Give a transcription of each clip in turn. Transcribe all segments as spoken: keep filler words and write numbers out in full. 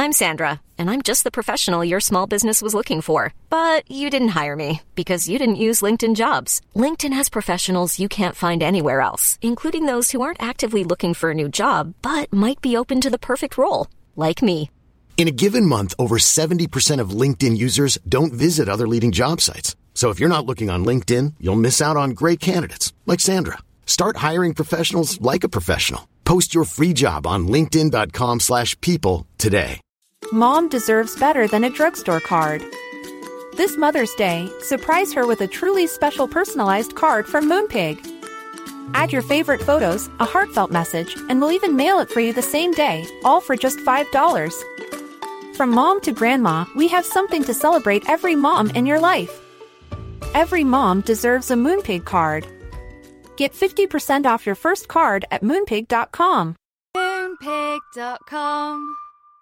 I'm Sandra, and I'm just the professional your small business was looking for. But you didn't hire me because you didn't use LinkedIn Jobs. LinkedIn has professionals you can't find anywhere else, including those who aren't actively looking for a new job, but might be open to the perfect role, like me. In a given month, over seventy percent of LinkedIn users don't visit other leading job sites. So if you're not looking on LinkedIn, you'll miss out on great candidates like Sandra. Start hiring professionals like a professional. Post your free job on linkedin.com slash people today. Mom deserves better than a drugstore card. This Mother's Day, surprise her with a truly special personalized card from Moonpig. Add your favorite photos, a heartfelt message, and we'll even mail it for you the same day, all for just five dollars. From mom to grandma, we have something to celebrate every mom in your life. Every mom deserves a Moonpig card. Get fifty percent off your first card at moonpig dot com. moonpig dot com.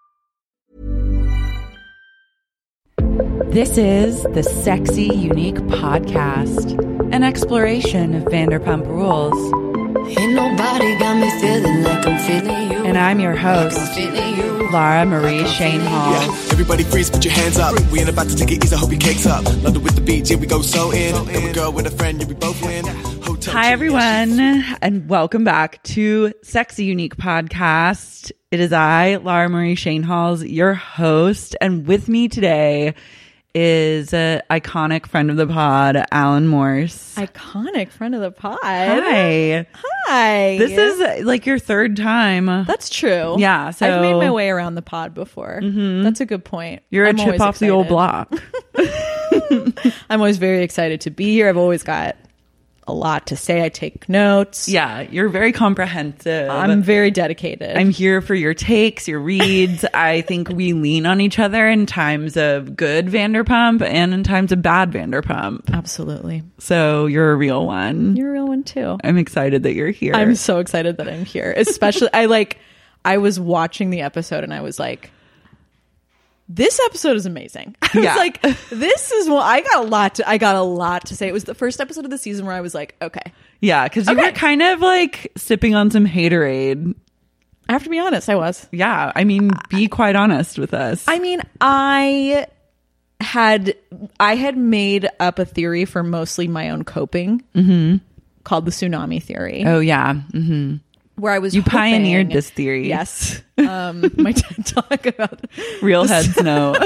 This is the Sexy Unique Podcast, an exploration of Vanderpump Rules. Ain't nobody got me feeling like I'm feeling you. And I'm your host, Like I'm feeling you. Laura Marie Shane Hall. Yeah, everybody freeze, put your hands up. We ain't about to take it easy, hope your cake's up. London with the beats, here we go, so in. And we girl with a friend, yeah, we both win. Hotel Hi, everyone, and welcome back to Sexy Unique Podcast. It is I, Laura Marie Shane Halls, your host, and with me today is an iconic friend of the pod, Alan Morse. Iconic friend of the pod. Hi. Hi. This is like your third time. That's true. Yeah, so I've made my way around the pod before. Mm-hmm. That's a good point. You're I'm a chip off excited. the old block. I'm always very excited to be here. I've always got a lot to say. I take notes. Yeah, you're very comprehensive. I'm very dedicated. I'm here for your takes, your reads. I think we lean on each other in times of good Vanderpump and in times of bad Vanderpump. Absolutely. So you're a real one. You're a real one too. I'm excited that you're here. I'm so excited that I'm here. Especially, I like, I was watching the episode and I was like, this episode is amazing. I was Yeah. like, this is what I got a lot to, I got a lot to say. It was the first episode of the season where I was like, okay. Yeah, because you Okay. were kind of like sipping on some haterade. I have to be honest, I was. Yeah, I mean, be quite honest with us. I mean, I had I had made up a theory for mostly my own coping called the tsunami theory. oh yeah, hmm Where I was you hoping- pioneered this theory. Yes. Um, my TED talk about Real heads know.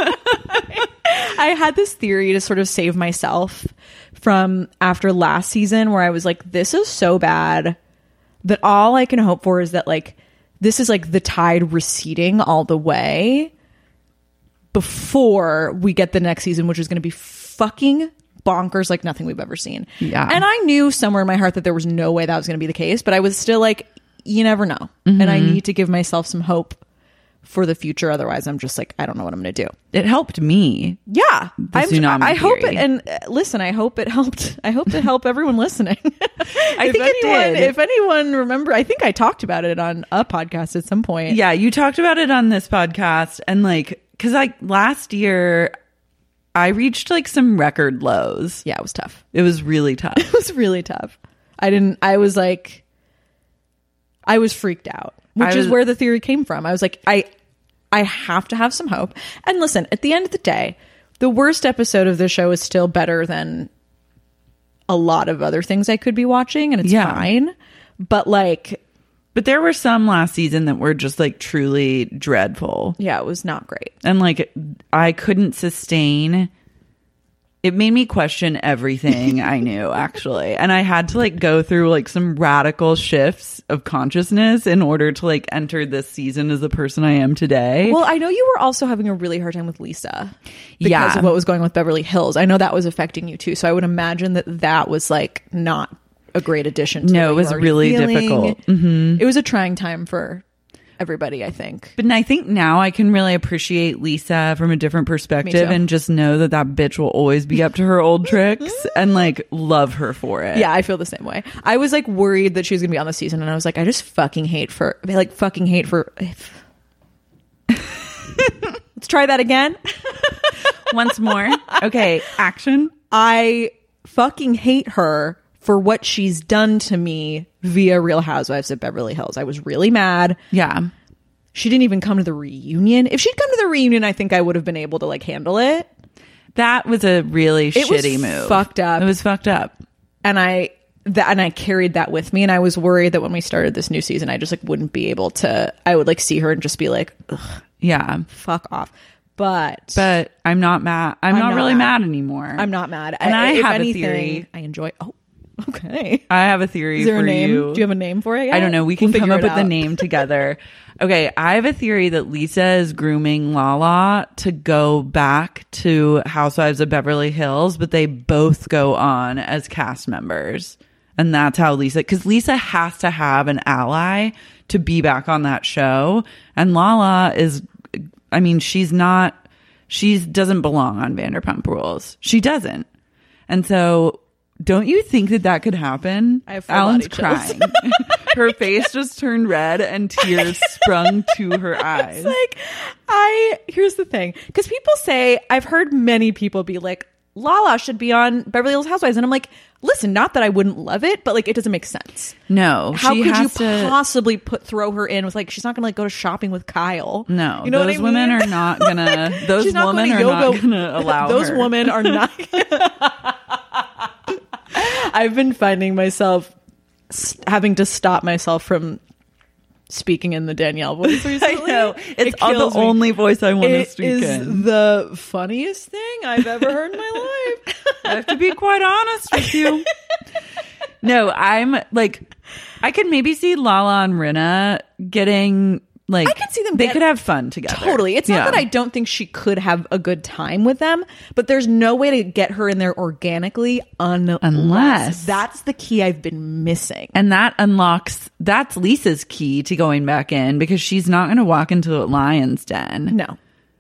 I had this theory to sort of save myself from after last season where I was like, this is so bad that all I can hope for is that like this is like the tide receding all the way before we get the next season, which is going to be fucking bonkers like nothing we've ever seen. Yeah. And I knew somewhere in my heart that there was no way that was going to be the case, but I was still like, you never know. Mm-hmm. And I need to give myself some hope for the future. Otherwise, I'm just like, I don't know what I'm going to do. It helped me. Yeah. The I'm, tsunami I hope it, theory. and uh, listen, I hope it helped. I hope to help everyone listening. I think it anyone, did. If anyone remember, I think I talked about it on a podcast at some point. Yeah, you talked about it on this podcast, and like, because like last year, I reached like some record lows. Yeah, it was tough. It was really tough. It was really tough. I didn't, I was like, I was freaked out, which I is was- where the theory came from. I was like, I, I have to have some hope. And listen, at the end of the day, the worst episode of the show is still better than a lot of other things I could be watching, and it's Yeah. fine. But like, But there were some last season that were just like truly dreadful. yeah, it was not great. And like, I couldn't sustain. It made me question everything I knew, actually. And I had to like go through like some radical shifts of consciousness in order to like enter this season as the person I am today. Well, I know you were also having a really hard time with Lisa because Yeah. of what was going on with Beverly Hills. I know that was affecting you too. So I would imagine that that was like not a great addition to No, what it you was were already really feeling. difficult. Mm-hmm. It was a trying time for everybody, I think. But I think now I can really appreciate Lisa from a different perspective too. and just know that that bitch will always be up to her old tricks and like love her for it. Yeah, I feel the same way. I was like worried that she was gonna be on the season, and I was like, I just fucking hate for like fucking hate for. Let's try that again. Once more. Okay, action. I fucking hate her for what she's done to me via Real Housewives of Beverly Hills. I was really mad. Yeah. She didn't even come to the reunion. If she'd come to the reunion, I think I would have been able to like handle it. That was a really It shitty was move. fucked up. It was fucked up. And I that and I carried that with me, and I was worried that when we started this new season, I just like wouldn't be able to. I would like see her and just be like, ugh, Yeah. fuck off. But But I'm not mad. I'm, I'm not, not really mad. mad anymore. I'm not mad. And I, if have anything, a theory. I enjoy. Oh, okay. I have a theory Is there for a name? you. Do you have a name for it yet? I don't know. We can We'll come figure up it with the out. name together. Okay, I have a theory that Lisa is grooming Lala to go back to Housewives of Beverly Hills, but they both go on as cast members. And that's how Lisa, because Lisa has to have an ally to be back on that show. And Lala is, I mean, she's not, she doesn't belong on Vanderpump Rules. She doesn't. And so don't you think that that could happen? I have full Alan's body chills. crying. Her face just turned red and tears sprung to her eyes. It's like, I, here's the thing. Because people say, I've heard many people be like, Lala should be on Beverly Hills Housewives. And I'm like, listen, not that I wouldn't love it, but like, it doesn't make sense. No. How she could you has to- possibly put throw her in with like, she's not going to like go to shopping with Kyle. No, you know those what I mean? women are not gonna. Those She's not women going are to yoga. not gonna allow Those her. women are not. I've been finding myself s- having to stop myself from speaking in the Danielle voice I recently. know it's It all kills the me. only voice I want to It speak is in. the funniest thing I've ever heard in my life. I have to be quite honest with you. No, I'm like, I could maybe see Lala and Rinna getting like. I could see them They get- could have fun together. Totally. It's Yeah. not that I don't think she could have a good time with them, but there's no way to get her in there organically unless, Unless. that's the key I've been missing. And that unlocks. That's Lisa's key to going back in because she's not going to walk into a lion's den. No.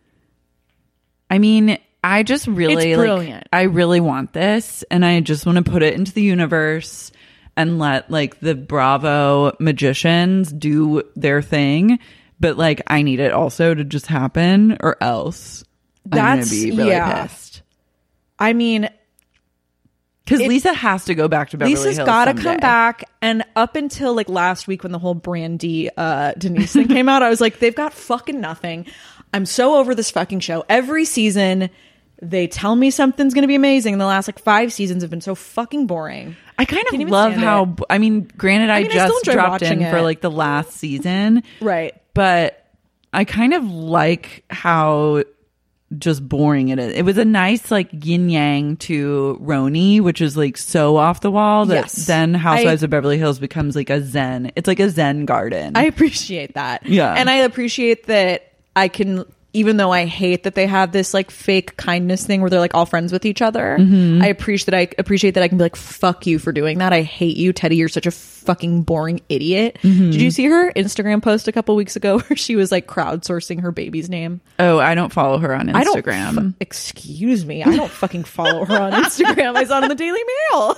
I mean, I just really It's like, brilliant. I really want this, and I just want to put it into the universe and let like the Bravo magicians do their thing. But like, I need it also to just happen, or else I'm gonna That's- be really yeah. pissed. I mean, Because It- Lisa has to go back to Beverly Lisa's Hills. got to someday. come back. And up until like last week when the whole Brandy uh, Denise thing came out, I was like, they've got fucking nothing. I'm so over this fucking show. Every season, they tell me something's going to be amazing. The last like five seasons have been so fucking boring. I kind Can't of even love stand how. it. I mean, granted, I, I mean, I still just enjoy dropped in watching for it. like the last season, Right. but I kind of like how just boring it is. It was a nice like yin yang to Roni, which is like so off the wall that Yes. then Housewives I- of Beverly Hills becomes like a zen. It's like a zen garden. I appreciate that. Yeah. And I appreciate that I can, even though I hate that they have this like fake kindness thing where they're like all friends with each other, Mm-hmm. I appreciate that I appreciate that I can be like, fuck you for doing that. I hate you, Teddy. You're such a fucking boring idiot. Mm-hmm. Did you see her Instagram post a couple weeks ago where she was like crowdsourcing her baby's name? oh, I don't follow her on I don't Instagram. fu- excuse me. I don't fucking follow her on Instagram. I saw it in the Daily Mail.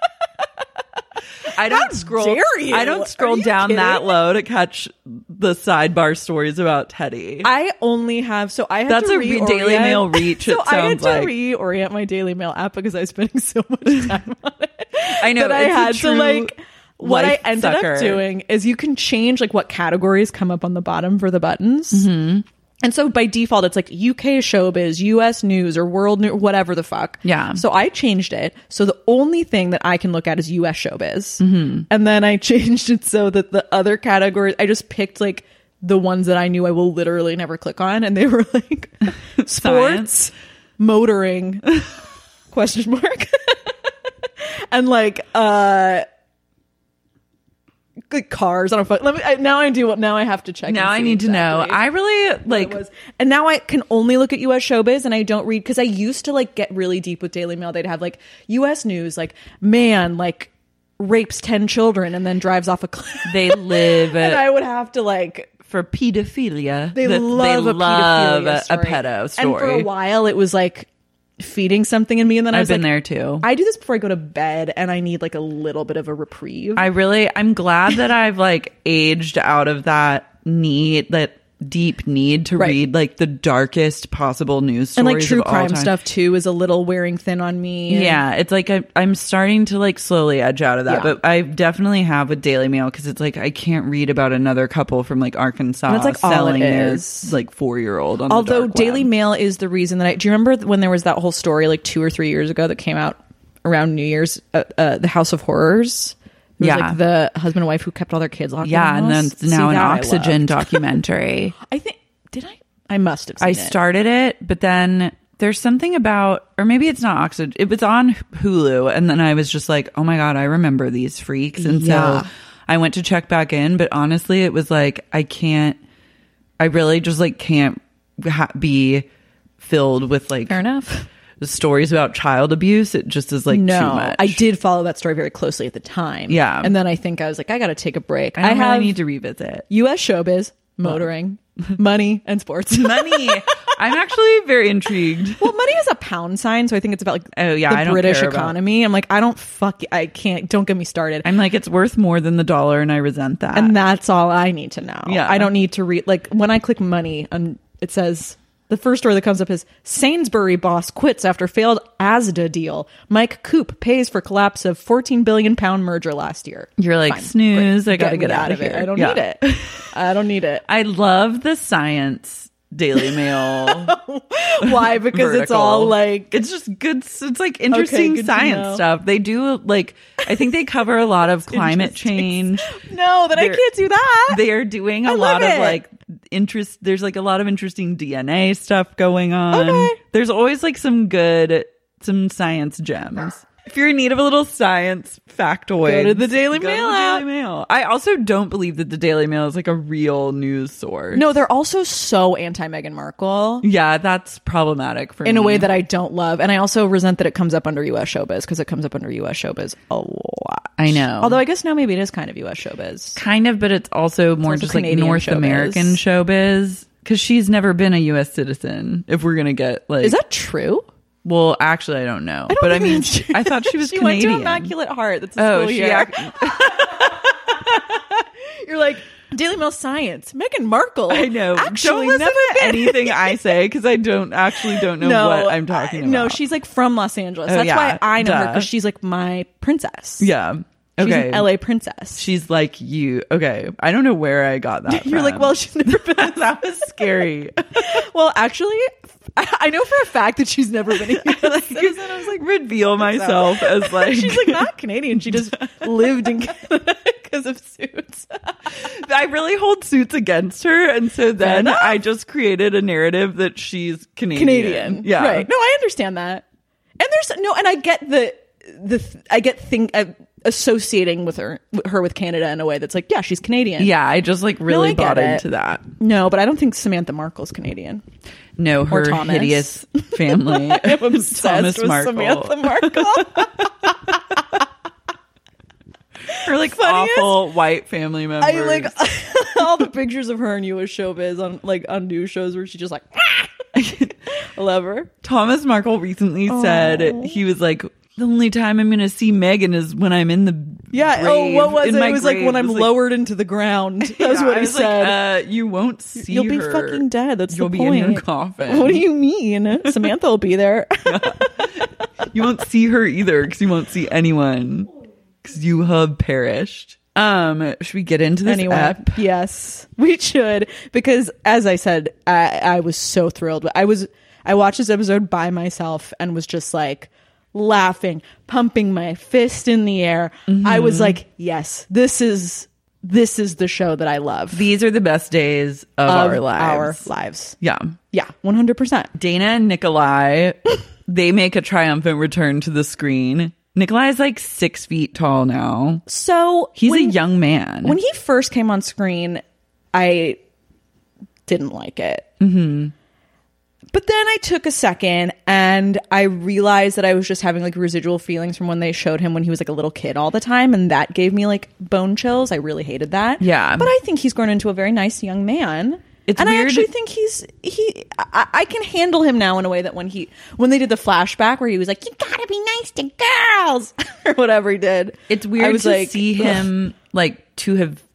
I don't How scroll. dare you? I don't Are scroll you down that kidding? low to catch the sidebar stories about Teddy. I only have so I have That's to a re- reorient- Daily Mail reach, So it I had sounds to like. reorient my Daily Mail app because I was spending so much time on it. I know, that I it's a had to true like. What I life ended sucker. up doing is you can change like what categories come up on the bottom for the buttons. Mm-hmm. And so by default, it's like U K showbiz, U S news, or world news, whatever the fuck. Yeah. So I changed it. So the only thing that I can look at is U S showbiz. Mm-hmm. And then I changed it so that the other categories, I just picked like the ones that I knew I will literally never click on. And they were like sports, motoring, question mark. And like, uh, like cars on a phone. Let me. I, now I do. Now I have to check. now and I see need to know. exactly I really what like. it was. And now I can only look at U S showbiz, and I don't read because I used to like get really deep with Daily Mail. They'd have like U S news, like man, like rapes ten children and then drives off a cliff. They live and uh, I would have to like. for pedophilia. They That love they a love pedophilia a, story. a pedo story. And for a while, it was like feeding something in me, and then I I've was been like, there too. I do this before I go to bed, and I need like a little bit of a reprieve. I really, I'm glad that I've like aged out of that need that deep need to Right. read like the darkest possible news stories And like true of all crime time. stuff too is a little wearing thin on me. Yeah, it's like I, I'm starting to like slowly edge out of that, Yeah. but I definitely have with Daily Mail because it's like I can't read about another couple from like Arkansas And it's, like, all selling it their is. like four year old. on Although the dark Daily web. Mail is the reason that I do you remember when there was that whole story like two or three years ago that came out around New Year's, uh, uh, the House of Horrors. It was Yeah. like the husband and wife who kept all their kids locked yeah, in and the then house. it's now See, an that I Oxygen loved. documentary. I think did I? I must have. Seen I it. started it, but then there's something about, or maybe it's not Oxygen. It was on Hulu, and then I was just like, oh my god, I remember these freaks, and Yeah. so I went to check back in. But honestly, it was like I can't. I really just like can't ha- be filled with like Fair enough. the stories about child abuse. It just is like no, too much. I did follow that story very closely at the time. Yeah. and then I think I was like, I got to take a break. I, don't have really need to revisit. U S showbiz, motoring, money, and sports. Money. I'm actually very intrigued. Well, money is a pound sign, so I think it's about like Oh, yeah, the I don't British care about- economy. I'm like, I don't fuck, I can't. Don't get me started. I'm like, it's worth more than the dollar, and I resent that. and that's all I need to know. Yeah. I don't need to read like when I click money, and it says the first story that comes up is Sainsbury boss quits after failed Asda deal. Mike Coop pays for collapse of fourteen billion pound merger last year. You're like, Fine, snooze, great. I gotta me get out of it. here. I don't Yeah. need it. I don't need it. I love the science Daily Mail. Why? Because it's all vertical. like it's just good. It's like interesting good to know. science stuff. They do like, I think they cover a lot of climate interesting. change. no, that I They're- can't do that. They are doing a I lot love of it. like interest. There's like a lot of interesting D N A stuff going on. Okay. There's always like some good, some science gems. If you're in need of a little science factoid, Go to the Daily go to Mail the app. Daily Mail. I also don't believe that the Daily Mail is like a real news source. No, they're also so anti Meghan Markle Yeah, that's problematic for in me. a way that I don't love. And I also resent that it comes up under U S showbiz because it comes up under U S showbiz a lot. I know. Although I guess now maybe it is kind of U S showbiz. kind of, but it's also more also just like Canadian North showbiz. American showbiz because she's never been a U S citizen. If we're gonna get like, Is that true? well, actually, I don't know, I don't but I think mean, that's true. I thought she was she Canadian. went to Immaculate Heart. That's a Oh, school she year. ac- You're like Daily Mail Science. Meghan Markle. I know. Actually, don't listen never to been- anything I say because I don't actually don't know no, what I'm talking I- about. No, she's like from Los Angeles. Oh, That's yeah, why I know her duh. because she's like my princess. yeah. She's Okay. an L A princess. She's like you. Okay. I don't know where I got that. You're like, from. well, she's never been. that was scary. Well, actually, I I know for a fact that she's never been a U S citizen. I was like, reveal myself as like she's like not Canadian. She just lived in Canada because of Suits. I really hold Suits against her, and so then enough. I just created a narrative that she's Canadian. Canadian, Yeah. right? No, I understand that, and there's no, and I get the the I get thing uh, associating with her her with Canada in a way that's like, yeah, she's Canadian. Yeah, I just like really I get bought it. into that. No, but I don't think Samantha Markle's Canadian. No, her Thomas. hideous family. I'm obsessed Thomas with Markle. Samantha Markle. Her like Funniest- awful white family members. I like all the pictures of her in U S showbiz on like on news shows where she's just like, I love her. Thomas Markle recently said he was like, the only time I'm going to see Megan is when I'm in the Yeah. grave, Oh, what was in it? my It was like grave." when I'm It was like- lowered into the ground. That's Yeah, what I he was said. Like, uh, you won't see You'll be her. fucking dead. That's You'll the be point. in her coffin. What do you mean? Samantha will be there. You won't see her either because you won't see anyone because you have perished. Um, should we get into this anyway, ep? yes, we should, because as I said, I, I was so thrilled. I was I watched this episode by myself and was just like laughing, pumping my fist in the air. Mm-hmm. I was like, yes, this is this is the show that I love. These are the best days of, of our lives. Our lives. Yeah. Yeah, one hundred percent. Dana and Nikolai, they make a triumphant return to the screen. Nikolai is like six feet tall now. So He's when- a young man. When he first came on screen, I didn't like it. Mm-hmm. But then I took a second and I realized that I was just having like residual feelings from when they showed him when he was like a little kid all the time. And that gave me like bone chills. I really hated that. Yeah. But I think he's grown into a very nice young man. It's and weird- I actually think he's he I, I can handle him now in a way that when he when they did the flashback where he was like, you gotta be nice to girls or whatever he did. It's I weird was to like, see him like to have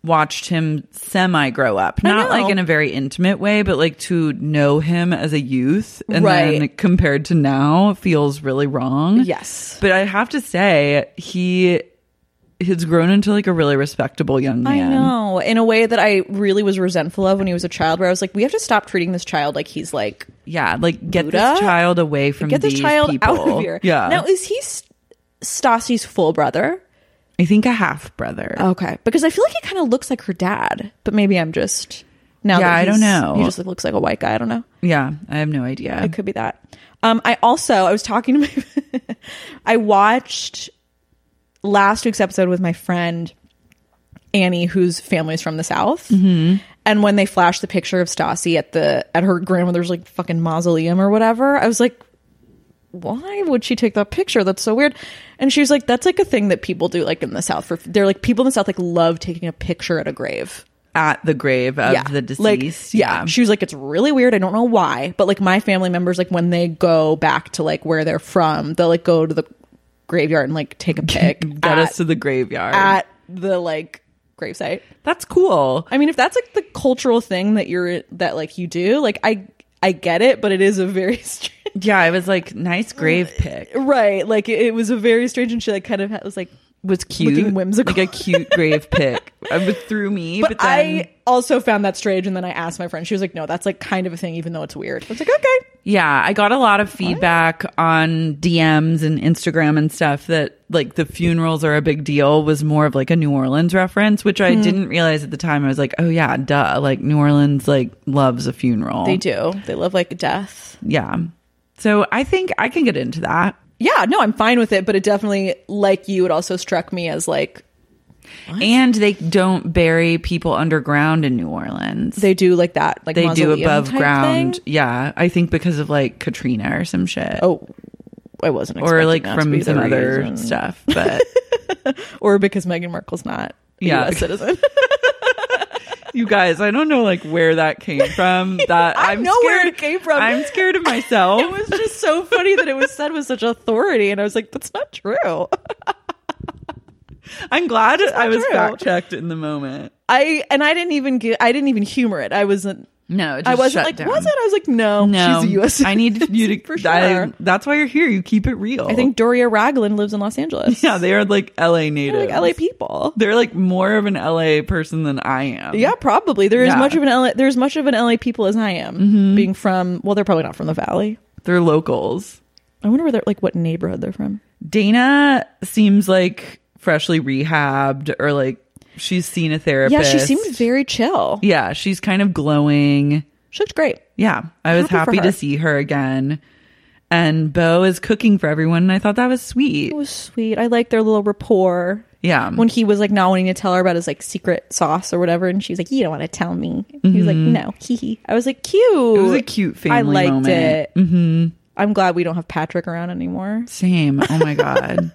watched him semi grow up, not like in a very intimate way, but like to know him as a youth, and Right. then compared to now feels really wrong. Yes. But I have to say, he has grown into like a really respectable young man. I know, in a way that I really was resentful of when he was a child, where I was like, we have to stop treating this child like he's like, Yeah, like get Buddha? this child away from get this these child people. out of here. Yeah. Now, is he St- Stassi's full brother? I think a half brother. Okay, because I feel like he kind of looks like her dad, but maybe I'm just now. Yeah, that I don't he's- know. He just looks like a white guy. I don't know. Yeah, I have no idea. It could be that. Um, I also I was talking to my. I watched last week's episode with my friend Annie, whose family's from the South, mm-hmm. and when they flashed the picture of Stassi at the at her grandmother's like fucking mausoleum or whatever, I was like, why would she take that picture? That's so weird. And she was like, that's like a thing that people do like in the South. For they're like people in the South like love taking a picture at a grave. At the grave of Yeah. the Like, deceased. yeah. She was like, it's really weird. I don't know why. But like my family members, like when they go back to like where they're from, they'll like go to the graveyard and like take a pic. Get at, us to the graveyard. at the like gravesite. That's cool. I mean, if that's like the cultural thing that you're that like you do, like I I get it, but it is a very strange. Yeah, I was like, nice grave pic. Right. Like it, it was a very strange, and she like kind of had, was like Was cute. looking whimsical. Like a cute grave pic. It threw me. But, But, then, I also found that strange, and then I asked my friend. She was like, "No, that's like kind of a thing, even though it's weird." I was like, "Okay." yeah, I got a lot of feedback on D Ms and Instagram and stuff that like the funerals are a big deal was more of like a New Orleans reference, which I didn't realize at the time. I was like, oh yeah, duh. Like New Orleans like loves a funeral. They do. They love like death. Yeah. So I think I can get into that. Yeah, no, I'm fine with it, but it definitely, like you, it also struck me as like And they don't bury people underground in New Orleans. they do like that, like they do mausoleum above type ground. thing. Yeah, I think because of like Katrina or some shit. Oh, I wasn't, or expecting like that to from be the some other reason. stuff, but or because Meghan Markle's not a Yeah. U S citizen. you guys, I don't know like where that came from. That I I'm know scared, where it came from. I'm scared of myself. It was just so funny that it was said with such authority, and I was like, "That's not true." I'm glad I was true. fact checked in the moment. I and I didn't even get. I didn't even humor it. I wasn't. No, just I wasn't shut like, down. was it? I was like, no, No, she's a U S I need you to. for sure. I, that's why you're here. You keep it real. I think Doria Ragland lives in Los Angeles. Yeah, they are like L A natives. They're like L A people. They're like more of an L A person than I am. Yeah, probably. There is Yeah. much of an L A. There's much of an L A people as I am, Mm-hmm. being from. Well, they're probably not from the Valley. They're locals. I wonder where they're like, what neighborhood they're from. Dana seems like freshly rehabbed or like she's seen a therapist. Yeah, she seemed very chill. Yeah, she's kind of glowing. She looked great. Yeah, I was Happy for happy her. to see her again. And Bo is cooking for everyone, and I thought that was sweet. It was sweet. I like their little rapport. Yeah. When he was like not wanting to tell her about his like secret sauce or whatever, and she was like, "You don't want to tell me." He was like, "No, hee hee." I was like, "Cute." It was a cute family I liked moment. it. Mm-hmm. I'm glad we don't have Patrick around anymore. Same. Oh my god.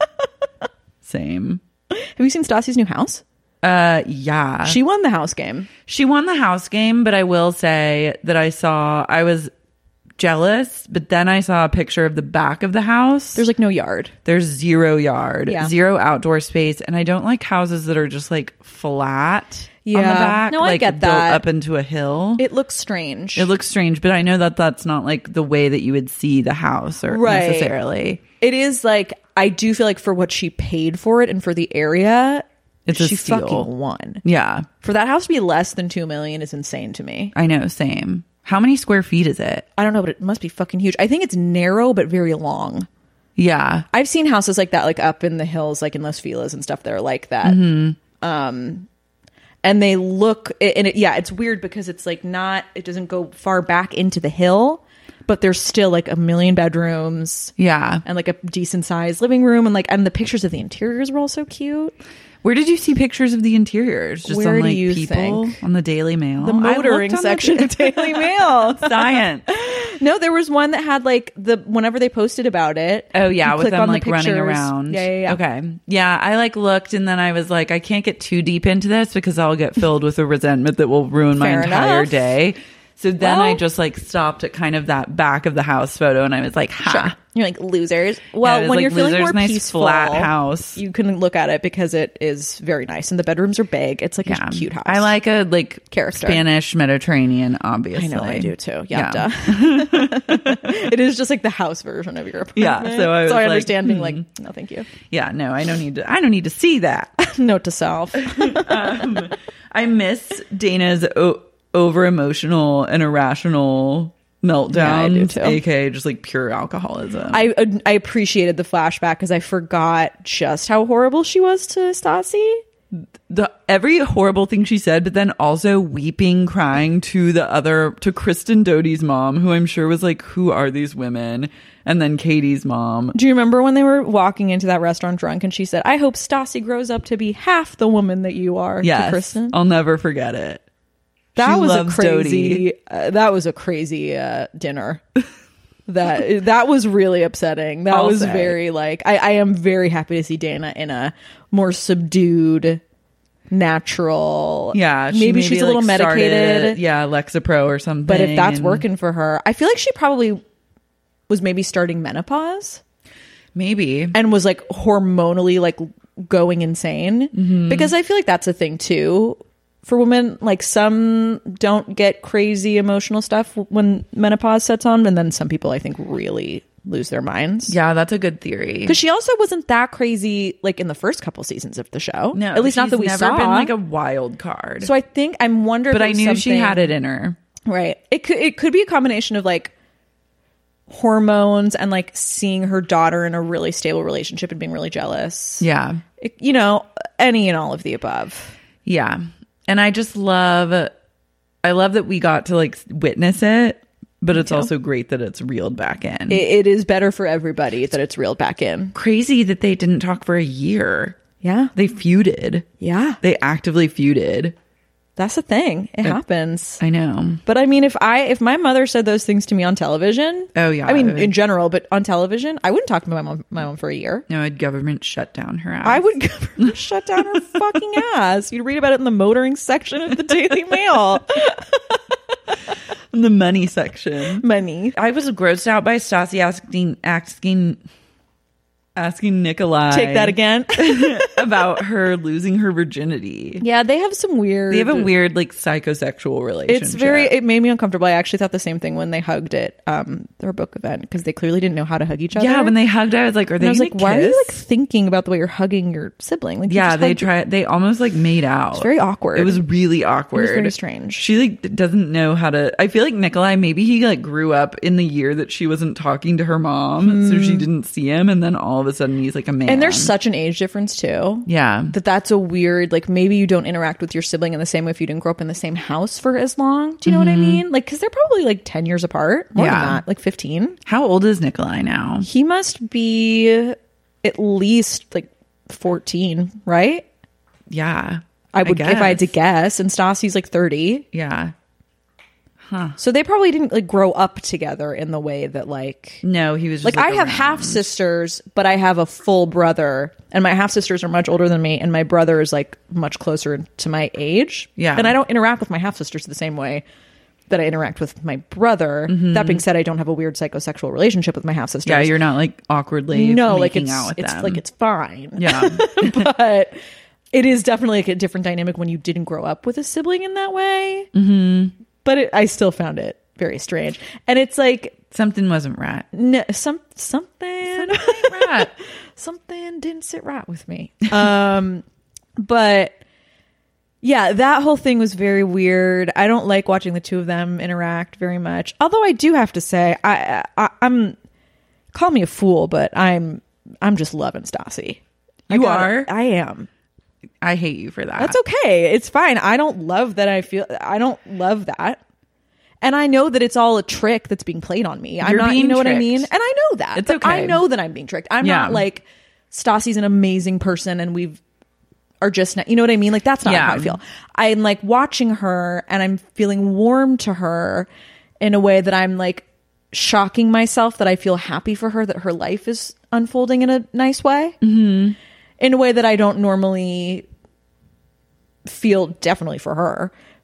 Same. Have you seen Stassi's new house? Uh, yeah. She won the house game. She won the house game, but I will say that I saw, I was jealous, but then I saw a picture of the back of the house. There's like no yard. There's zero yard, Yeah. zero outdoor space. And I don't like houses that are just like flat on the Yeah. back. No, I like get built that. up into a hill. It looks strange. It looks strange, but I know that that's not like the way that you would see the house or Right. necessarily. It is like, I do feel like for what she paid for it and for the area, It's a she steal. fucking won. Yeah, For that house to be less than two million is insane to me. I know. Same. How many square feet is it? I don't know, but it must be fucking huge. I think it's narrow but very long. Yeah. I've seen houses like that, like up in the hills, like in Los Feliz and stuff that are like that. Mm-hmm. Um, and they look, and it, yeah, it's weird because it's like not, it doesn't go far back into the hill, but there's still like a million bedrooms Yeah. and like a decent sized living room, and like, and the pictures of the interiors were all so cute. Where did you see pictures of the interiors? Just Where on do like you people think? on the Daily Mail. The I looked motoring on the- section of Daily Mail. Science. No, there was one that had like the whenever they posted about it. Oh yeah, you with click them on the like running pictures. around. Yeah, yeah, yeah. Okay. Yeah, I like looked and then I was like, I can't get too deep into this because I'll get filled with a resentment that will ruin my Fair entire enough. day. So then Well- I just like stopped at kind of that back of the house photo, and I was like, ha. Sure. You're like, losers. Well, it was when like, you're feeling losers, more nice peaceful, flat house. you can look at it because it is very nice, and the bedrooms are big. It's like Yeah. a cute house. I like a like Character. Spanish Mediterranean, obviously. I know I do too. Yeah, Yeah. duh. It is just like the house version of your apartment. Yeah, so I was so I like, understand being hmm. like, no, thank you. Yeah, no, I don't need to. I don't need to see that. Note to self. um, I miss Dana's o- over emotional and irrational meltdowns, Yeah, I do too. aka just like pure alcoholism. I I appreciated the flashback because I forgot just how horrible she was to Stassi. the every horrible thing she said, but then also weeping, crying to the other to Kristen Doty's mom, who I'm sure was like, "Who are these women?" And then Katie's mom. Do you remember when they were walking into that restaurant drunk and she said, "I hope Stassi grows up to be half the woman that you are"? Yes, to Kristen. I'll never forget it. That She was a loves crazy. Uh, that was a crazy uh, dinner. that that was really upsetting. That I'll was say. very like. I, I am very happy to see Dana in a more subdued, natural. Yeah, she maybe, she's a little like, started, medicated. yeah, Lexapro or something. But if that's and working for her, I feel like she probably was maybe starting menopause maybe. and was like hormonally like going insane, Mm-hmm. because I feel like that's a thing too for women. Like some don't get crazy emotional stuff when menopause sets on, and then some people I think really lose their minds. Yeah, that's a good theory. Because she also wasn't that crazy like in the first couple seasons of the show. No, at least not she's that we never saw. been like a wild card. So I think I'm wondering. but I knew she had it in her. Right. It could it could be a combination of like hormones and like seeing her daughter in a really stable relationship and being really jealous. Yeah. It- you know, any and all of the above. Yeah. And I just love I love that we got to like witness it, but it's also great that it's reeled back in. It, it is better for everybody that it's reeled back in. Crazy that they didn't talk for a year. Yeah. They feuded. Yeah. They actively feuded. That's the thing. It happens. I know. But I mean, if I if my mother said those things to me on television, Oh, yeah. I mean, in general, but on television, I wouldn't talk to my mom, my mom for a year. No, I'd government shut down her ass. I would government shut down her fucking ass. You'd read about it in the motoring section of the Daily Mail. in the money section. Money. I was grossed out by Stassi asking asking asking Nikolai Take that again. about her losing her virginity. Yeah, they have some weird. They have a weird like psychosexual relationship. It's very. It made me uncomfortable. I actually thought the same thing when they hugged at um their book event, because they clearly didn't know how to hug each other. Yeah, when they hugged, I was like, "Are And they?" I was gonna like, "Why are you like kiss? thinking about the way you're hugging your sibling?" Like, you Yeah, just they hugged- try. They almost like made out. It's very awkward. It was really awkward. very strange. She like doesn't know how to. I feel like Nikolai, maybe he like grew up in the year that she wasn't talking to her mom, so she didn't see him, and then all of a sudden he's like a man. And there's such an age difference too. yeah, That that's a weird, like, maybe you don't interact with your sibling in the same way if you didn't grow up in the same house for as long. Do you know what I mean? Like, because they're probably like ten years apart, more Yeah. than that, like fifteen. How old is Nikolai now? He must be at least like fourteen, right? Yeah, I would, if I had to guess. guess. And Stassi's like thirty. Yeah. So they probably didn't like grow up together in the way that like No, he was just, like, like I have around. half sisters, but I have a full brother, and my half sisters are much older than me, and my brother is like much closer to my age. Yeah. And I don't interact with my half sisters the same way that I interact with my brother. That being said, I don't have a weird psychosexual relationship with my half sisters. Yeah, you're not like awkwardly no, like making it's out with it's them. like it's fine. yeah. But it is definitely like a different dynamic when you didn't grow up with a sibling in that way. Mm-hmm. But it, I still found it very strange, and it's like Something wasn't right. no, some something Right. something didn't sit right with me. Um, but yeah, that whole thing was very weird. I don't like watching the two of them interact very much. Although I do have to say, I, I I'm call me a fool, but I'm I'm just loving Stassi. I You gotta- are? I am. I hate you for that. That's okay. It's fine. I don't love that. I feel I don't love that. And I know that it's all a trick that's being played on me. I'm You're not, you being know what I tricked. mean? And I know that. It's but I okay. know that I'm being tricked. I'm Yeah. not like Stassi's an amazing person and we've are just not, you know what I mean? Like that's not Yeah. how I feel. I'm like watching her and I'm feeling warm to her in a way that I'm like shocking myself that I feel happy for her, that her life is unfolding in a nice way. Mm-hmm. In a way that I don't normally feel, definitely for her.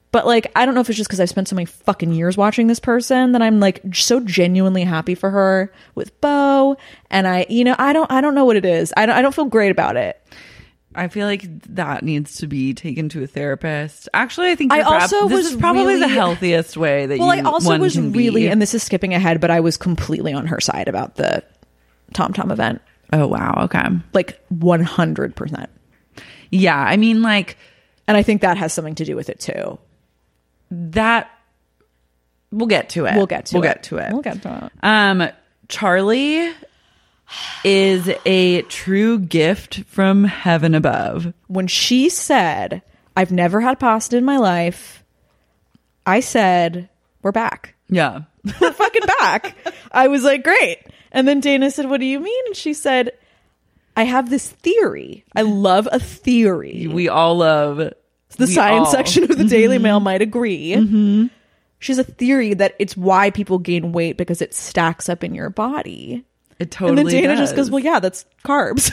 But like, I don't know if it's just because I've spent so many fucking years watching this person that I'm like so genuinely happy for her with Beau. And I, you know, I don't, I don't know what it is. I don't, I don't feel great about it. I feel like that needs to be taken to a therapist. Actually, I think I you're prob- also this was is probably really, the healthiest way that well, you. I also one was can really, be. and this is skipping ahead, but I was completely on her side about the Tom Tom event. Oh wow, okay, like one hundred percent. Yeah, I mean, like, and I think that has something to do with it too. That we'll get to it. We'll get to we'll it. get to it. We'll get to it. Um, Charlie is a true gift from heaven above. When she said, "I've never had pasta in my life," I said, "We're back." Yeah, we're fucking back. I was like, "Great." And then Dana said, "What do you mean?" And she said, "I have this theory. I love a theory." We all love the we science all. section of the Mm-hmm. Daily Mail might agree. Mm-hmm. She has a theory that it's why people gain weight because it stacks up in your body. It totally And then Dana does. just goes, "Well, yeah, that's carbs."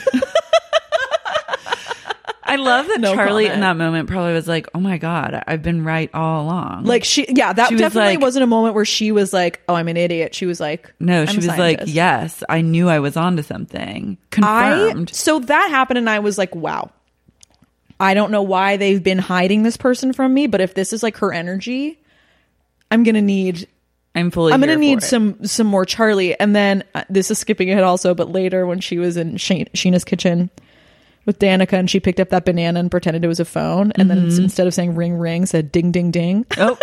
I love that No Charlie comment. in that moment probably was like, "Oh my god, I've been right all along." Like she, yeah, that She was definitely like- wasn't a moment where she was like, "Oh, I'm an idiot." She was like, no, "I'm she a was like, scientist." "Yes, I knew I was onto something." I Confirmed. so that happened, and I was like, "Wow." I don't know why they've been hiding this person from me, but if this is like her energy, I'm gonna need. I'm fully. I'm gonna here need for it. some some more Charlie, and then uh, this is skipping ahead also. But later, when she was in She- Sheena's kitchen with Danica, and she picked up that banana and pretended it was a phone, and then Mhm. instead of saying ring ring, said ding ding ding. Oh.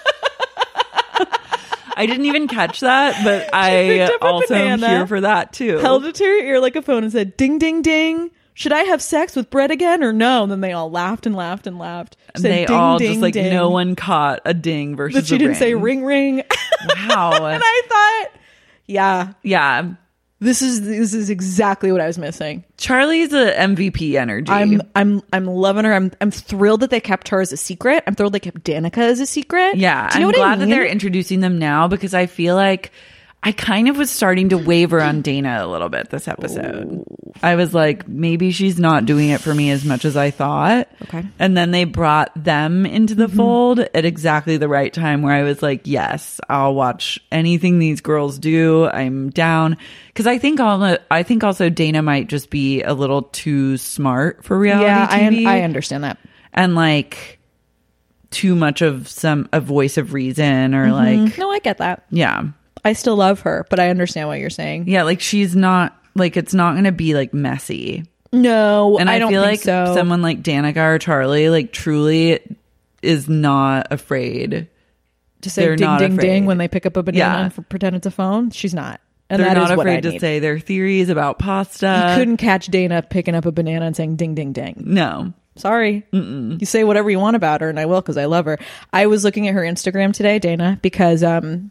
I didn't even catch that, but I picked up a also am banana, here for that too. Held it to her ear like a phone and said ding ding ding. Should I have sex with Brett again or no? And then they all laughed and laughed and laughed. She And said, they ding, all ding, just like ding. no one caught a ding versus But she a didn't ring. say ring ring. Wow. And I thought, yeah, yeah, this is this is exactly what I was missing. Charlie's a M V P energy. I'm I'm I'm loving her. I'm I'm thrilled that they kept her as a secret. I'm thrilled they kept Danica as a secret. Yeah, Do you know I'm what glad I that mean? they're introducing them now because I feel like I kind of was starting to waver on Dana a little bit this episode. Ooh. I was like, maybe she's not doing it for me as much as I thought. Okay. And then they brought them into the mm-hmm. fold at exactly the right time where I was like, yes, I'll watch anything these girls do. I'm down. Because I think all I think also Dana might just be a little too smart for reality yeah, T V. I, I understand that. And like too much of some a voice of reason or mm-hmm. like no, I get that. Yeah. I still love her, but I understand what you're saying. Yeah, like she's not like it's not going to be like messy. No, and I, I don't feel think like so. someone like Danica or Charlie like truly is not afraid to say They're ding not ding afraid. ding when they pick up a banana Yeah. and f- pretend it's a phone. She's not, and They're that not is what I afraid to need. say their theories about pasta. You couldn't catch Dana picking up a banana and saying ding ding ding. No. Sorry. Mm-mm. You say whatever you want about her, and I will because I love her. I was looking at her Instagram today, Dana, because um,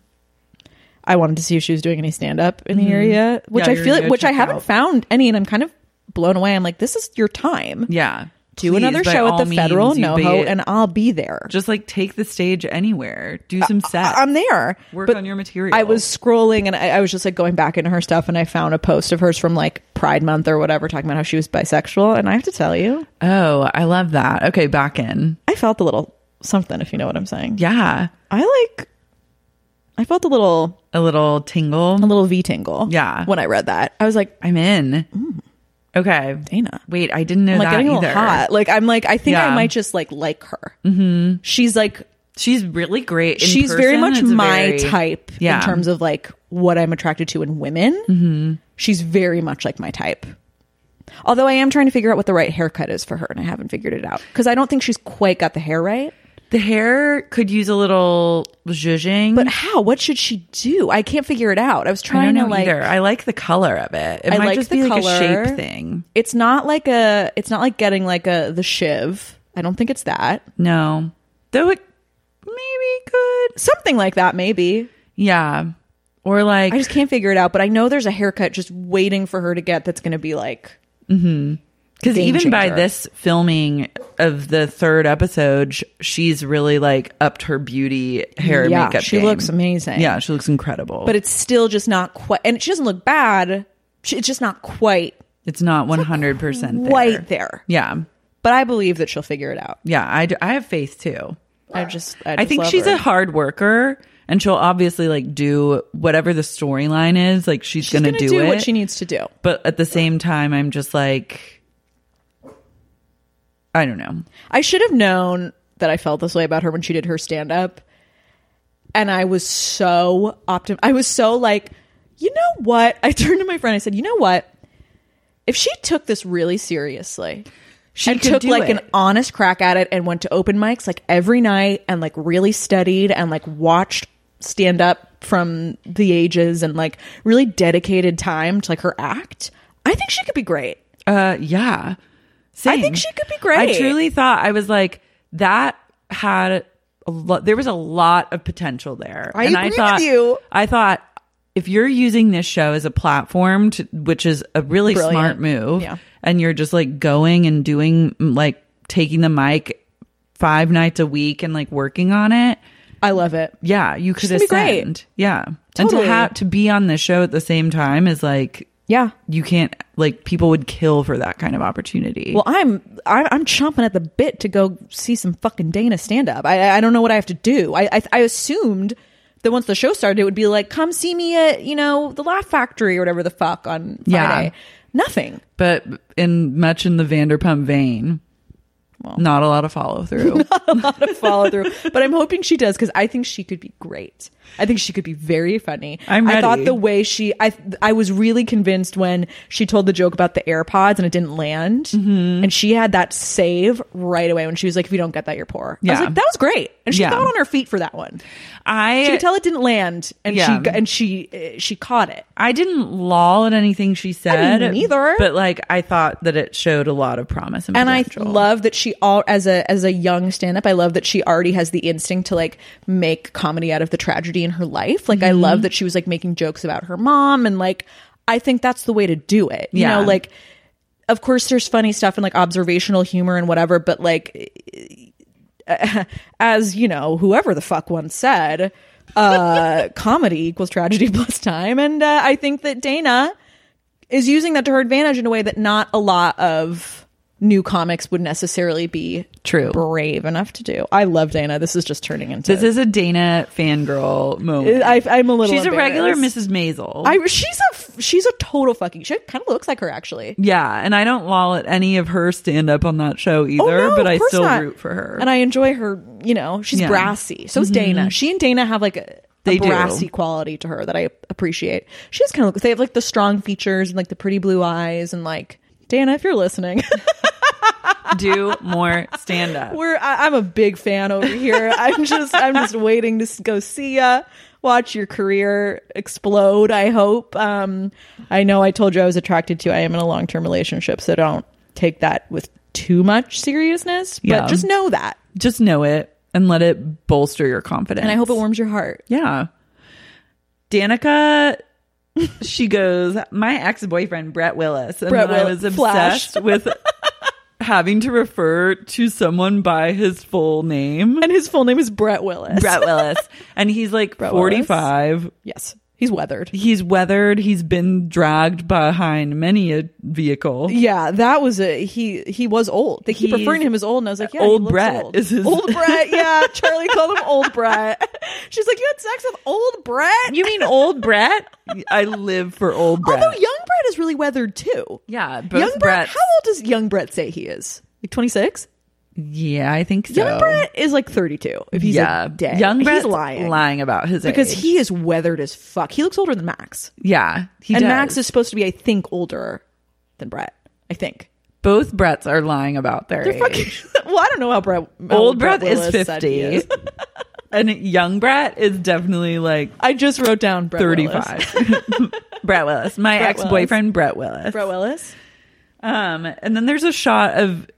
I wanted to see if she was doing any stand up in the Mhm. area, which Yeah, I you're feel gonna like, go which I check haven't out. found any, and I'm kind of blown away. I'm like, this is your time. Yeah. Do Please, another by show all at the Federal means, you NoHo, be- and I'll be there. Just like take the stage anywhere. Do some sets. I- I'm there. Work But on your material. I was scrolling and I, I was just like going back into her stuff, and I found a post of hers from like Pride Month or whatever, talking about how she was bisexual. And I have to tell you, Oh, I love that. Okay, back in. I felt a little something, if you know what I'm saying. Yeah. I like, I felt a little, A little tingle. a little V tingle. Yeah. When I read that, I was like, I'm in. Okay. Dana. Wait, I didn't know I'm like that getting a either. little hot. Like I'm like, I think Yeah. I might just like like her. Mm-hmm. She's like, She's really great. In she's very person, much it's a my very- type Yeah. in terms of like what I'm attracted to in women. Mm-hmm. She's very much like my type. Although I am trying to figure out what the right haircut is for her, and I haven't figured it out because I don't think she's quite got the hair right. The hair could use a little zhuzhing. But how? What should she do? I can't figure it out. I was I trying don't to know like. either. I like the color of it. It I might like just the be like color. a shape thing. It's not like a. It's not like getting like a the shiv. I don't think it's that. No. Though it maybe could. Something like that, maybe. Yeah. Or like I just can't figure it out. But I know there's a haircut just waiting for her to get that's going to be like. because game even by changer. this filming of the third episode, sh- she's really like upped her beauty hair and Yeah, makeup. she game. looks amazing. Yeah, she looks incredible. But it's still just not quite. And she doesn't look bad. She, it's just not quite it's not one hundred percent there. quite there. Yeah. But I believe that she'll figure it out. Yeah, I, d- I have faith too. I just, I, I just think love she's her. a hard worker, and she'll obviously like do whatever the storyline is. Like she's, She's gonna, gonna do, do it. what she needs to do. But at the same time, I'm just like, I don't know. I should have known that I felt this way about her when she did her stand up. And I was so optim. I was so like, you know what? I turned to my friend. I said, you know what? If she took this really seriously, She and could took do like it. an honest crack at it and went to open mics like every night and like really studied and like watched stand up from the ages and like really dedicated time to like her act, I think she could be great. Uh, yeah. I Same. think she could be great. I truly thought, I was like, that had a lot, there was a lot of potential there. I and agree I with thought, you. I thought, if you're using this show as a platform, to, which is a really Brilliant. smart move, Yeah. and you're just like going and doing, like taking the mic five nights a week and like working on it, I love it. yeah, you could She's gonna be great. ascend. Yeah. Totally. And to have to be on the show at the same time is like, Yeah. you can't, like, people would kill for that kind of opportunity. Well, I'm I'm, I'm chomping at the bit to go see some fucking Dana stand up. I I don't know what I have to do. I, I I assumed that once the show started, it would be like, come see me at, you know, the Laugh Factory or whatever the fuck on Friday. Yeah. Nothing. But in much in the Vanderpump vein, not a lot of follow through. A lot of follow through, but I'm hoping she does because I think she could be great. I think she could be very funny. I'm I thought ready. the way she, I, I was really convinced when she told the joke about the AirPods and it didn't land, Mm-hmm. and she had that save right away when she was like, "If you don't get that, you're poor." I was Yeah. like, that was great, and she Yeah. thought on her feet for that one. I She could tell it didn't land, and Yeah. she and she uh, she caught it. I didn't loll at anything she said. I mean, neither. But like, I thought that it showed a lot of promise and And I potential. love that she all as a as a young stand up, I love that she already has the instinct to like make comedy out of the tragedy in her life. Like I Mm-hmm. love that she was like making jokes about her mom, and like I think that's the way to do it. You Yeah. know, like of course there's funny stuff and like observational humor and whatever, but like as you know, whoever the fuck once said, uh comedy equals tragedy plus time. And uh, I think that Dana is using that to her advantage in a way that not a lot of new comics would necessarily be True. brave enough to do. I love Dana. This is just turning into This is a Dana fangirl moment. I, I'm a little She's a regular embarrassed. Missus Maisel. I, she's a she's a total fucking. She kind of looks like her actually. yeah, and I don't loll at any of her stand up on that show either, Oh, no, but of I course still not. root for her. And I enjoy her. You know, she's Yeah. brassy. So is Dana. She and Dana have like a, a They do. brassy quality to her that I appreciate. She just kind of they have like the strong features and like the pretty blue eyes and like Dana, if you're listening. Do more stand up. We're I, I'm a big fan over here. I'm just I'm just waiting to s- go see ya, watch your career explode. I hope. Um, I know I told you I was attracted to. I am in a long term relationship, so don't take that with too much seriousness. But Yeah. just know that, Just know it and let it bolster your confidence. and I hope it warms your heart. Yeah. Danica, she goes, my ex-boyfriend, Brett Willis. And Brett then I Willis. was Flash. obsessed with having to refer to someone by his full name. And his full name is Brett Willis. Brett Willis. And he's like Brett Willis. forty-five. Yes, he's weathered. He's weathered. He's been dragged behind many a vehicle. Yeah, that was a he. He was old. They keep He's- referring to him as old, and I was like, yeah, Old he looks Brett old. is his- old Brett. Yeah, Charlie called him Old Brett. She's like, you had sex with Old Brett. You mean old Brett? I live for old Brett. Although young Brett is really weathered too. yeah, both Young Brett. Bretts. How old does young Brett say he is? Like twenty-six. Yeah, I think so. Young Brett is like thirty-two. If he's yeah, a day, young Brett's he's lying lying about his because age. he is weathered as fuck. He looks older than Max, yeah, he and does. Max is supposed to be, I think, older than Brett. I think. Both Bretts are lying about their They're age. fucking. Well, I don't know how Brett. how Old Brett is Willis said he fifty, is. and young Brett is definitely like I just wrote down Brett thirty-five. Willis. Brett Willis, my Brett ex-boyfriend, Brett Willis. Brett Willis. Um, and then there's a shot of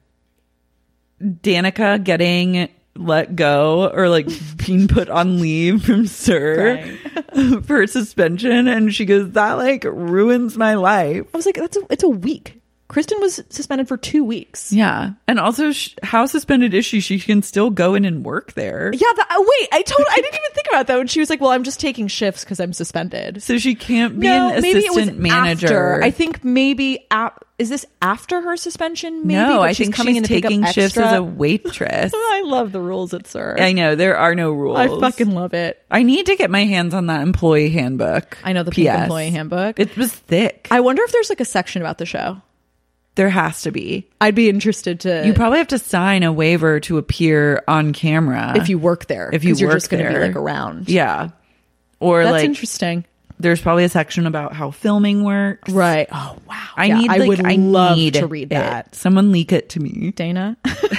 Danica getting let go or like being put on leave from Sir for suspension, and she goes, "That like ruins my life." I was like, that's a, it's a week. Kristen was suspended for two weeks. Yeah. And also, sh- how suspended is she? She can still go in and work there. Yeah. The, uh, wait, I told I didn't even think about that when she was like, well, I'm just taking shifts because I'm suspended. So she can't be no, an maybe assistant it was manager. After. I think maybe, ap- is this after her suspension? Maybe, no, but I she's think coming she's in to pick up taking shifts extra. as a waitress. I love the rules at Sir. I know. There are no rules. I fucking love it. I need to get my hands on that employee handbook. I know the P pink S. employee handbook. It was thick. I wonder if there's like a section about the show. There has to be. I'd be interested to. You probably have to sign a waiver to appear on camera if you work there. If you 'cause you're work just going to be there. like around. Yeah. Or That's like interesting. there's probably a section about how filming works. Right. Oh wow. I Yeah, need. I like, would I love need to read it. that. Someone leak it to me. Dana.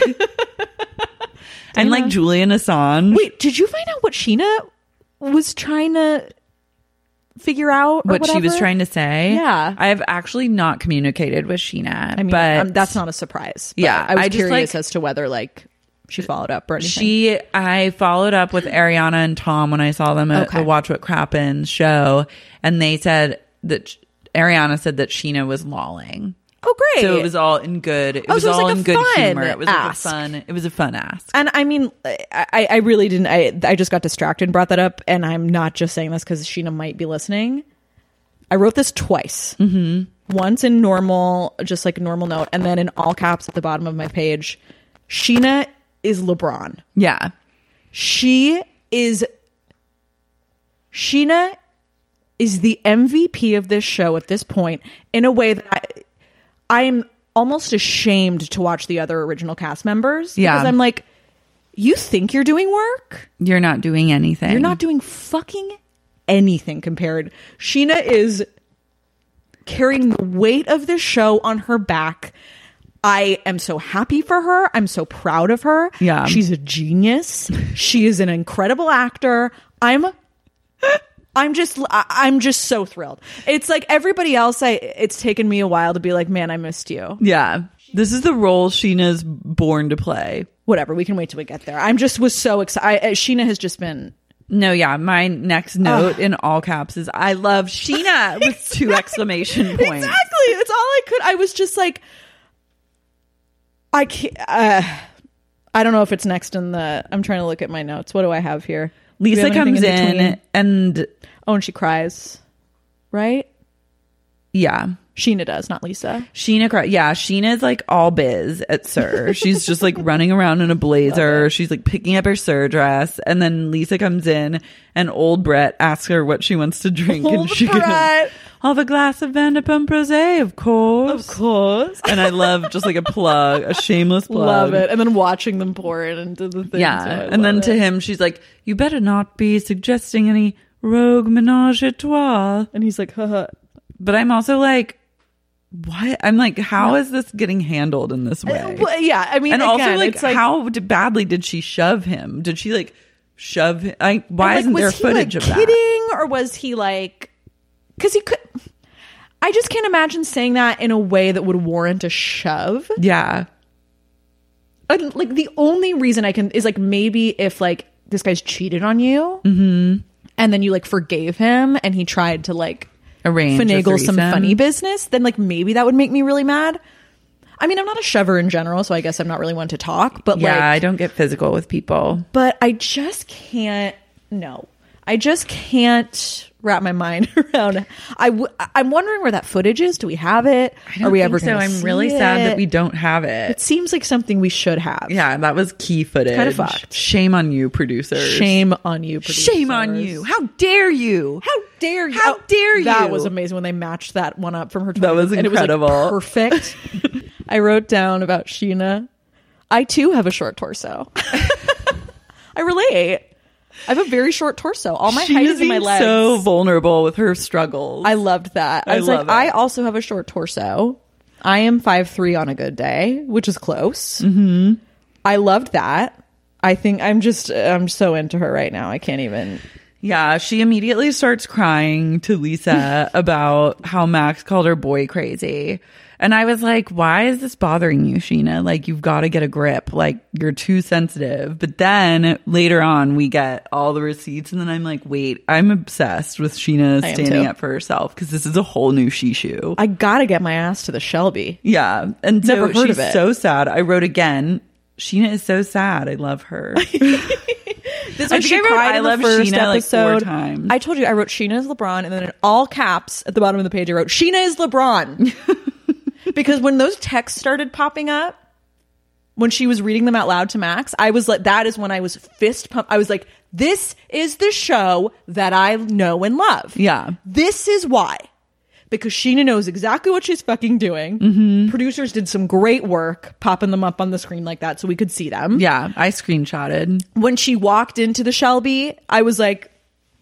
And like Julian Assange. Wait, did you find out what Sheena was trying to figure out? Or what she was whatever? trying to say? Yeah. I have actually not communicated with Sheena. I mean, but um, that's not a surprise. But Yeah, I was I just, curious like- as to whether like she followed up or anything. She, I followed up with Ariana and Tom when I saw them at Okay. the Watch What Crappens show, and they said that Ariana said that Sheena was lolling. Oh, great. So it was all in good. It Oh, was so it was all like in a good fun humor. It was like a ask. fun. It was a fun ask. And I mean, I, I really didn't. I I just got distracted and brought that up. And I'm not just saying this because Sheena might be listening. I wrote this twice. Mm-hmm. Once in normal, just like a normal note, and then in all caps at the bottom of my page. Sheena is LeBron. Yeah. She is. Sheena is the M V P of this show at this point in a way that I, I'm almost ashamed to watch the other original cast members. Yeah. Because I'm like, you think you're doing work? You're not doing anything. You're not doing fucking anything compared. Sheena is carrying the weight of this show on her back. I am so happy for her. I'm so proud of her. Yeah. She's a genius. She is an incredible actor. I'm I'm just I- I'm just so thrilled. It's like everybody else I it's taken me a while to be like, "Man, I missed you." Yeah. This is the role Sheena's born to play. Whatever, we can wait till we get there. I'm just was so excited. Sheena has just been No, yeah. My next note in all caps is I love Sheena with two exclamation points. Exactly. That's all I could. I was just like, I can't. Uh, I don't know if it's next in the. I'm trying to look at my notes. What do I have here? Do we Lisa have anything comes in, between? and Oh, and she cries. Right? yeah. Sheena does, not Lisa. Sheena, cry- yeah, Sheena's like all biz at Sir. She's just like running around in a blazer. She's like picking up her Sir dress, and then Lisa comes in, and old Brett asks her what she wants to drink, and Old she Brett. goes, "I'll have a glass of Vanderpump Rosé, of course, Of course. And I love just like a plug, a shameless plug. Love it. And then watching them pour it into the thing. Yeah, so I and then love to it. him, she's like, "You better not be suggesting any rogue menage a trois." And he's like, haha. But I'm also like, what? I'm like, how is this getting handled in this way? Well, yeah, I mean, and again, also, like, it's like, how d- badly did she shove him? Did she like shove him? I, why like, isn't was there he, footage like, of that? kidding, or was he like? Because he could. I just can't imagine saying that in a way that would warrant a shove. Yeah, And, like the only reason I can is like maybe if like this guy's cheated on you, Mm-hmm. and then you like forgave him, and he tried to like arrange a finagle some threesome. funny business, then like maybe that would make me really mad. I mean, I'm not a shover in general, so I guess I'm not really one to talk. But Yeah, like, I don't get physical with people. but I just can't. No, I just can't wrap my mind around. I w- I'm wondering where that footage is. Do we have it? I don't Are we think ever so? going to? I'm really sad that we don't have it. It seems like something we should have. Yeah, that was key footage. Kinda fucked. Shame on you, producers. Shame on you, producers. Shame on you. How dare you? How dare you? How dare you? That was amazing when they matched that one up from her. That was and incredible. It was like perfect. I wrote down about Sheena. I too have a short torso. I relate. I have a very short torso. All my She height is is in my being legs. so vulnerable with her struggles. I loved that. I, I was love like, it. I also have a short torso. I am five three on a good day, which is close. Mm-hmm. I loved that. I think I'm just, I'm so into her right now. I can't even. Yeah, she immediately starts crying to Lisa about how Max called her boy crazy. And I was like, why is this bothering you, Sheena? Like, you've got to get a grip. Like, you're too sensitive. But then later on, we get all the receipts. And then I'm like, wait, I'm obsessed with Sheena I am standing too. up for herself because this is a whole new Shishu. I gotta get my ass to the Shelby. Yeah. And so Never heard she's of it. so sad. I wrote again, Sheena is so sad. I love her. This I when think she I wrote, cried "I in the love first Sheena," like, four episode. times. I told you I wrote Sheena is LeBron, and then in all caps at the bottom of the page I wrote Sheena is LeBron. Because when those texts started popping up, when she was reading them out loud to Max, I was like, that is when I was fist pumped. I was like, this is the show that I know and love. Yeah. This is why. Because Sheena knows exactly what she's fucking doing. Mm-hmm. Producers did some great work popping them up on the screen like that so we could see them. Yeah, I screenshotted. When she walked into the Shelby, I was like,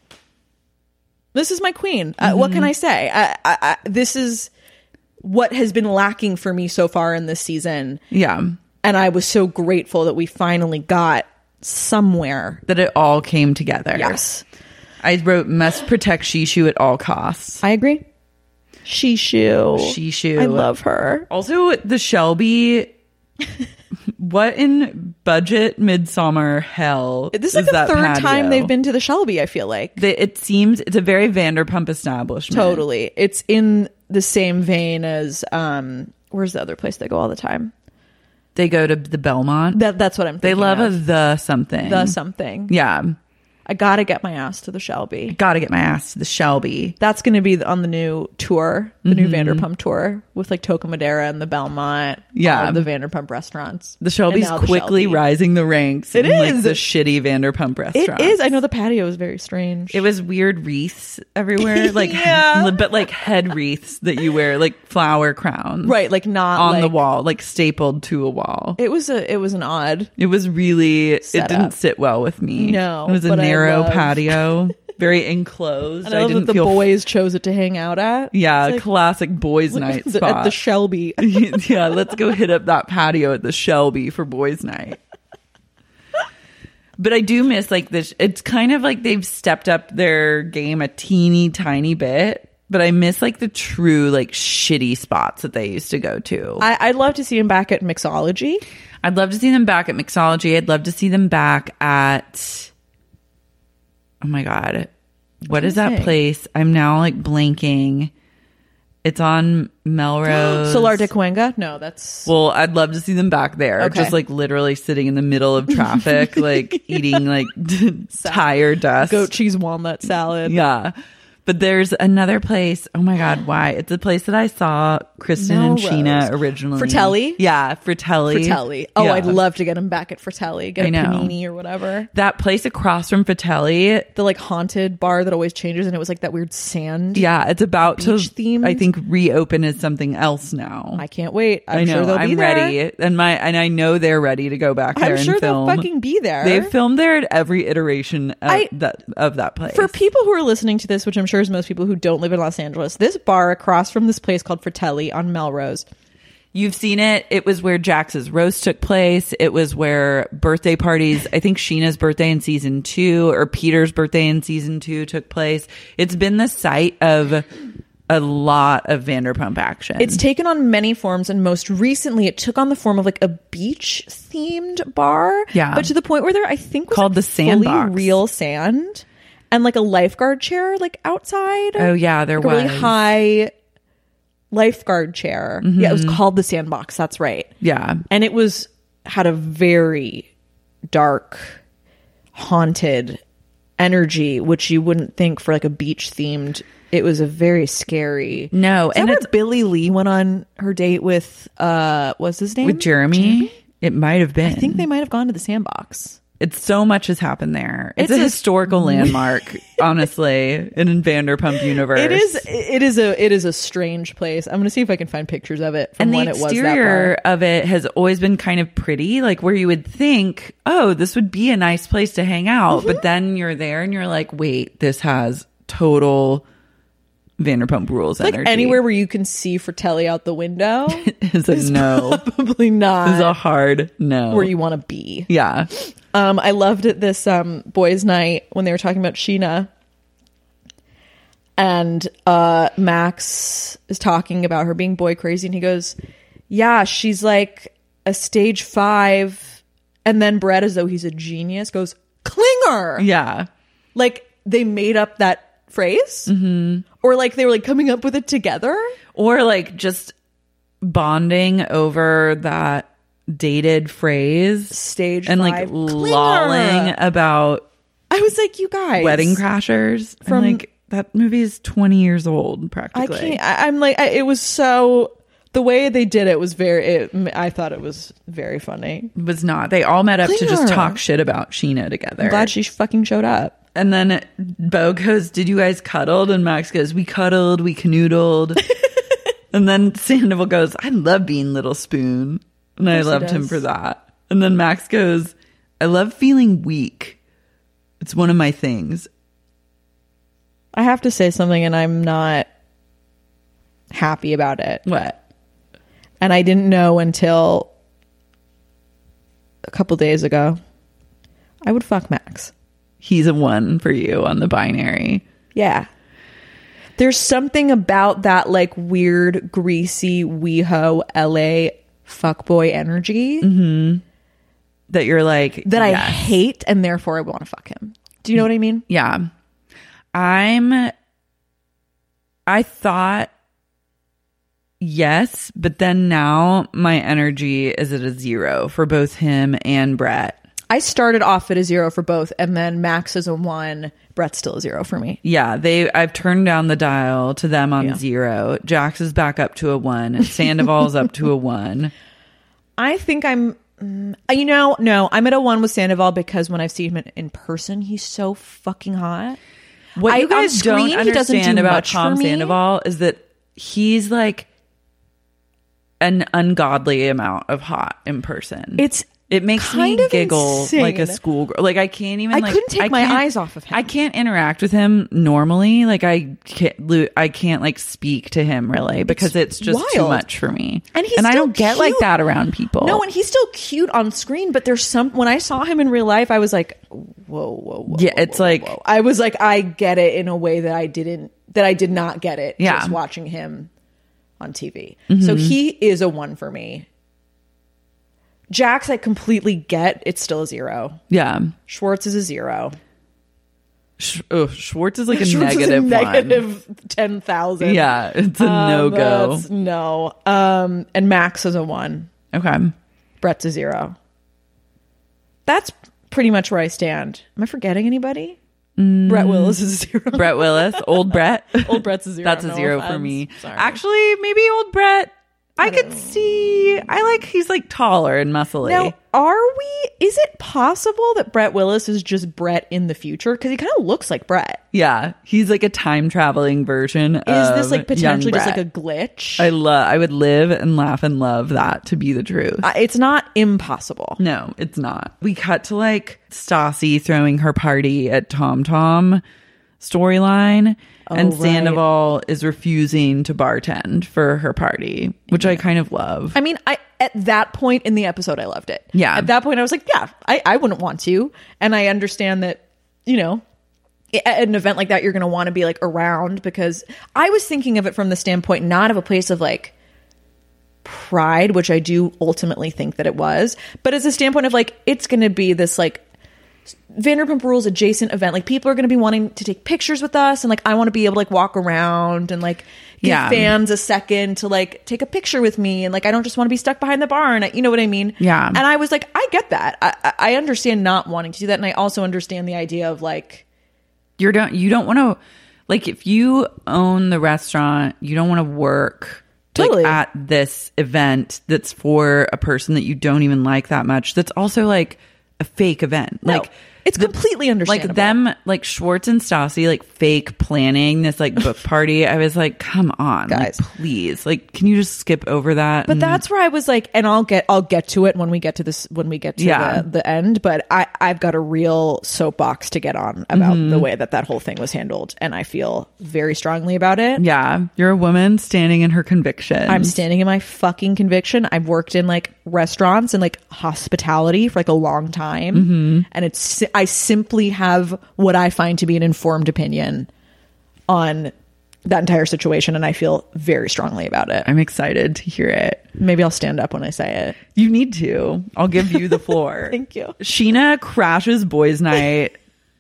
this is my queen. Uh, what can I say? I, I, I, this is what has been lacking for me so far in this season. Yeah. And I was so grateful that we finally got somewhere. That it all came together. Yes. I wrote, must protect Shishu at all costs. I agree. Shishu. Shishu. I love her. Also, the Shelby. What in budget midsummer hell This is like is the that third patio? time they've been to the Shelby, I feel like. The, it seems it's a very Vanderpump establishment. Totally. It's in the same vein as, um, where's the other place they go all the time? They go to the Belmont. That That's what I'm they thinking love a of. the something. The something. Yeah. I gotta get my ass to the Shelby. Gotta get my ass to the Shelby. That's going to be on the new tour, the new Mm-hmm. Vanderpump tour with like Toca Madera and the Belmont. Yeah. all of the Vanderpump restaurants. The Shelby's And now the quickly Shelby. rising the ranks. It in, like, is. the shitty Vanderpump It restaurants. is. I know the patio is very strange. It was weird wreaths everywhere, like Yeah. but like head wreaths that you wear, like flower crowns, right, like not on the like- wall, like stapled to a wall. It was a. It was an odd. It was really. It Set didn't up. sit well with me. No, it was a but I narrow love- patio, very enclosed. And I love didn't that the feel. boys chose it to hang out at. yeah, It's like, classic boys' night the- spot at the Shelby. yeah, let's go hit up that patio at the Shelby for boys' night. But I do miss like this. It's kind of like they've stepped up their game a teeny tiny bit. But I miss like the true like shitty spots that they used to go to. I, I'd love to see him back at Mixology. I'd love to see them back at Mixology. I'd love to see them back at. Oh my god, what is that think. place? I'm now like blanking. It's on Melrose. Solar de Cuenca? No, that's Well, I'd love to see them back there, Okay. just like literally sitting in the middle of traffic, like eating like tire dust. goat cheese walnut salad. Yeah. But there's another place. Oh my God, why? It's a place that I saw Kristen Melrose. and Sheena originally. Fratelli? Yeah, Fratelli. Fratelli. Oh, Yeah. I'd love to get him back at Fratelli. Get I a know. panini or whatever. That place across from Fratelli. The like haunted bar that always changes, and it was like that weird sand. Yeah, it's about to, Beach-themed? I think, reopen as something else now. I can't wait. I'm I know. sure they'll I'm be there. ready, and my and I know they're ready to go back there I'm and sure film. they'll fucking be there. They've filmed there at every iteration of I- that of that place. For people who are listening to this, which I'm sure is most people who don't live in Los Angeles, this bar across from this place called Fratelli on Melrose. You've seen it. It was where Jax's roast took place. It was where birthday parties, I think Sheena's birthday in season two or Peter's birthday in season two took place. It's been the site of a lot of Vanderpump action. It's taken on many forms, and most recently it took on the form of like a beach themed bar. Yeah. But to the point where there, I think, was Called like the Sandbox. fully real sand and like a lifeguard chair like outside. Oh, yeah, there Like a really was. high lifeguard chair. Yeah, it was called the Sandbox. That's right. Yeah. And it was had a very dark, haunted energy, which you wouldn't think for like a beach themed. It was a very scary. No, Is that and where it's Billie Lee went on her date with uh what's his name? with Jeremy. It might have been. I think they might have gone to the Sandbox. It's so much has happened there. It's, It's a a- historical landmark, honestly, in Vanderpump universe. It is it is a it is a strange place. I'm gonna see if I can find pictures of it from And the when it was that exterior bar. of it has always been kind of pretty, like where you would think, oh, this would be a nice place to hang out. Mm-hmm. But then you're there and you're like, wait, this has total Vanderpump Rules Like energy. anywhere where you can see Fratelli out the window is a no. probably not Is a hard no. where you want to be. Yeah. Um, I loved it this um, boys' night when they were talking about Sheena. And uh, Max is talking about her being boy crazy. And he goes, yeah, she's like a stage five. And then Brett, as though he's a genius, goes, clinger. Yeah. Like they made up that phrase. Mm-hmm. Or like they were like coming up with it together. Or like just bonding over that dated phrase. Stage and five. like Clinger. lolling about I was like, you guys. Wedding Crashers. From- and like that movie is twenty years old I practically. can't. I, I'm like, I, it was so. The way they did it was very. It, I thought it was very funny. It was not. They all met up to just Clinger. talk shit about Sheena together. I'm glad she fucking showed up. And then Bo goes, did you guys cuddled? And Max goes, we cuddled, we canoodled. And then Sandoval goes, I love being Little Spoon. And I course he loved him does. for that. And then Max goes, I love feeling weak. It's one of my things. I have to say something, and I'm not happy about it. What? And I didn't know until a couple days ago. I would fuck Max. He's a one for you on the binary. Yeah. There's something about that like weird, greasy, WeHo L A fuckboy energy That you're like, that I yes. hate, and therefore I want to fuck him. Do you know what I mean? Yeah. I'm, I thought yes, but then now my energy is at a zero for both him and Brett. I started off at a zero for both, and then Max is a one. Brett's still a zero for me. Yeah, they. I've turned down the dial to them on Yeah. zero. Jax is back up to a one. Sandoval's up to a one. I think I'm, mm, you know, no, I'm at a one with Sandoval because when I've seen him in, in person, he's so fucking hot. What I- you on guys don't screen, he doesn't understand do about much Tom for me. Sandoval is that he's like an ungodly amount of hot in person. It's It makes kind me of giggle insane. like a schoolgirl. Like I can't even. I like, couldn't take my can't- eyes off of him. I can't interact with him normally. Like I can't. lo- I can't like speak to him really because it's, just too wild. much for me. And he's and I still don't get like cute. that around people. No, and he's still cute on screen, but there's some, when I saw him in real life, I was like, whoa, whoa, whoa. Yeah, whoa, it's whoa, like- whoa. I was like, I get it in a way that I didn't, that I did not get it Yeah. just watching him on T V. Mm-hmm. So he is a one for me. Jax, I completely get. It's still a zero. Yeah. Schwartz is a zero. Sh- oh, Schwartz is like a Schwartz negative is a one. negative ten thousand. Yeah, it's a no go. No. Um, and Max is a one. Okay. Brett's a zero. That's pretty much where I stand. Am I forgetting anybody? Brett Willis is a zero. Brett Willis, old Brett. Old Brett's a zero. That's a no zero for offense. me. Sorry. Actually, maybe old Brett. I could see. I like. He's like taller and muscly. Now, are we? Is it possible that Brett Willis is just Brett in the future? Because he kind of looks like Brett. Yeah, he's like a time traveling version. Is of this like potentially young just like Brett. a glitch? I love. I would live and laugh and love that to be the truth. Uh, it's not impossible. No, it's not. We cut to like Stassi throwing her party at Tom Tom storyline, and Oh, right. Sandoval is refusing to bartend for her party, which I kind of love. I mean, I at that point in the episode, I loved it. Yeah. At that point, I was like, yeah, I, I wouldn't want to. And I understand that, you know, at an event like that, you're going to want to be like around, because I was thinking of it from the standpoint, not of a place of like pride, which I do ultimately think that it was, but as a standpoint of like, it's going to be this like Vanderpump Rules adjacent event. Like people are going to be wanting to take pictures with us, and like I want to be able to like walk around and like give Yeah. fans a second to like take a picture with me, and like I don't just want to be stuck behind the bar, and I, you know what I mean? Yeah. And I was like, I get that. I, I I understand not wanting to do that, and I also understand the idea of like, You don't. You don't want to. Like, if you own the restaurant, you don't want to work Totally. like at this event that's for a person that you don't even like that much. That's also like a fake event. No. Like It's completely understandable. Like them, like Schwartz and Stassi, like fake planning this like book party. I was like, come on, guys, like, please, like, can you just skip over that? But and- that's where I was like, and I'll get, I'll get to it when we get to this, when we get to Yeah. the, the end. But I, I've got a real soapbox to get on about Mhm. the way that that whole thing was handled, and I feel very strongly about it. Yeah, you're a woman standing in her conviction. I'm standing in my fucking conviction. I've worked in like restaurants and like hospitality for like a long time, Mhm. and it's I simply have what I find to be an informed opinion on that entire situation, and I feel very strongly about it. I'm excited to hear it. Maybe I'll stand up when I say it. You need to. I'll give you the floor. Thank you. Sheena crashes boys' night.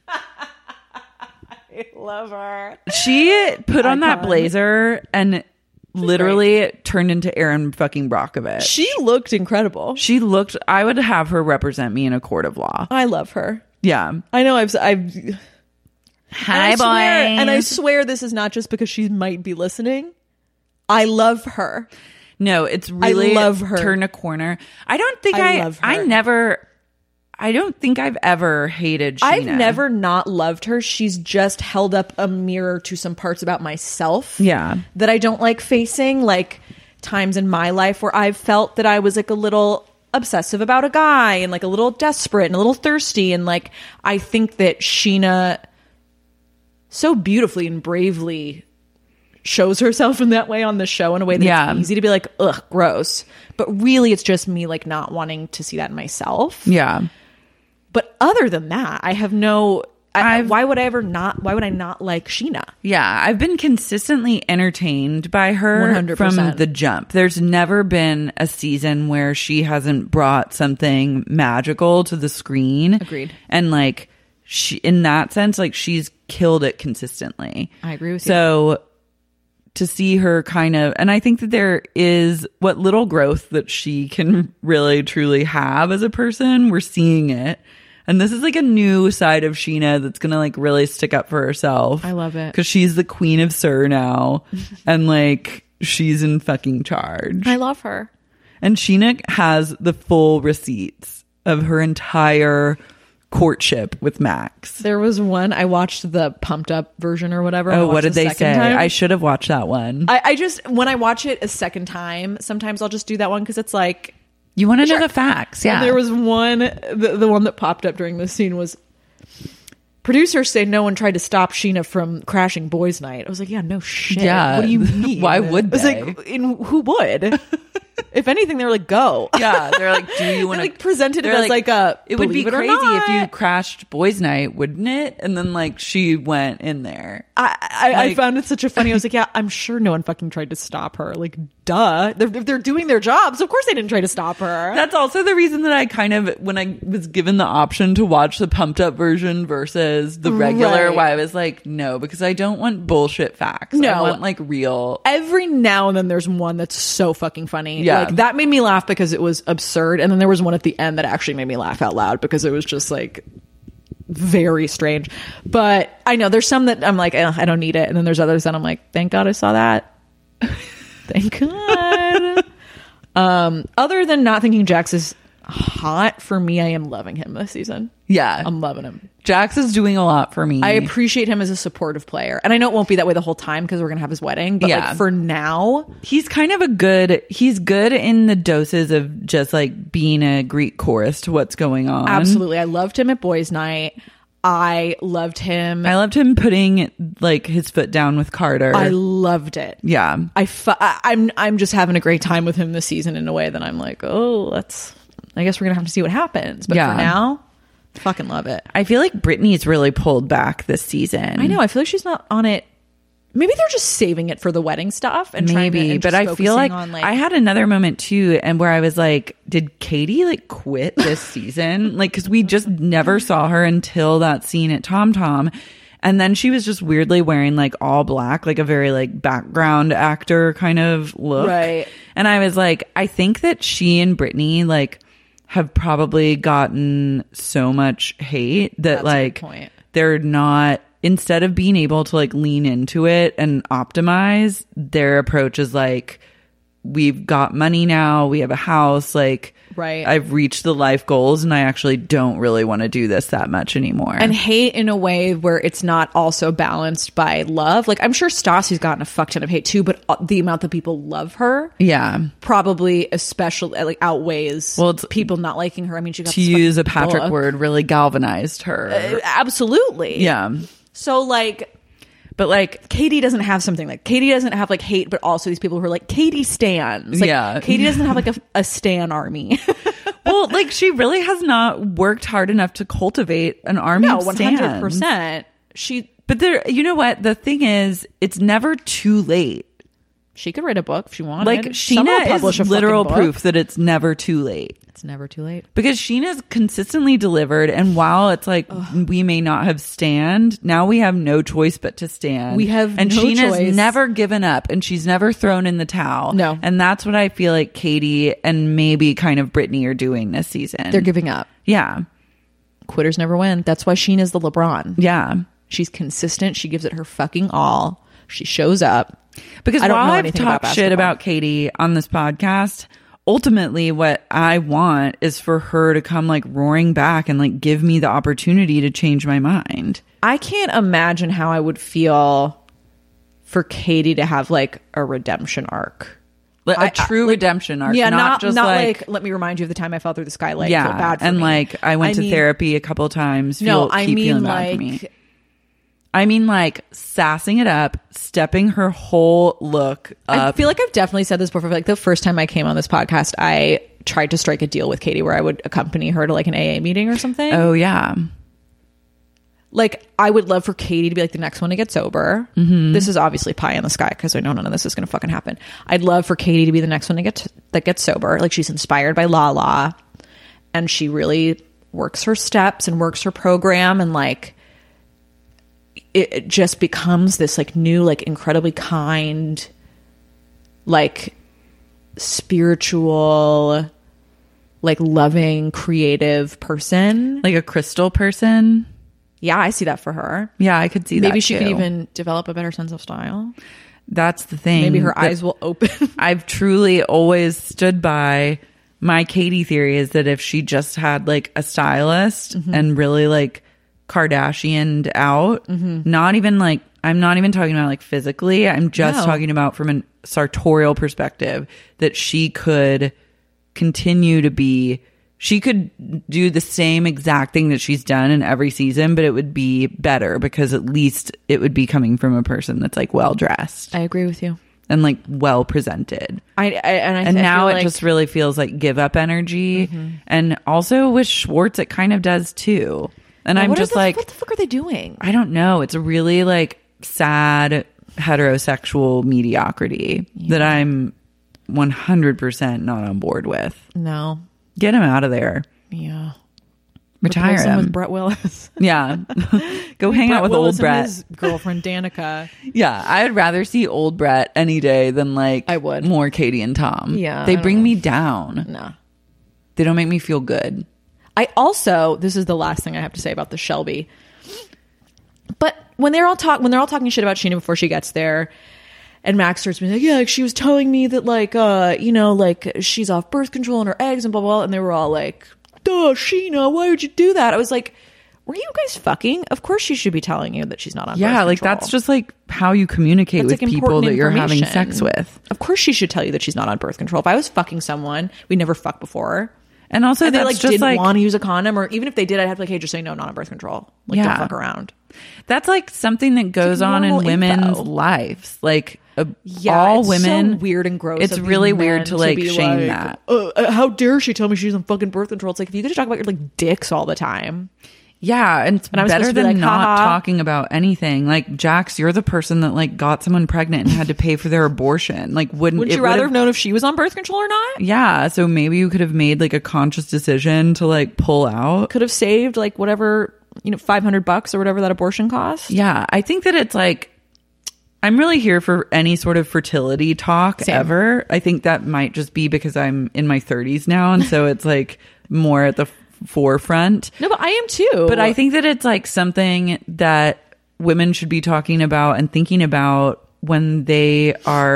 I love her. She put on that Icon. blazer and literally turned into Erin fucking Brockovich. She looked incredible. She looked. I would have her represent me in a court of law. I love her. Yeah. I know. I've. I've. Hi, and I swear, boys. and I swear this is not just because she might be listening. I love her. No, it's really I love her. Turn a corner. I don't think I I. love her. I never. I don't think I've ever hated Sheena. I've never not loved her. She's just held up a mirror to some parts about myself. Yeah. That I don't like facing, like times in my life where I've felt that I was like a little obsessive about a guy and like a little desperate and a little thirsty. And like, I think that Sheena so beautifully and bravely shows herself in that way on the show in a way that's Yeah. easy to be like, ugh, gross. But really, it's just me like not wanting to see that in myself. Yeah. But other than that, I have no. I, I've- why would I ever not? Why would I not like Sheena? Yeah, I've been consistently entertained by her one hundred from percent. the jump. There's never been a season where she hasn't brought something magical to the screen. Agreed. And like she in that sense, like she's killed it consistently. I agree with you. So to see her kind of, and I think that there is what little growth that she can really truly have as a person, we're seeing it. And this is like a new side of Sheena that's going to like really stick up for herself. I love it. Because she's the queen of Sir now. And like she's in fucking charge. I love her. And Sheena has the full receipts of her entire courtship with Max. There was one I watched the pumped up version or whatever. I Oh, watched what did the they second say? time. I should have watched that one. I, I just when I watch it a second time, sometimes I'll just do that one because it's like you want to Sure. know the facts. Yeah. And there was one, the, the one that popped up during this scene was producers say no one tried to stop Sheena from crashing boys' night. I was like, yeah, no shit. Yeah. What do you mean? Why would I was they? like, in, who would? If anything, they were like, go. Yeah, they're like, do you want They, like, presented it They're as, like, a, It would be believe it or crazy if you not. crashed boys' night, wouldn't it? And then like she went in there. I, I, I Like- found it such a funny. I was like, yeah, I'm sure no one fucking tried to stop her. Like, duh. They're, if they're doing their jobs, of course they didn't try to stop her. That's also the reason that I kind of, when I was given the option to watch the pumped up version versus the regular, Right. why I was like, no, because I don't want bullshit facts. I No. want like real. Every now and then there's one that's so fucking funny. Yeah. Like, that made me laugh because it was absurd. And then there was one at the end that actually made me laugh out loud because it was just like very strange. But I know there's some that I'm like, eh, I don't need it. And then there's others that I'm like, thank God I saw that. Thank God. um, other than not thinking Jax is hot, for me, I am loving him this season. Yeah. I'm loving him. Jax is doing a lot for me. I appreciate him as a supportive player. And I know it won't be that way the whole time because we're going to have his wedding. But Yeah. like for now, He's kind of a good, he's good in the doses of just like being a Greek chorus to what's going on. absolutely. I loved him at Boys Night. I loved him. I loved him putting like his foot down with Carter. I loved it. yeah. I fu- I, I'm I'm just having a great time with him this season in a way that I'm like, oh, let's. I guess we're gonna have to see what happens. But Yeah. for now, fucking love it. I feel like Britney's really pulled back this season. I know. I feel like she's not on it. Maybe they're just saving it for the wedding stuff and trying to, Maybe, and but just I feel like, focusing on, I had another moment too, and where I was like, did Katie like quit this season? Like, because we just never saw her until that scene at Tom Tom. And then she was just weirdly wearing like all black, like a very like background actor kind of look. Right. And I was like, I think that she and Britney like have probably gotten so much hate that That's a good like point. they're not, instead of being able to like lean into it and optimize, their approach is like, we've got money now, we have a house, like Right. I've reached the life goals and I actually don't really want to do this that much anymore. And hate in a way where it's not also balanced by love. Like, I'm sure Stassi's gotten a fuck ton of hate too, but the amount that people love her, yeah, probably especially like outweighs well, it's, people not liking her. I mean, she got to use a Patrick book. word, really galvanized her. Uh, absolutely. Yeah. So like, but like Katie doesn't have something like Katie doesn't have like hate, but also these people who are like Katie stans. Like, yeah. Katie doesn't have like a, a stan army. Well, like she really has not worked hard enough to cultivate an army no, of one stans. hundred percent. She, but there, you know what? The thing is, it's never too late. She could write a book if she wanted. Like Sheena is literal proof that it's never too late. It's never too late. Because Sheena's consistently delivered, and while it's like Ugh. we may not have stand, now we have no choice but to stand. We have and no Sheena's choice. never given up, and she's never thrown in the towel. No. And that's what I feel like Katie and maybe kind of Brittany are doing this season. They're giving up. Yeah. Quitters never win. That's why Sheena's the LeBron. Yeah. She's consistent. She gives it her fucking all. She shows up. Because I don't while know I've anything talked about shit about Katie on this podcast, ultimately what I want is for her to come like roaring back and like give me the opportunity to change my mind. I can't imagine how I would feel for Katie to have like a redemption arc. Like a I, true like, redemption arc. Yeah, not, not just not like, like, let me remind you of the time I fell through the skylight. Yeah. Feel bad for and me. like I went I to mean, therapy a couple of times. Feel, no, I keep mean feeling bad like... for me. I mean, like, sassing it up, stepping her whole look up. I feel like I've definitely said this before. Like, the first time I came on this podcast, I tried to strike a deal with Katie where I would accompany her to, like, an A A meeting or something. Oh, yeah. Like, I would love for Katie to be, like, the next one to get sober. Mm-hmm. This is obviously pie in the sky because I know none of this is going to fucking happen. I'd love for Katie to be the next one to get to, that gets sober. Like, she's inspired by Lala, and she really works her steps and works her program, and, like... it just becomes this like new, like incredibly kind, like spiritual, like loving, creative person. Like a crystal person. Yeah, I see that for her. Yeah, I could see that. Maybe she too. could even develop a better sense of style. That's the thing. Maybe her eyes will open. I've truly always stood by my Katie theory is that if she just had like a stylist mm-hmm. and really like Kardashian'd out, mm-hmm. not even like, I'm not even talking about like physically, I'm just No. talking about from a sartorial perspective, that she could continue to be, she could do the same exact thing that she's done in every season, but it would be better because at least it would be coming from a person that's like well dressed I agree with you. and like well presented. I, I and I, And I now feel it like, just really feels like give up energy. Mm-hmm. And also with Schwartz, it kind of does too. And Well, I'm what just are the- like, what the fuck are they doing? I don't know. It's a really like sad heterosexual mediocrity yeah. that I'm one hundred percent not on board with. No. Get him out of there. Yeah. Retire Replace him him. with Brett Willis. Yeah. Go hang Brett out with Willis old and Brett. his girlfriend Danica. Yeah. I'd rather see old Brett any day than like I would. more Katie and Tom. Yeah, They I bring don't me down. No. They don't make me feel good. I also, this is the last thing I have to say about the Shelby. But when they're all talk when they're all talking shit about Sheena before she gets there, and Max starts being like, yeah, like, she was telling me that like uh, you know, like she's off birth control and her eggs and blah blah, blah. And they were all like, duh, Sheena, why would you do that? I was like, were you guys fucking? Of course she should be telling you that she's not on Yeah, birth like control. that's just like how you communicate That's, with like, people important that you're having information. sex with. Of course she should tell you that she's not on birth control. If I was fucking someone we never fucked before, And also and they that's like just didn't like want to use a condom, or even if they did, I'd have to like, hey, just say no, not on birth control. Like, Yeah. don't fuck around. that's like something that goes like on in normal women's info. lives. Like uh, Yeah, all it's women so weird and gross. It's of these really men weird to like be shame like, that. Uh, uh, how dare she tell me she's on fucking birth control? It's like, if you could just talk about your like dicks all the time. Yeah, and it's And I'm better supposed to than be like, not "Ha ha." talking about anything. Like Jax, you're the person that like got someone pregnant and had to pay for their abortion. Like, wouldn't Wouldn't it you rather would've- have known if she was on birth control or not? Yeah, so maybe you could have made like a conscious decision to like pull out. Could have saved like whatever, you know, five hundred bucks or whatever that abortion cost. Yeah, I think that it's like I'm really here for any sort of fertility talk Same. ever. I think that might just be because I'm in my thirties now, and so it's like more at the f- forefront. No, but I am too. But I think that it's like something that women should be talking about and thinking about when they are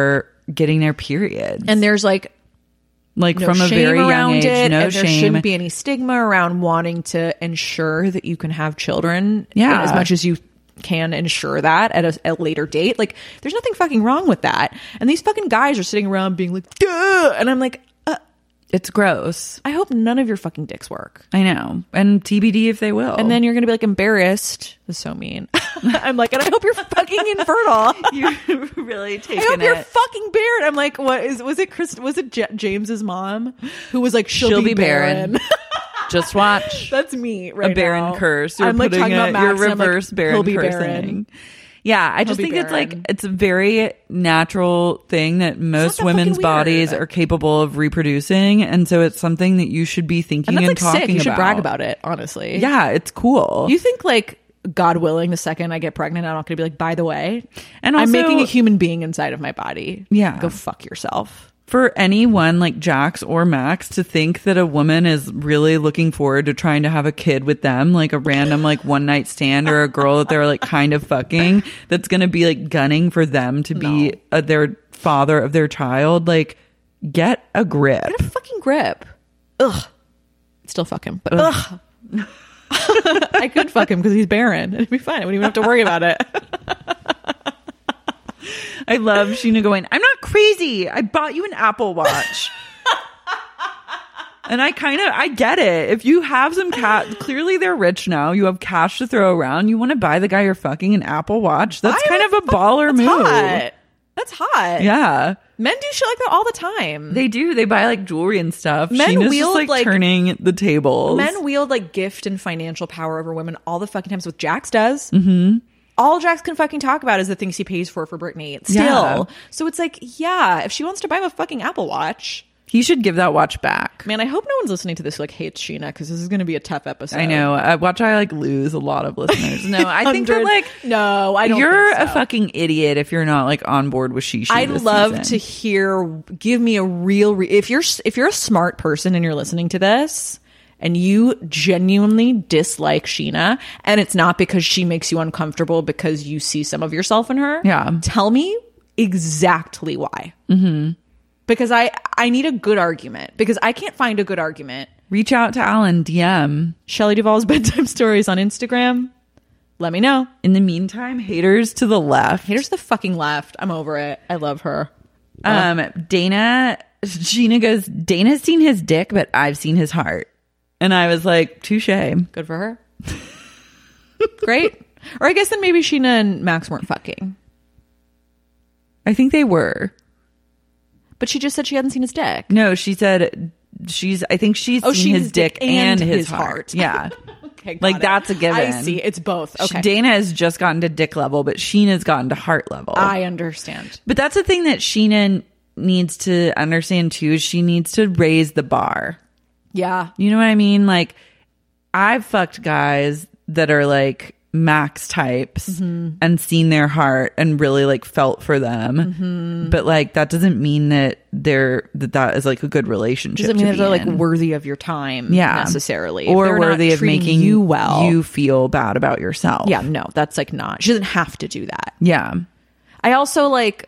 getting their periods. And there's like like no from a shame very young around age, it, no and there shame. shouldn't be any stigma around wanting to ensure that you can have children Yeah. as much as you can ensure that at a, at a later date. Like, there's nothing fucking wrong with that. And these fucking guys are sitting around being like, duh! And I'm like, uh, It's gross. I hope none of your fucking dicks work. I know. And T B D if they will. And then you're going to be like embarrassed. That's so mean. I'm like, and I hope you're fucking infertile. you're really taking I hope it. you're fucking barren. I'm like, what is, was it Chris, was it J- James's mom who was like, she'll, She'll be, be barren. barren. Just watch. That's me right a barren now. curse. You're I'm like putting talking about it, Max, your and I'm like, reverse barren he'll be cursing. barren. Yeah, I just be think it's like barren. it's a very natural thing that most that women's fucking bodies weird. are capable of reproducing, and so it's something that you should be thinking And and, that's like talking sick. You should about. brag about it, honestly. Yeah, it's cool. You think like, God willing, the second I get pregnant, I'm not going to be like, by the way, And I'm also- making a human being inside of my body. Yeah. Go fuck yourself. For anyone like Jax or Max to think that a woman is really looking forward to trying to have a kid with them, like a random like one night stand or a girl that they're like kind of fucking, that's going to be like gunning for them to be No. uh, their father of their child, like get a grip. Get a fucking grip. Ugh. Still fuck him. But ugh. I could fuck him because he's barren. It'd be fine. I wouldn't even have to worry about it. I love Sheena going, I'm not crazy. I bought you an Apple Watch. And I kind of, I get it. If you have some cat, clearly they're rich now. You have cash to throw around. You want to buy the guy you're fucking an Apple Watch. That's I kind of would a fuck- baller that's move. Hot. That's hot. Yeah. Men do shit like that all the time. They do. They buy like jewelry and stuff. Men Sheena's wield, just like, like- turning the tables. Men wield like gift and financial power over women all the fucking times. What Jax does. Mm-hmm. All Jax can fucking talk about is the things he pays for for Britney. Still. Yeah. So it's like, yeah, if she wants to buy him a fucking Apple Watch. He should give that watch back. Man, I hope no one's listening to this who like hates Sheena because this is going to be a tough episode. I know. I watch I like lose a lot of listeners. No, I think that like no, I don't. you're think so. a fucking idiot if you're not like on board with Shishi. I'd this love season. to hear. Give me a real. Re- if you're if you're a smart person and you're listening to this and you genuinely dislike Sheena, and it's not because she makes you uncomfortable because you see some of yourself in her. Yeah. Tell me exactly why. Mm-hmm. Because I I need a good argument because I can't find a good argument. Reach out to Alan, D M. Shelley Duvall's bedtime stories on Instagram. Let me know. In the meantime, haters to the left. Haters to the fucking left. I'm over it. I love her. Um, Dana, Sheena goes, Dana's seen his dick, but I've seen his heart. And I was like, touche. Good for her. Great. Or I guess then maybe Sheena and Max weren't fucking. I think they were. But she just said she hadn't seen his dick. No, she said she's, I think she's Oh, seen she's his dick and, his, heart. Yeah. Okay, got Like, it. that's a given. I see. It's both. Okay. Dana has just gotten to dick level, but Sheena's gotten to heart level. I understand. But that's the thing that Sheena needs to understand too, is she needs to raise the bar. Yeah. You know what I mean? Like, I've fucked guys that are like Max types Mm-hmm. and seen their heart and really like felt for them. Mm-hmm. But like, that doesn't mean that they're, that that is like a good relationship. Doesn't mean to that they're be like in. worthy of your time Yeah. necessarily. If Or they're not worthy of treating making you well. you feel bad about yourself. Yeah, no, that's like not. She doesn't have to do that. Yeah. I also like,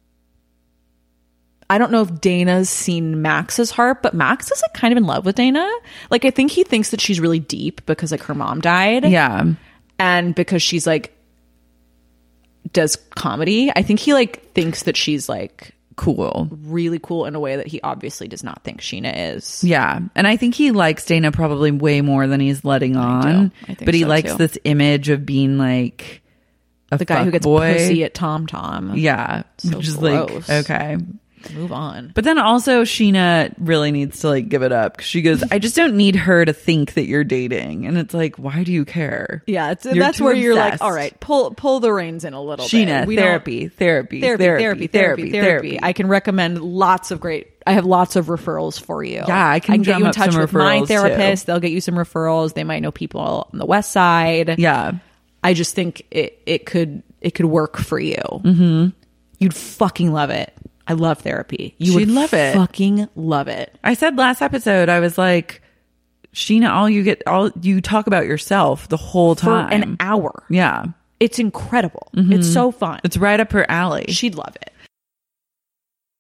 I don't know if Dana's seen Max's heart, but Max is like kind of in love with Dana. Like, I think he thinks that she's really deep because like her mom died. Yeah. And because she's like, does comedy. I think he like thinks that she's like Cool. really cool in a way that he obviously does not think Sheena is. Yeah. And I think he likes Dana probably way more than he's letting on. I think but he so, likes too. this image of being like a The guy who gets fuckboy. pussy at Tom Tom. Yeah. So Which is gross. like, okay. Move on. But then also Sheena really needs to like give it up. 'Cause she goes, I just don't need her to think that you're dating. And it's like, why do you care? Yeah, it's, You're that's too where you're like, obsessed. all right, pull pull the reins in a little Sheena, bit. We don't- therapy, therapy, therapy, therapy, therapy, therapy. I can recommend lots of great. I have lots of referrals for you. Yeah, I can get drum you in up touch some with my referrals, too. therapist. They'll get you some referrals. They might know people on the West Side. Yeah. I just think it it could it could work for you. Mm-hmm. You'd fucking love it. I love therapy. You She'd would love it. Fucking love it. I said last episode, I was like, Sheena, all you get, all you talk about yourself the whole For time. an hour. Yeah. It's incredible. It's so fun. It's right up her alley. She'd love it.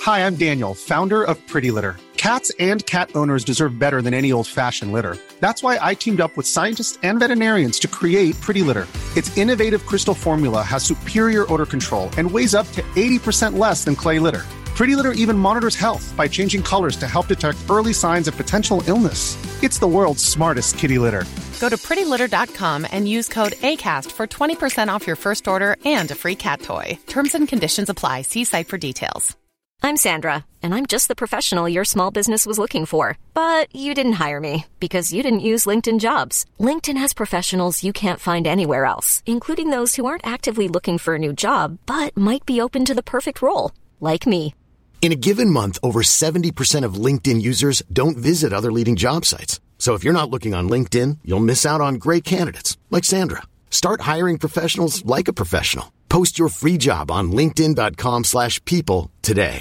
Hi, I'm Daniel, founder of Pretty Litter. Cats and cat owners deserve better than any old-fashioned litter. That's why I teamed up with scientists and veterinarians to create Pretty Litter. Its innovative crystal formula has superior odor control and weighs up to eighty percent less than clay litter. Pretty Litter even monitors health by changing colors to help detect early signs of potential illness. It's the world's smartest kitty litter. Go to pretty litter dot com and use code ACAST for twenty percent off your first order and a free cat toy. Terms and conditions apply. See site for details. I'm Sandra, and I'm just the professional your small business was looking for. But you didn't hire me because you didn't use LinkedIn Jobs. LinkedIn has professionals you can't find anywhere else, including those who aren't actively looking for a new job, but might be open to the perfect role, like me. In a given month, over seventy percent of LinkedIn users don't visit other leading job sites. So if you're not looking on LinkedIn, you'll miss out on great candidates like Sandra. Start hiring professionals like a professional. Post your free job on linkedin dot com slash people today.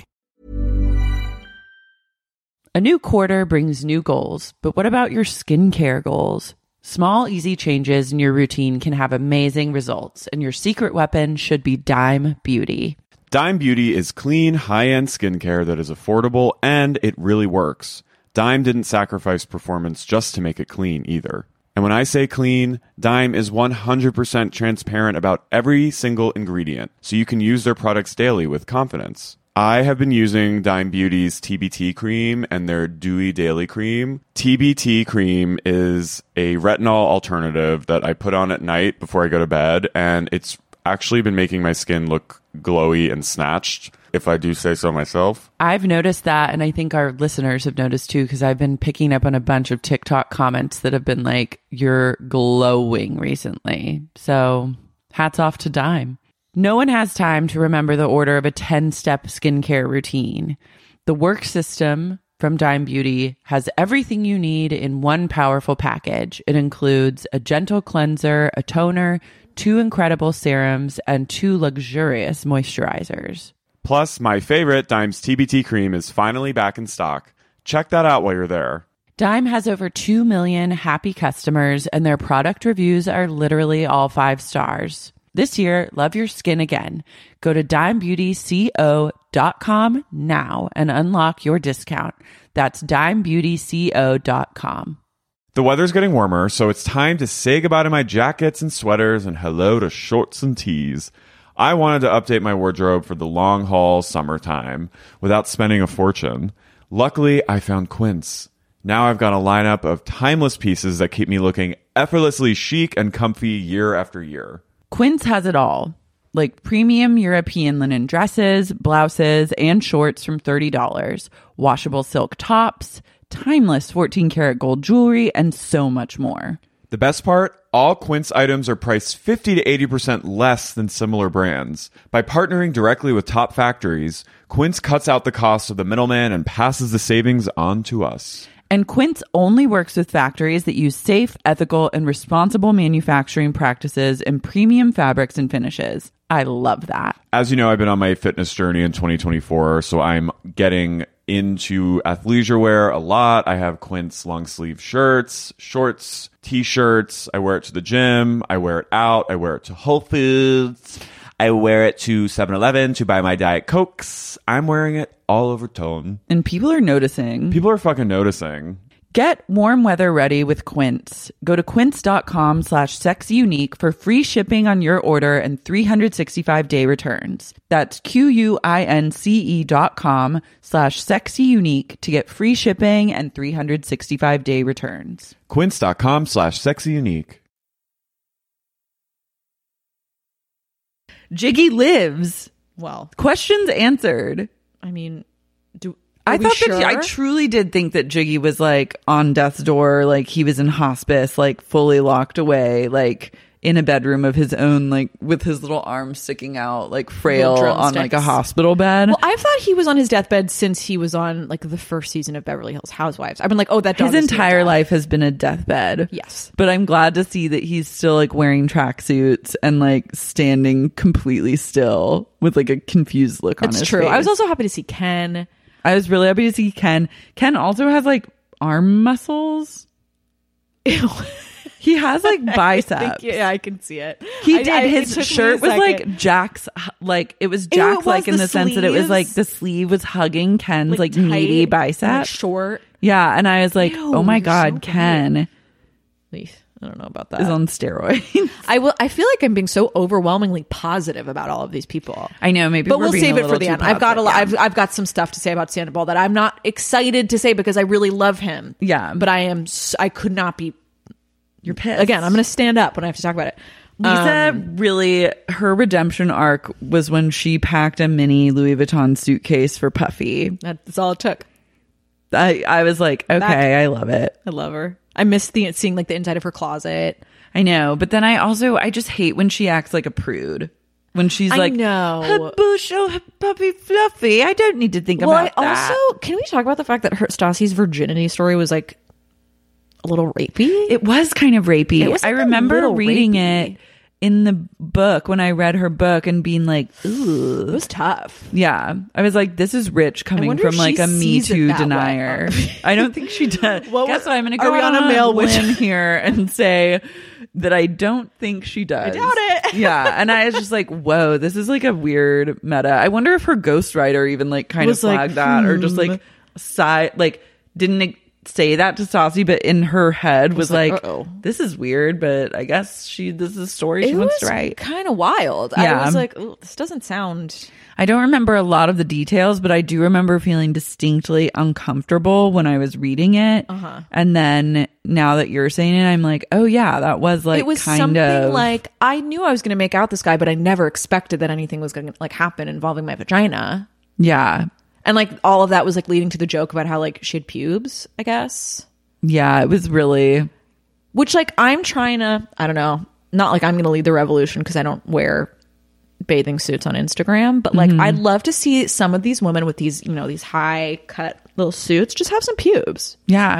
A new quarter brings new goals, but what about your skincare goals? Small, easy changes in your routine can have amazing results, and your secret weapon should be Dime Beauty. Dime Beauty is clean, high-end skincare that is affordable, and it really works. Dime didn't sacrifice performance just to make it clean either. And when I say clean, Dime is one hundred percent transparent about every single ingredient, so you can use their products daily with confidence. I have been using Dime Beauty's T B T cream and their Dewy Daily Cream. T B T cream is a retinol alternative that I put on at night before I go to bed, and it's actually been making my skin look glowy and snatched, if I do say so myself. I've noticed that, and I think our listeners have noticed too, because I've been picking up on a bunch of TikTok comments that have been like, you're glowing recently. So hats off to Dime. No one has time to remember the order of a ten-step skincare routine. The Work System from Dime Beauty has everything you need in one powerful package. It includes a gentle cleanser, a toner, two incredible serums, and two luxurious moisturizers. Plus, my favorite, Dime's T B T cream, is finally back in stock. Check that out while you're there. Dime has over two million happy customers, and their product reviews are literally all five stars. This year, love your skin again. Go to dime beauty co dot com now and unlock your discount. That's dime beauty co dot com. The weather's getting warmer, so it's time to say goodbye to my jackets and sweaters and hello to shorts and tees. I wanted to update my wardrobe for the long haul summertime without spending a fortune. Luckily, I found Quince. Now I've got a lineup of timeless pieces that keep me looking effortlessly chic and comfy year after year. Quince has it all, like premium European linen dresses, blouses, and shorts from thirty dollars, washable silk tops, timeless fourteen karat gold jewelry, and so much more. The best part? All Quince items are priced fifty to eighty percent less than similar brands. By partnering directly with top factories, Quince cuts out the cost of the middleman and passes the savings on to us. And Quince only works with factories that use safe, ethical, and responsible manufacturing practices and premium fabrics and finishes. I love that. As you know, I've been on my fitness journey in twenty twenty-four, so I'm getting into athleisure wear a lot. I have Quince long sleeve shirts, shorts, t-shirts. I wear it to the gym. I wear it out. I wear it to Whole Foods. I wear it to seven eleven to buy my Diet Cokes. I'm wearing it all over Tone. And people are noticing. People are fucking noticing. Get warm weather ready with Quince. Go to quince.com slash sexyunique for free shipping on your order and three hundred sixty-five day returns. That's Q-U-I-N-C-E dot com slash sexyunique to get free shipping and three hundred sixty-five day returns. Quince.com slash sexyunique. Jiggy lives. Well, questions answered. I mean, do I thought sure? that I truly did think that Jiggy was like on death's door, like he was in hospice, like fully locked away, like in a bedroom of his own, like with his little arms sticking out, like frail on like a hospital bed. Well, I've thought he was on his deathbed since he was on like the first season of Beverly Hills Housewives. I've been like, oh, that dog his entire life has been a deathbed. Yes, but I'm glad to see that he's still like wearing tracksuits and like standing completely still with like a confused look on it's his true. face. I was also happy to see Ken. I was really happy to see Ken. Ken also has like arm muscles. Ew. He has like biceps. I think, yeah, I can see it. He I- did. I- it His took me a shirt was like second. Jack's, like it was Ew, Jack's, it was like in the the sense that it was like sleeves. the sleeve was hugging Ken's like, tight, meaty like, bicep. short. Yeah, and I was like, Ew, oh my you're god, so Ken I don't know about that. is on steroids. I will. I feel like I'm being so overwhelmingly positive about all of these people. I know, maybe, but we're we'll being save a it for little the too end. I've got a positive, lot. yeah. I've, I've got some stuff to say about Sandoval that I'm not excited to say because I really love him. Yeah, but I am. s- I could not be. You're pissed Again, I'm going to stand up when I have to talk about it. Lisa Um, really, her redemption arc was when she packed a mini Louis Vuitton suitcase for Puffy. That's all it took. I, I was like, okay, Back. I love it. I love her. I miss the seeing like the inside of her closet. I know, but then I also, I just hate when she acts like a prude. When she's I like, know. her bush, oh, her puppy fluffy. I don't need to think Well, about I that. also can we talk about the fact that her Stassi's virginity story was like a little rapey? It was kind of rapey. It was, I like, a remember little reading rapey. it in the book when I read her book and being like, ooh. It was tough. Yeah. I was like, this is rich coming wonder from if like she a Me sees it Too that way. denier. I don't think she does. What Guess was- what? I'm going to are go we on on a a male limb witch- here and say that I don't think she does. I doubt it. Yeah. And I was just like, whoa, this is like a weird meta. I wonder if her ghostwriter even like kind Was of like, flagged that or just hmm. like side, like didn't say that to Stassi, but in her head was, Was like, like, uh-oh. this is weird, but I guess she, this is a story she It wants was to write. kind of wild. Yeah. I was like, ooh, this doesn't sound. I don't remember a lot of the details, but I do remember feeling distinctly uncomfortable when I was reading it. Uh-huh. And then now that you're saying it, I'm like, oh yeah, that was like It was kind something of like I knew I was going to make out this guy, but I never expected that anything was going to like happen involving my vagina. yeah, And like all of that was like leading to the joke about how like she had pubes, I guess. yeah. It was really Which like I'm trying to, I don't know, not like I'm going to lead the revolution because I don't wear bathing suits on Instagram, but like I'd love to see some of these women with these, you know, these high cut little suits just have some pubes. yeah.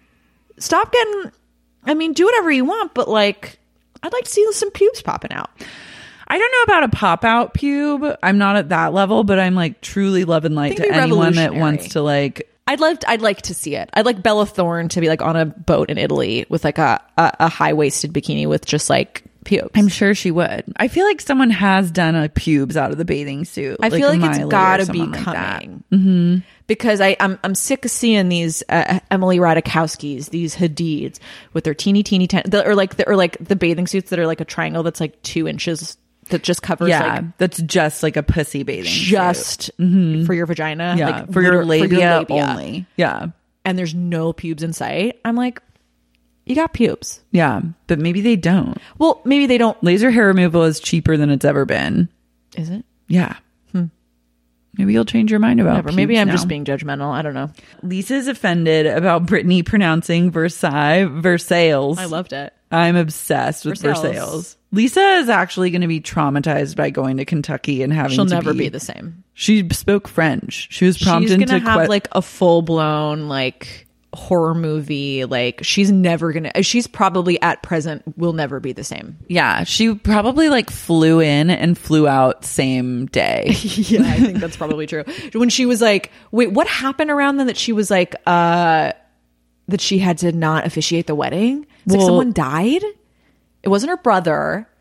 Stop getting, I mean, do whatever you want, but like I'd like to see some pubes popping out. I don't know about a pop out pube. I'm not at that level, but I'm like truly love and light Think to it'd be anyone that revolutionary. wants to like. I'd love to, I'd like to see it. I'd like Bella Thorne to be like on a boat in Italy with like a a, a high waisted bikini with just like pubes. I'm sure she would. I feel like someone has done a pubes out of the bathing suit. I feel a like it's Miley or got to be someone like that. coming Mm-hmm. because I I'm I'm sick of seeing these uh, Emily Ratajkowskis, these Hadids with their teeny teeny ten, the, or like the, or like the bathing suits that are like a triangle that's like two inches that just covers Yeah, like that's just like a pussy bathing suit. just Mhm. for your vagina, Yeah, like for your liter- labia only. Yeah. And there's no pubes in sight. I'm like, you got pubes. Yeah, but maybe they don't. Well, maybe they don't. Laser hair removal is cheaper than it's ever been. Is it? Yeah. Hmm. Maybe you'll change your mind about Whatever. Maybe pubes I'm now. just being judgmental. I don't know. Lisa's offended about Brittany pronouncing Versailles, Versailles. I loved it. I'm obsessed with Versailles. Versailles. Lisa is actually going to be traumatized by going to Kentucky and having She'll to never be, be the same. She spoke French. She was prompted She's gonna to have que- like a full blown like horror movie. Like she's never gonna. She's probably at present will never be the same. Yeah, she probably like flew in and flew out same day. Yeah, I think that's probably true. When she was like, wait, what happened around then that she was like, uh, that she had to not officiate the wedding? It's like Well- someone died. It wasn't her brother,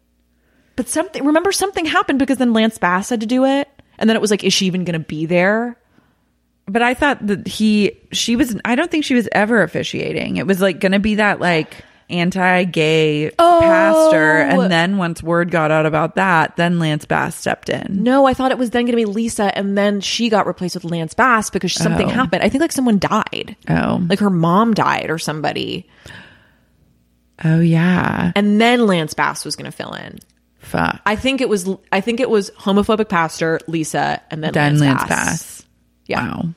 but something. Remember, something happened because then Lance Bass had to do it, and then it was like, is she even going to be there? But I thought that he, she was, I don't think she was ever officiating. It was like going to be that like anti-gay Oh. pastor. And then once word got out about that, then Lance Bass stepped in. No, I thought it was then going to be Lisa, and then she got replaced with Lance Bass because something Oh. happened. I think like someone died. Oh. Like her mom died or somebody. Oh yeah. And then Lance Bass was going to fill in. Fuck. I think it was I think it was homophobic pastor, Lisa, and then, Then Lance, Lance Bass. Bass. Yeah. Wow.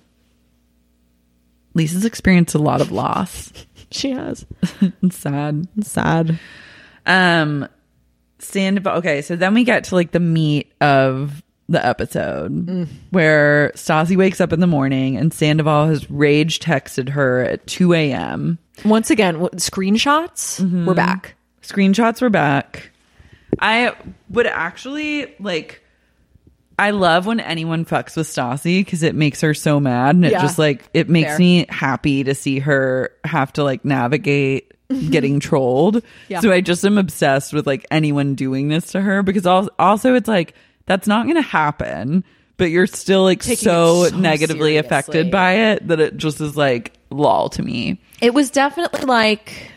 Lisa's experienced a lot of loss. She has. It's sad. It's sad. Um, Sandoval. Okay, so then we get to like the meat of the episode Mm. where Stassi wakes up in the morning and Sandoval has rage texted her at two a.m. Once again, what, screenshots. Mm-hmm. We're back. Screenshots were back. I would actually like. I love when anyone fucks with Stassi because it makes her so mad, and it Yeah. just like it makes Fair. me happy to see her have to like navigate getting trolled. Yeah. So I just am obsessed with like anyone doing this to her, because al- also it's like, that's not going to happen, but you're still like Taking so, it so negatively seriously. affected by it that it just is like lol to me. It was definitely like,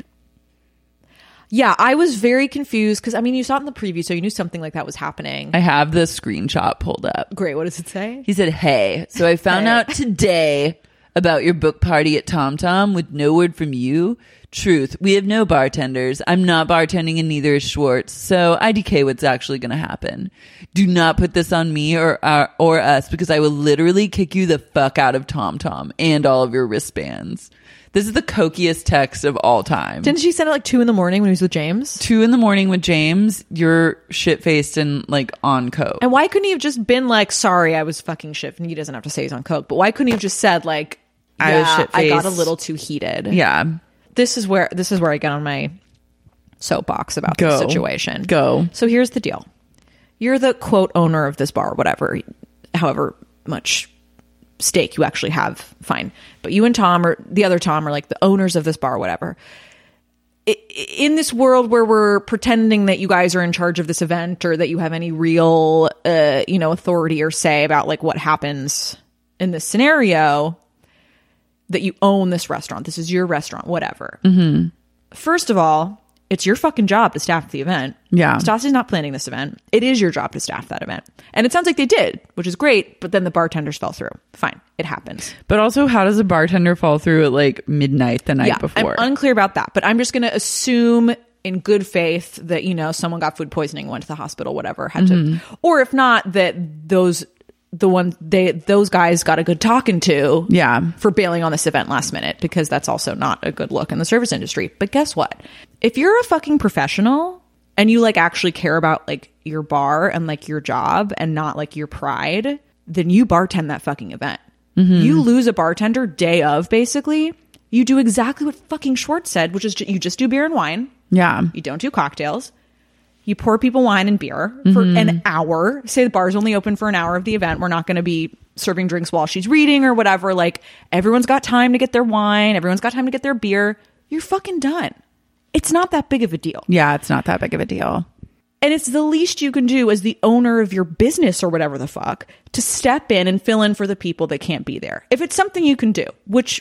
yeah, I was very confused because I mean, you saw it in the preview, so you knew something like that was happening. I have the screenshot pulled up. Great. What does it say? He said, hey, so I found Hey. out today about your book party at Tom Tom with no word from you. Truth, we have no bartenders. I'm not bartending and neither is Schwartz. So I D K what's actually going to happen. Do not put this on me or uh, or us, because I will literally kick you the fuck out of Tom Tom and all of your wristbands. This is the cokiest text of all time. Didn't she send it like two in the morning when he was with James? Two in the morning with James, you're shit-faced and like on coke. And why couldn't he have just been like, sorry, I was fucking shit. And he doesn't have to say he's on coke, but why couldn't he have just said like, yeah, I was I shit-faced. got a little too heated. Yeah. This is where this is where I get on my soapbox about Go. the situation. Go. So here's the deal. You're the quote owner of this bar, whatever, however much stake you actually have, fine. But you and Tom, or the other Tom, are like the owners of this bar, whatever. I- In this world where we're pretending that you guys are in charge of this event, or that you have any real, uh, you know, authority or say about like what happens in this scenario, that you own this restaurant, this is your restaurant, whatever. Mm-hmm. First of all, it's your fucking job to staff the event. Yeah. Stassi's not planning this event. It is your job to staff that event. And it sounds like they did, which is great, but then the bartenders fell through. Fine. It happens. But also, how does a bartender fall through at like midnight the night yeah, before? I'm unclear about that, but I'm just going to assume in good faith that, you know, someone got food poisoning, went to the hospital, whatever, had Mm-hmm. to, or if not, that those, the one they, those guys got a good talking to yeah. for bailing on this event last minute, because that's also not a good look in the service industry. But guess what? If you're a fucking professional and you like actually care about like your bar and like your job and not like your pride, then you bartend that fucking event. Mm-hmm. You lose a bartender day of, basically. You do exactly what fucking Schwartz said, which is ju- you just do beer and wine. Yeah. You don't do cocktails. You pour people wine and beer for Mm-hmm. an hour. Say the bar's only open for an hour of the event. We're not going to be serving drinks while she's reading or whatever. Like, everyone's got time to get their wine. Everyone's got time to get their beer. You're fucking done. It's not that big of a deal. Yeah, it's not that big of a deal. And it's the least you can do as the owner of your business or whatever the fuck to step in and fill in for the people that can't be there. If it's something you can do, which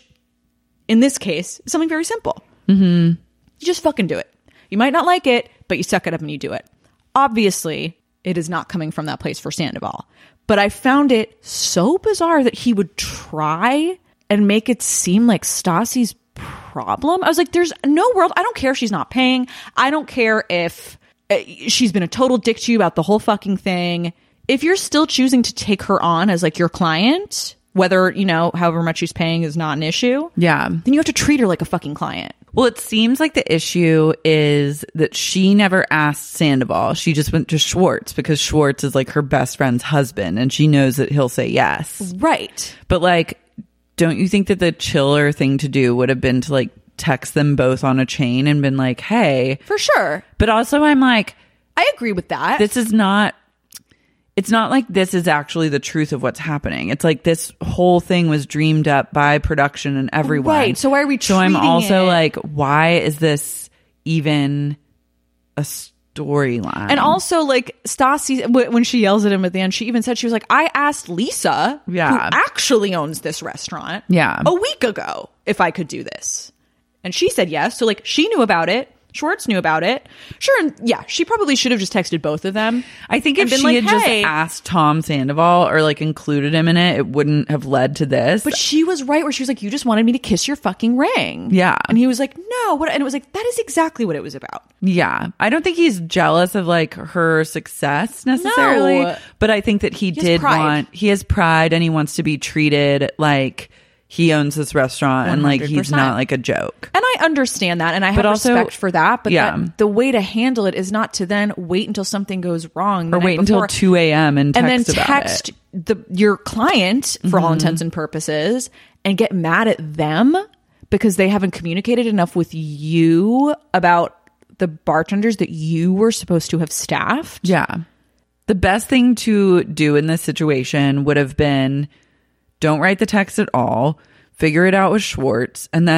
in this case is something very simple. Mm-hmm. You just fucking do it. You might not like it, but you suck it up and you do it. Obviously, it is not coming from that place for Sandoval. But I found it so bizarre that he would try and make it seem like Stassi's problem. I was like, there's no world. I don't care if she's not paying. I don't care if uh, she's been a total dick to you about the whole fucking thing. If you're still choosing to take her on as like your client, whether, you know, however much she's paying is not an issue. Yeah. Then you have to treat her like a fucking client. Well, it seems like the issue is that she never asked Sandoval. She just went to Schwartz because Schwartz is like her best friend's husband and she knows that he'll say yes. Right. But like, don't you think that the chiller thing to do would have been to like text them both on a chain and been like, hey. For sure. But also I'm like, I agree with that. This is not, it's not like this is actually the truth of what's happening. It's like this whole thing was dreamed up by production and everyone. Right. So why are we So I'm treating also it- like, why is this even a storyline? And also, like, Stassi, w- when she yells at him at the end, she even said, she was like, I asked Lisa, Yeah. who actually owns this restaurant, Yeah. a week ago if I could do this. And she said yes. So, like, she knew about it. Schwartz knew about it. Sure. And yeah, she probably should have just texted both of them. I think and if been she like, had just "Hey." asked Tom Sandoval or like included him in it, it wouldn't have led to this. But she was right where she was like, you just wanted me to kiss your fucking ring. Yeah. And he was like, no. What? And it was like, that is exactly what it was about. Yeah. I don't think he's jealous of like her success necessarily, No. but I think that he, He has did pride. want, he has pride and he wants to be treated like he owns this restaurant and like he's one hundred percent. not like a joke. And I understand that, and I have But also- respect for that. But yeah. that, the way to handle it is not to then wait until something goes wrong, the Or night wait until before, two a.m. and text and then about text it. the your client for all Mhm. intents and purposes, and get mad at them because they haven't communicated enough with you about the bartenders that you were supposed to have staffed. Yeah. The best thing to do in this situation would have been don't write the text at all, figure it out with Schwartz, and then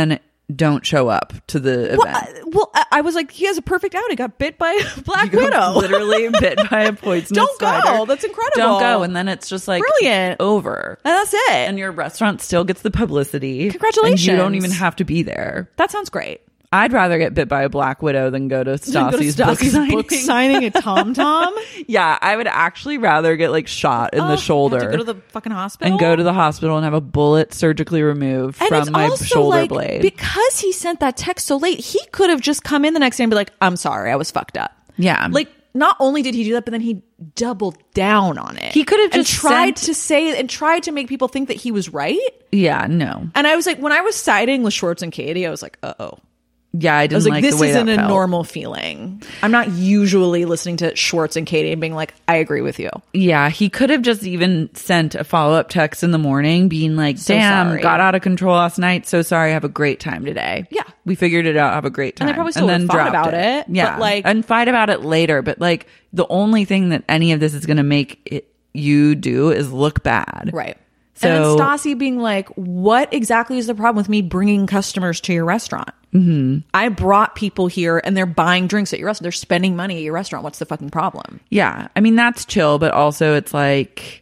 don't show up to the event. Well, I, well, I, I was like, he has a perfect out. He got bit by a Black You got Widow. literally bit by a poisonous Don't go. spider. That's incredible. Don't go. And then it's just like Brilliant. over. And that's it. And your restaurant still gets the publicity. Congratulations. And you don't even have to be there. That sounds great. I'd rather get bit by a Black Widow than go to Stassi's, Go to book, Stassi's signing. book signing at Tom Tom. Yeah, I would actually rather get like shot in Oh, the shoulder. have to go to the fucking hospital and go to the hospital and have a bullet surgically removed and from it's my also shoulder like, blade. because he sent that text so late, he could have just come in the next day and be like, I'm sorry, I was fucked up. Yeah. Like, not only did he do that, but then he doubled down on it. He could have and just tried sent- to say and tried to make people think that he was right. Yeah, no. And I was like, when I was siding with Schwartz and Katie, I was like, uh oh. Yeah, I I didn't was like, like this the way isn't that a felt. normal feeling. I'm not usually listening to Schwartz and Katie and being like, I agree with you. Yeah, he could have just even sent a follow-up text in the morning being like, So damn, sorry. got out of control last night. So sorry. Have a great time today. Yeah. We figured it out. Have a great time. And they probably still would've fought dropped about it, Yeah. but, like- and fight about it later. But like the only thing that any of this is going to make it, you do is look bad. Right. So, and then Stassi being like, what exactly is the problem with me bringing customers to your restaurant? Mm-hmm. I brought people here and they're buying drinks at your restaurant. They're spending money at your restaurant. What's the fucking problem? yeah, I mean, that's chill. But also it's like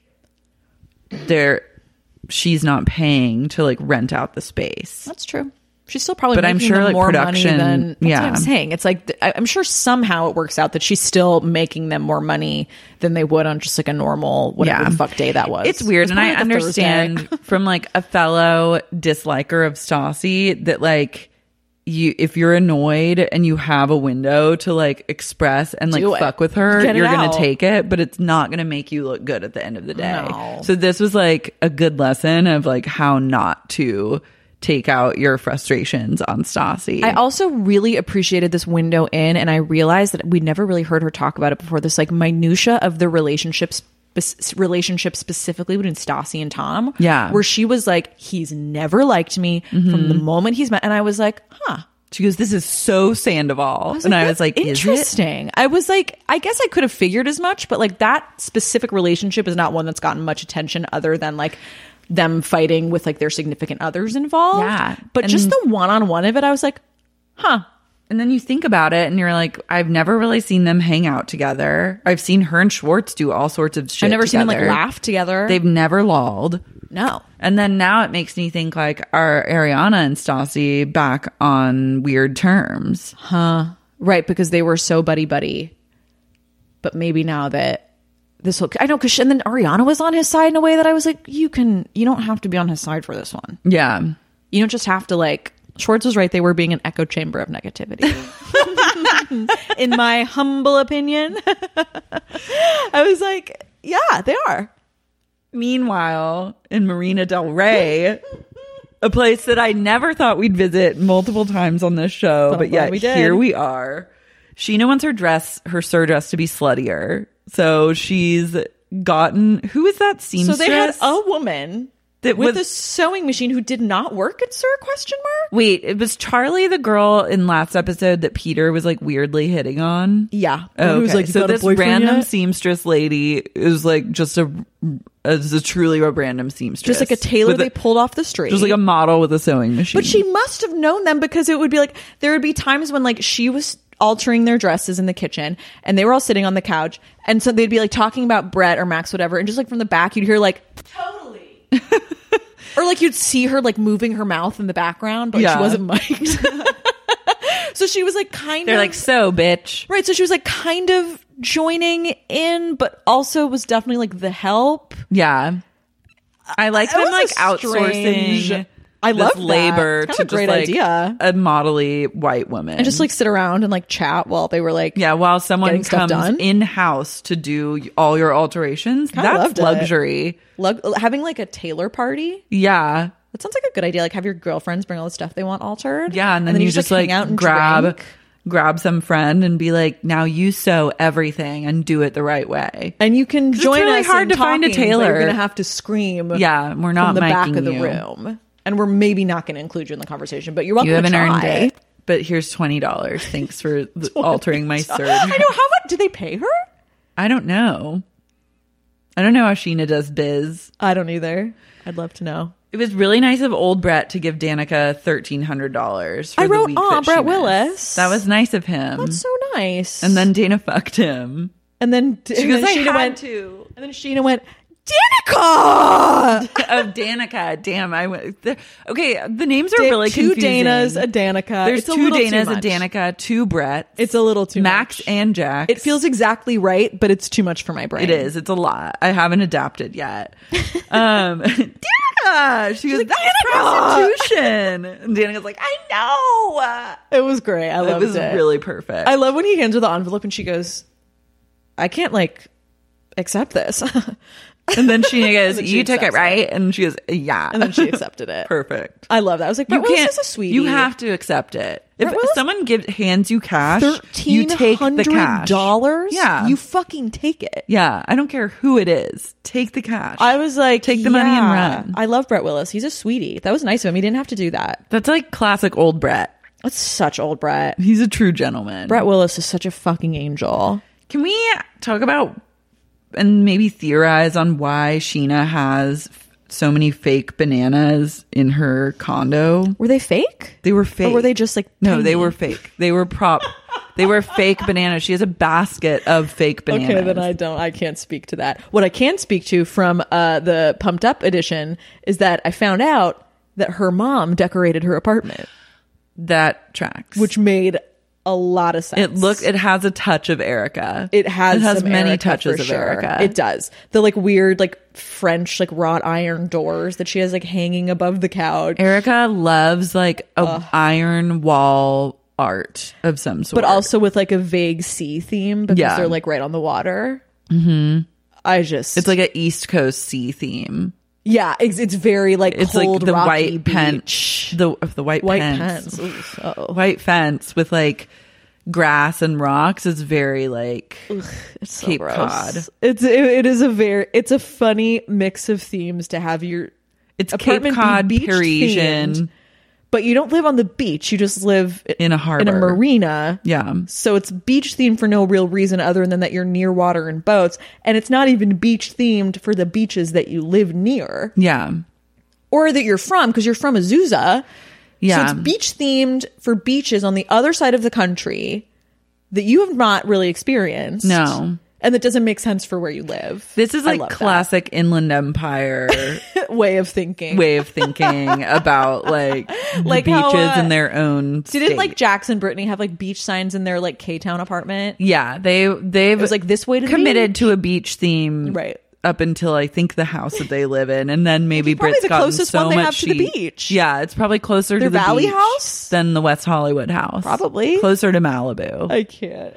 there, she's not paying to like rent out the space. That's true. She's still probably But I'm making sure, them like, more production- money than that's yeah. what I'm saying. It's like th- I- I'm sure somehow it works out that she's still making them more money than they would on just like a normal whatever Yeah. the fuck day that was. It's weird, It was and I probably like a Thursday. understand from like a fellow disliker of Stassi that like you, if you're annoyed and you have a window to like express and like Do it. fuck with her, Get it you're gonna out. take it, but it's not gonna make you look good at the end of the day. No. So this was like a good lesson of like how not to take out your frustrations on Stassi. I also really appreciated this window in, and I realized that we never really heard her talk about it before. This like minutia of the relationships, spe- relationship specifically between Stassi and Tom. Yeah. where she was like, "He's never liked me from the moment he's met," and I was like, "Huh." She goes, "This is so Sandoval," and I was like, "Is it?" interesting. I was like, I guess I could have figured as much, but like that specific relationship is not one that's gotten much attention other than like them fighting with like their significant others involved. Yeah. But And- just the one-on-one of it, I was like, huh. And then you think about it and you're like, I've never really seen them hang out together. I've seen her and Schwartz do all sorts of shit I've never seen them like together. laugh together. They've never lolled. no. And then now it makes me think like, are Ariana and Stassi back on weird terms? Huh. Right, because they were so buddy-buddy. But maybe now that this whole... I know, because... And then Ariana was on his side in a way that I was like, you can... You don't have to be on his side for this one. Yeah. You don't just have to like... Schwartz was right. They were being an echo chamber of negativity. In my humble opinion. I was like, yeah, they are. Meanwhile, in Marina Del Rey, a place that I never thought we'd visit multiple times on this show, But I'm but glad yet we did. here we are. Sheena wants her dress, her sur dress to be sluttier. So she's gotten, who is that seamstress? So they had a woman That with was- a sewing machine who did not work at Sir question mark? Wait, it was Charlie the girl in last episode that Peter was like weirdly hitting on? Yeah. Oh, Who was okay. like, "You so got a this boyfriend random yet?" seamstress lady is like just a, is a truly a random seamstress. Just like a tailor With a- they pulled off the street. Just like a model with a sewing machine. But she must have known them because it would be like there would be times when like she was altering their dresses in the kitchen and they were all sitting on the couch and so they'd be like talking about Brett or Max whatever and just like from the back you'd hear like totally or like you'd see her like moving her mouth in the background but Yeah. she wasn't mic'd. So she was like kind They're of like, so bitch. right, so she was like kind of joining in but also was definitely like the help. Yeah. I like It them was like a strange- outsourcing I this love that. labor It's kind to of a great just like idea. a modelly white woman. And just like sit around and like chat while they were like yeah, while someone getting stuff comes done. in house to do all your alterations, Kinda that's loved it. luxury. Lug- having like a tailor party. Yeah. That sounds like a good idea. Like have your girlfriends bring all the stuff they want altered. Yeah, and then, you, just like, hang out and grab drink. grab some friend and be like, now you sew everything and do it the right way. And you can 'Cause it's join really us hard in to find a talking, but tailor. You're gonna have to scream. Yeah, we're not from the back micing of the you. room, and we're maybe not going to include you in the conversation. But you're welcome. You haven't to try. earned it. But here's twenty dollars. Thanks for the, altering my surge. I know. How much did they pay her? I don't know. I don't know how Sheena does biz. I don't either. I'd love to know. It was really nice of old Brett to give Danica thirteen hundred dollars. I the wrote, week "Aw, that she Brett missed." Willis. That was nice of him. That's so nice. And then Dana fucked him. And then She and goes, then "I Sheena had went to." And then Sheena went, Danica. Oh, Danica. Damn, I went. the- Okay, the names are Da- really two confusing. Danas, a Danica. There's It's a two little too Danas, a much. Danica, two Brett. It's a little too Max much. and Jax. It feels exactly right, but it's too much for my brain. It is. It's a lot. I haven't adapted yet. Um, Danica. She goes, like, "That's "Danica!" prostitution." And Danica's like, "I know." It was great. I It loved was it. really perfect. I love when he hands her the envelope and she goes, I can't like accept this. And then she goes, then she "You took it, accepts right?" And she goes, "Yeah." And then she accepted it. Perfect. I love that. I was like, You Brett Willis can't. is a sweetie. You have to accept it. If Brett Willis- someone gives hands you cash, you Thirteen take the cash. hundred dollars. Yeah, you fucking take it. yeah. I don't care who it is. Take the cash. I was like, Take the money and yeah. run. I love Brett Willis. He's a sweetie. That was nice of him. He didn't have to do that. That's like classic old Brett. That's such old Brett. He's a true gentleman. Brett Willis is such a fucking angel. Can we talk about and maybe theorize on why Sheena has so many fake bananas in her condo? Were they fake? They were fake. Or were they just like No, tiny? they were fake. They were prop. They were fake bananas. She has a basket of fake bananas. Okay, then I don't. I can't speak to that. What I can speak to from uh, the Pumped Up edition is that I found out that her mom decorated her apartment, That tracks. which made a lot of sense. it look. It has a touch of Erica. It has. It has some many Erica touches for of sure. Erica. It does. The like weird like French like wrought iron doors that she has like hanging above the couch. Erica loves like a iron wall art of some sort, But also with like a vague sea theme because Yeah. they're like right on the water. Mm-hmm. I just it's like an East Coast sea theme. yeah, it's, it's very like It's cold, like the rocky white beach. fence, the the white, white fence, pens. Oof, uh-oh. white fence with like grass and rocks is very like It's so Cape gross. Cod. It's it, it is a very it's a funny mix of themes to have your It's apartment Cape Cod be beach Parisian themed, but you don't live on the beach. You just live in a harbor, in a marina. Yeah. So it's beach themed for no real reason other than that you're near water and boats, and it's not even beach themed for the beaches that you live near Yeah. or that you're from because you're from Azusa. Yeah. So it's beach themed for beaches on the other side of the country that you have not really experienced. No. And that doesn't make sense for where you live. This is I like love that. classic Inland Empire way of thinking. way of thinking about like the Like beaches how, uh, in their own Didn't state. like Jax and Brittany have like beach signs in their like K-Town apartment? Yeah, they they've It was like this way to the committed beach. to a beach theme, Right. Up until I think the house that they live in, and then maybe probably Brit's the gotten closest so one they much have to the sheet- beach. Yeah, it's probably closer Their to the Valley beach house? than the West Hollywood house. Probably. closer to Malibu. I can't.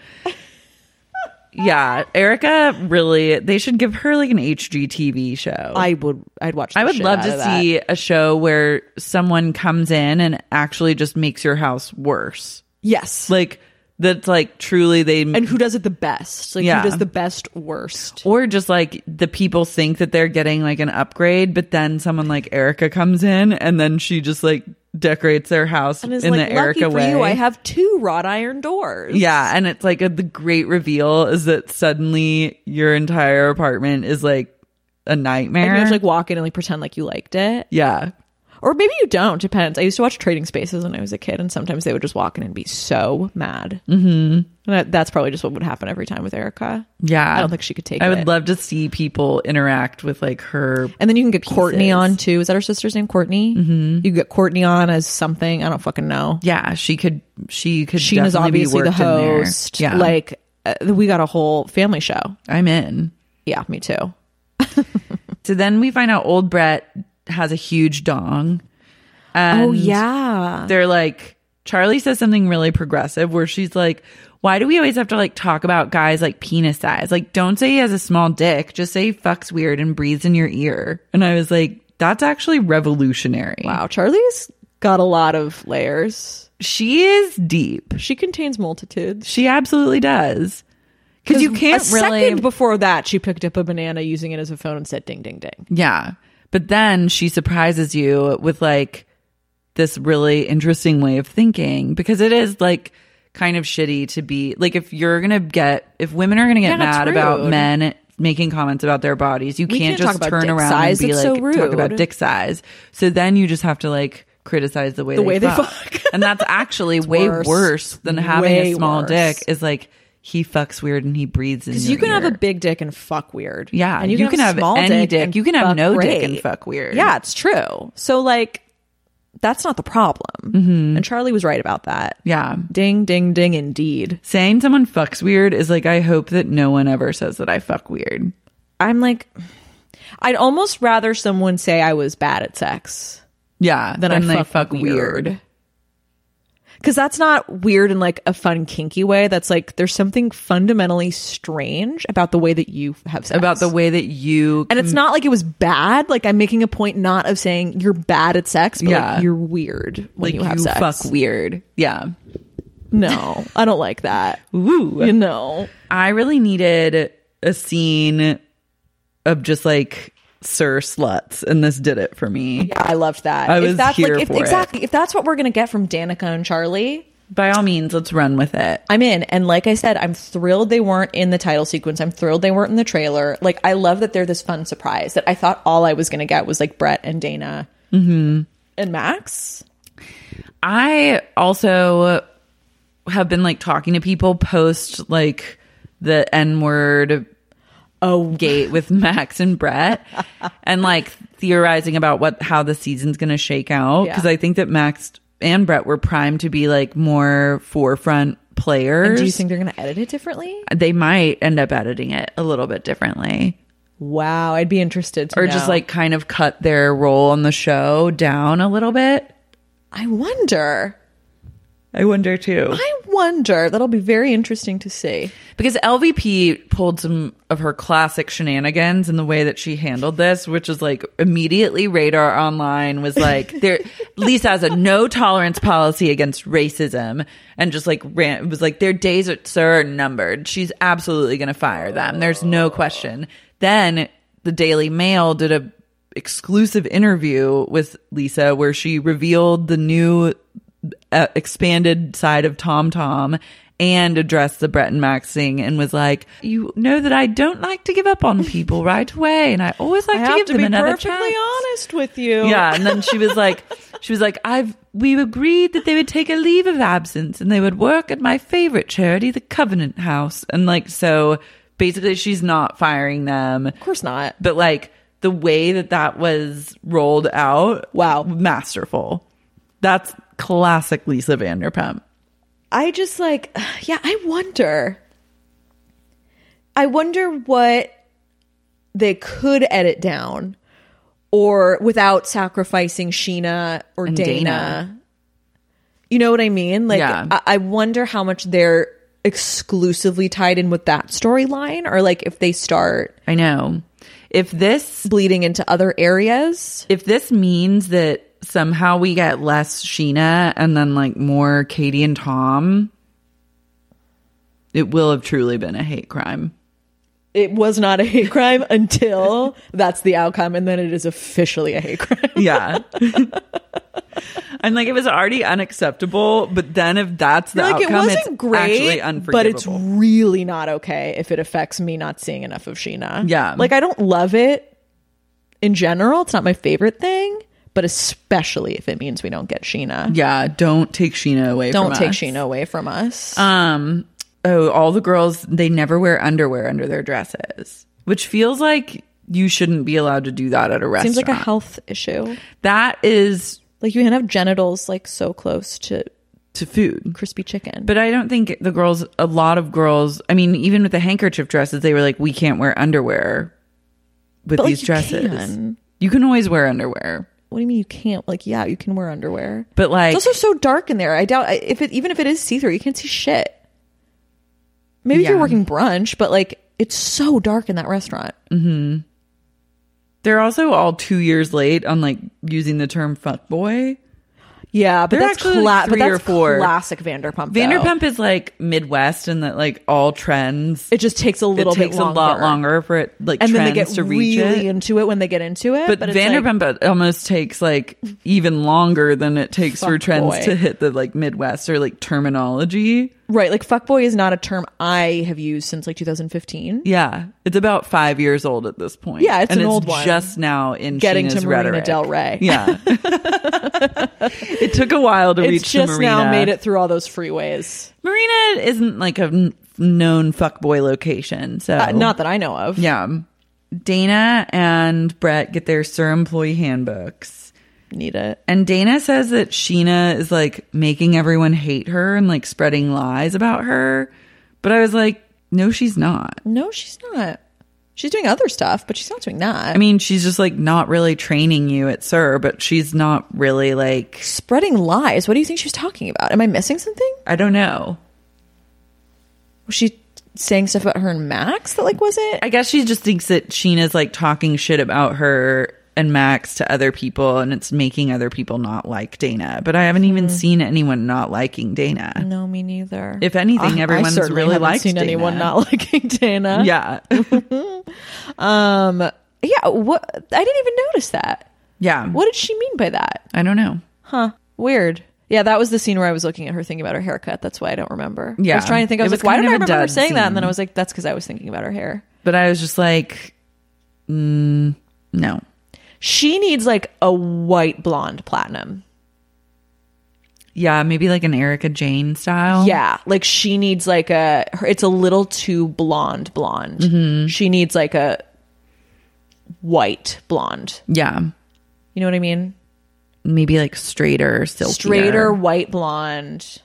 Yeah, Erica really. They should give her like an H G T V show. I would. I'd watch. The I would shit love out to of that. see a show where someone comes in and actually just makes your house worse. Yes. Like that's like truly they And who does it the best? Like Yeah. who does the best worst? or just like the people think that they're getting like an upgrade, but then someone like Erica comes in and then she just like decorates their house And is in like, the lucky Erica for way. you, I have two wrought iron doors. Yeah, and it's like a, the great reveal is that suddenly your entire apartment is like a And nightmare. you have to like walk in and like pretend like you liked it. yeah. Or maybe you don't. Depends. I used to watch Trading Spaces when I was a kid, and sometimes they would just walk in and be so mad. Mm-hmm. That, that's probably just what would happen every time with Erica. Yeah. I don't think she could take I it. would love to see people interact with like her. And then you can get Courtney pieces. on too. Is that her sister's name? Courtney. Mm-hmm. You get Courtney on as something. I don't fucking know. Yeah, she could. She could. Sheena's definitely be obviously the worked in there. host. Yeah, Like uh, we got a whole family show. I'm in. Yeah, me too. So then we find out old Brett has a huge dong. And Oh yeah. they're like, Charlie says something really progressive where she's like, why do we always have to like talk about guys like penis size? Like, don't say he has a small dick. Just say he fucks weird and breathes in your ear. And I was like, that's actually revolutionary. Wow, Charlie's got a lot of layers. She is deep. She contains multitudes. She absolutely does. Because you can't a really. second before that, she picked up a banana using it as a phone and said ding ding ding. Yeah. But then she surprises you with like this really interesting way of thinking, because it is like kind of shitty to be like, if you're going to get, if women are going to get Yeah, it's mad about rude. men making comments about their bodies. You We can't, can't talk just about turn dick around size. and be It's like, so talk about rude. dick size. So then you just have to like criticize the way The they way they fuck. fuck. And that's actually way worse. worse. than having Way a small worse. dick is like he fucks weird and he breathes in Because your you can have ear. a big dick and fuck weird. Yeah, and you, you can, can have, have a small any dick. dick. And You can have fuck no dick great. and fuck weird. Yeah, it's true. So like, that's not the problem. Mm-hmm. And Charlie was right about that. Yeah. Ding, ding, ding. Indeed. Saying someone fucks weird is like, I hope that no one ever says that I fuck weird. I'm like, I'd almost rather someone say I was bad at sex Yeah. than then I they fuck, fuck weird. weird. Because that's not weird in like a fun, kinky way. That's like there's something fundamentally strange about the way that you have sex. About the way that you. And it's not like it was bad. Like I'm making a point not of saying you're bad at sex, but Yeah. like you're weird when like you have you sex. fuck weird. Yeah. No, I don't like that. Ooh. You know. I really needed a scene of just like Sir Sluts, and this did it for me. Yeah, I loved that. I if was that's here like if, for it. exactly if that's what we're gonna get from Danica and Charlie, By all means, let's run with it. I'm in. And like I said, I'm thrilled they weren't in the title sequence. I'm thrilled they weren't in the trailer. Like I love that they're this fun surprise that I thought all I was gonna get was like Brett and Dana Mm-hmm. and Max. I also have been like talking to people post like the N word oh gate with Max and Brett and like theorizing about what how the season's gonna shake out, because Yeah. I think that Max and Brett were primed to be like more forefront players. And do you think they're gonna edit it differently? They might end up editing it a little bit differently, Wow, I'd be interested to or know. just like kind of cut their role on the show down a little bit. I wonder. I wonder too. I wonder. That'll be very interesting to see. Because L V P pulled some of her classic shenanigans in the way that she handled this, which is like immediately Radar Online was like, there, Lisa has a no tolerance policy against racism, and just like ran, it was like, their days at Sir are numbered. She's absolutely going to fire them. There's no question. Then the Daily Mail did a exclusive interview with Lisa where she revealed the new uh, expanded side of Tom Tom and addressed the Brett and Max thing and was like, you know that I don't like to give up on people right away, and I always like I to have give to them be another perfectly chance. honest with you. Yeah, and then she was like, she was like, I've we agreed that they would take a leave of absence and they would work at my favorite charity, the Covenant House, and like so basically she's not firing them, Of course not. but like the way that that was rolled out, Wow. masterful. That's classic Lisa Vanderpump. I just like, yeah, I wonder. I wonder what they could edit down or without sacrificing Sheena or And Dana. Dana. You know what I mean? Like, Yeah. I-, I wonder how much they're exclusively tied in with that storyline, or like if they start I know. If this bleeding into other areas. if this means that somehow we get less Sheena and then like more Katie and Tom, it will have truly been a hate crime. It was not a hate crime until that's the outcome, and then it is officially a hate crime. Yeah. And like it was already unacceptable, but then if that's the You're like, it outcome, wasn't it's great, actually unforgivable. but it's really not okay if it affects me not seeing enough of Sheena. Yeah. Like, I don't love it in general. It's not my favorite thing, but especially if it means we don't get Sheena. Yeah, don't take Sheena away Don't from take us. Sheena away from us. Um, oh, all the girls, they never wear underwear under their dresses, which feels like you shouldn't be allowed to do that at a restaurant. Seems like a health issue. That is Like, you can have genitals like so close to to food. crispy chicken. But I don't think the girls, a lot of girls, I mean, even with the handkerchief dresses, they were like, we can't wear underwear with But, like, these you dresses. can. You can always wear underwear. What do you mean you can't? Like, yeah, you can wear underwear. But like, It's also so dark in there. I doubt if it, even if it is see-through, you can't see shit. Maybe if Yeah. you're working brunch, but like, it's so dark in that restaurant. mm-hmm. They're also all two years late on like using the term fuckboy. Yeah, but They're that's, actually, cla- like, but three that's or four. classic Vanderpump. though. Vanderpump is like Midwest and that like all trends. It just takes a little it takes bit longer. a lot longer for it like and trends then they get to reach really it. into it when they get into it. But, But, it's like, Vanderpump almost takes like even longer than it takes for Fuck trends boy. to hit the like Midwest or like terminology. Right. Like fuckboy is not a term I have used since like two thousand fifteen. Yeah. It's about five years old at this point. Yeah, it's and an it's old one. just now in Getting Sheena's to Marina rhetoric. Del Rey. Yeah. It took a while to It's reach just to Marina. now made it through all those freeways. Marina isn't like a n- known fuckboy location. So Uh, not that I know of. Yeah. Dana and Brett get their Sir Employee handbooks. Need it. And Dana says that Sheena is like making everyone hate her and like spreading lies about her. But I was like, no, she's not. No, she's not. She's doing other stuff, but she's not doing that. I mean, she's just like not really training you at Sir, but she's not really like spreading lies. What do you think she was talking about? Am I missing something? I don't know. Was she saying stuff about her and Max that like wasn't? I guess she just thinks that Sheena's like talking shit about her and Max to other people, and it's making other people not like Dana. But I haven't even seen anyone not liking Dana. No, me neither. If anything, I- everyone's I certainly really haven't liked seen Dana. anyone not liking Dana. Yeah. um. Yeah. What? I didn't even notice that. Yeah. What did she mean by that? I don't know. Huh. Weird. Yeah, that was the scene where I was looking at her thinking about her haircut. That's why I don't remember. Yeah. I was trying to think. I It was, was like, why kind don't I of a remember her dud saying that? And then I scene. was like, that's because I was thinking about her hair. But I was just like, mm, no. She needs like a white blonde platinum. Yeah, maybe like an Erica Jane style. Yeah, like she needs like a. Her, it's a little too blonde, blonde. Mm-hmm. She needs like a white blonde. Yeah. You know what I mean? Maybe like straighter, silkier. Straighter white blonde.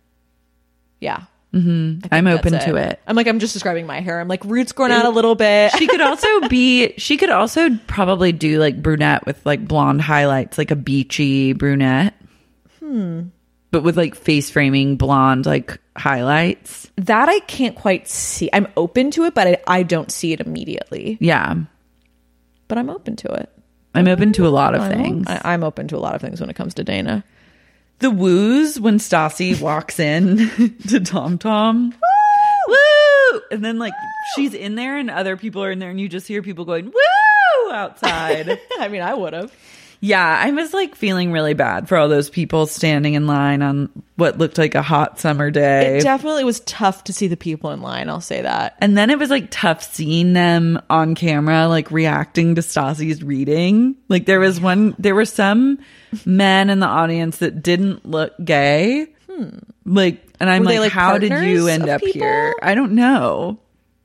Yeah. Mm-hmm. I'm open That's to it. I'm like, I'm just describing my hair. I'm like, roots growing out a little bit. She could also be, she could also probably do like brunette with like blonde highlights, like a beachy brunette. Hmm. But with like face framing blonde like highlights. That I can't quite see. I'm open to it, but I, I don't see it immediately. Yeah. But I'm open to it. I'm open to a lot of I'm, things. I, I'm open to a lot of things when it comes to Dana. The woos when Stassi walks in to Tom Tom. Woo! And then like she's in there and other people are in there and you just hear people going, woo! Outside. I mean, I would have. Yeah, I was like feeling really bad for all those people standing in line on what looked like a hot summer day. It definitely was tough to see the people in line. I'll say that. And then it was like tough seeing them on camera, like reacting to Stassi's reading. Like there was one, there were some men in the audience that didn't look gay. Hmm. Like, and I'm Were like, they, like, how did you partners end of up people? here? I don't know.